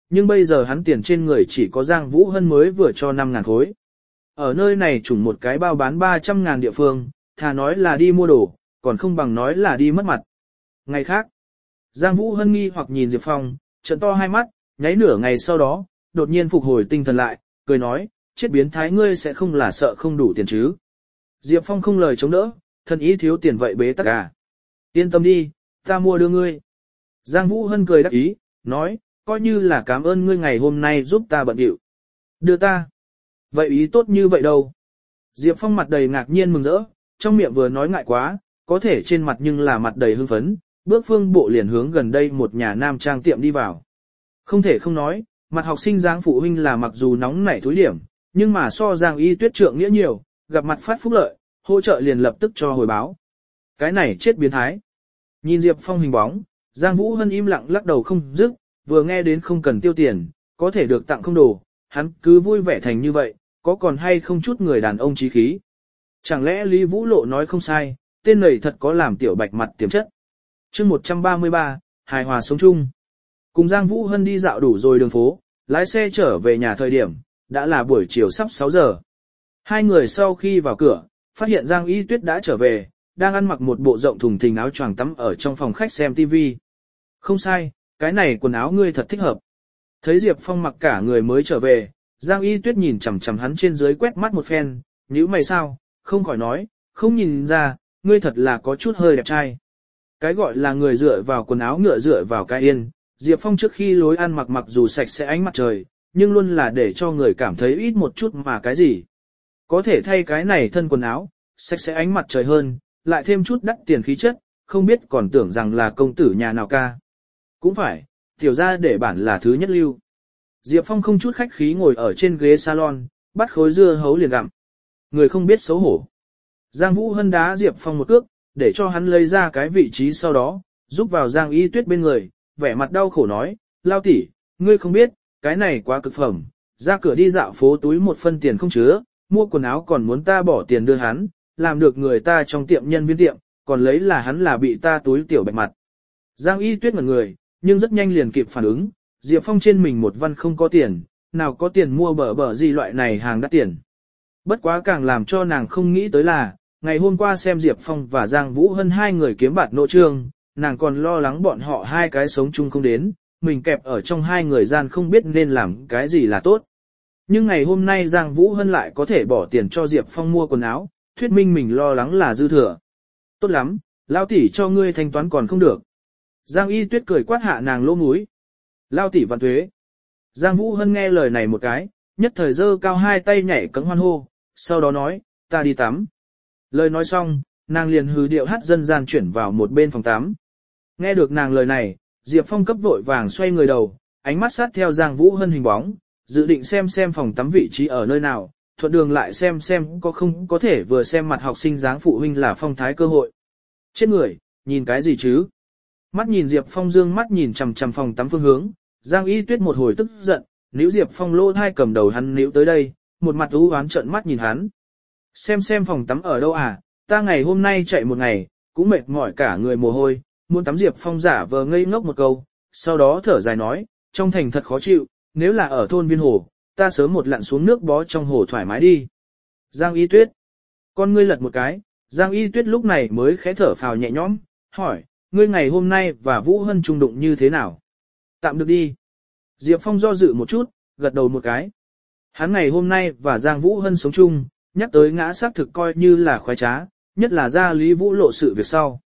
nhưng bây giờ hắn tiền trên người chỉ có Giang Vũ Hân mới vừa cho 5.000 khối. Ở nơi này trùng một cái bao bán 300.000 địa phương, thà nói là đi mua đồ, còn không bằng nói là đi mất mặt. Ngày khác, Giang Vũ Hân nghi hoặc nhìn Diệp Phong, trợn to hai mắt, nháy nửa ngày sau đó, đột nhiên phục hồi tinh thần lại, cười nói, chết biến thái ngươi sẽ không là sợ không đủ tiền chứ. Diệp Phong không lời chống đỡ, thân ý thiếu tiền vậy bế tắc à. Yên tâm đi, ta mua đưa ngươi. Giang Vũ Hân cười đắc ý, nói, coi như là cảm ơn ngươi ngày hôm nay giúp ta bận điệu. Đưa ta. Vậy ý tốt như vậy đâu. Diệp Phong mặt đầy ngạc nhiên mừng rỡ, trong miệng vừa nói ngại quá, có thể trên mặt nhưng là mặt đầy hưng phấn, bước phương bộ liền hướng gần đây một nhà nam trang tiệm đi vào. Không thể không nói, mặt học sinh Giang phụ huynh là mặc dù nóng nảy thối điểm, nhưng mà so Giang Y Tuyết trượng nghĩa nhiều, gặp mặt phát phúc lợi, hỗ trợ liền lập tức cho hồi báo. Cái này chết biến thái. Nhìn Diệp Phong hình bóng, Giang Vũ Hân im lặng lắc đầu không dứt, vừa nghe đến không cần tiêu tiền, có thể được tặng không đồ, hắn cứ vui vẻ thành như vậy, có còn hay không chút người đàn ông trí khí. Chẳng lẽ Lý Vũ Lộ nói không sai, tên này thật có làm tiểu bạch mặt tiềm chất. chương 133, hài hòa sống chung. Cùng Giang Vũ Hân đi dạo đủ rồi đường phố, lái xe trở về nhà thời điểm, đã là buổi chiều sắp 6 giờ. Hai người sau khi vào cửa, phát hiện Giang Y Tuyết đã trở về, đang ăn mặc một bộ rộng thùng thình áo choàng tắm ở trong phòng khách xem TV. Không sai, cái này quần áo ngươi thật thích hợp. Thấy Diệp Phong mặc cả người mới trở về, Giang Y Tuyết nhìn chằm chằm hắn trên dưới quét mắt một phen, nhíu mày sao, không khỏi nói, không nhìn ra, ngươi thật là có chút hơi đẹp trai. Cái gọi là người dựa vào quần áo ngựa dựa vào cái yên, Diệp Phong trước khi lối ăn mặc dù sạch sẽ ánh mặt trời, nhưng luôn là để cho người cảm thấy ít một chút mà cái gì. Có thể thay cái này thân quần áo, sạch sẽ ánh mặt trời hơn, lại thêm chút đắt tiền khí chất, không biết còn tưởng rằng là công tử nhà nào ca. Cũng phải, tiểu ra để bản là thứ nhất lưu. Diệp Phong không chút khách khí ngồi ở trên ghế salon, bắt khối dưa hấu liền gặm. Người không biết xấu hổ. Giang Vũ Hân đá Diệp Phong một cước, để cho hắn lấy ra cái vị trí sau đó, giúp vào Giang Y Tuyết bên người, vẻ mặt đau khổ nói, lao tỷ, ngươi không biết, cái này quá cực phẩm, ra cửa đi dạo phố túi một phân tiền không chứa, mua quần áo còn muốn ta bỏ tiền đưa hắn, làm được người ta trong tiệm nhân viên tiệm, còn lấy là hắn là bị ta túi tiểu bạch mặt. Giang Y Tuyết ngẩn người, nhưng rất nhanh liền kịp phản ứng, Diệp Phong trên mình một văn không có tiền, nào có tiền mua bở gì loại này hàng đắt tiền. Bất quá càng làm cho nàng không nghĩ tới là, ngày hôm qua xem Diệp Phong và Giang Vũ Hân hai người kiếm bạt nội trương, nàng còn lo lắng bọn họ hai cái sống chung không đến, mình kẹp ở trong hai người gian không biết nên làm cái gì là tốt. Nhưng ngày hôm nay Giang Vũ Hân lại có thể bỏ tiền cho Diệp Phong mua quần áo, thuyết minh mình lo lắng là dư thừa. Tốt lắm, lao tỷ cho ngươi thanh toán còn không được. Giang Y Tuyết cười quát hạ nàng lỗ mũi. Lao tỷ vạn tuế. Giang Vũ Hân nghe lời này một cái, nhất thời giơ cao hai tay nhảy cẫng hoan hô, sau đó nói, ta đi tắm. Lời nói xong, nàng liền hừ điệu hát dân gian chuyển vào một bên phòng tắm. Nghe được nàng lời này, Diệp Phong cấp vội vàng xoay người đầu, ánh mắt sát theo Giang Vũ Hân hình bóng, dự định xem phòng tắm vị trí ở nơi nào, thuận đường lại xem có không có thể vừa xem mặt học sinh dáng phụ huynh là phong thái cơ hội. Chết người, nhìn cái gì chứ? Mắt nhìn Diệp Phong dương mắt nhìn chằm chằm phòng tắm phương hướng, Giang Y Tuyết một hồi tức giận, níu Diệp Phong lỗ thai cầm đầu hắn níu tới đây, một mặt u oán trợn mắt nhìn hắn. Xem phòng tắm ở đâu à, ta ngày hôm nay chạy một ngày, cũng mệt mỏi cả người mồ hôi, muốn tắm. Diệp Phong giả vờ ngây ngốc một câu, sau đó thở dài nói, trong thành thật khó chịu, nếu là ở thôn Viên Hồ, ta sớm một lặn xuống nước bó trong hồ thoải mái đi. Giang Y Tuyết, con ngươi lật một cái, Giang Y Tuyết lúc này mới khẽ thở phào nhẹ nhõm, hỏi, ngươi ngày hôm nay và Vũ Hân chung đụng như thế nào? Tạm được đi. Diệp Phong do dự một chút, gật đầu một cái. Hắn ngày hôm nay và Giang Vũ Hân sống chung, nhắc tới ngã xác thực coi như là khoái trá, nhất là ra Lý Vũ Lộ sự việc sau.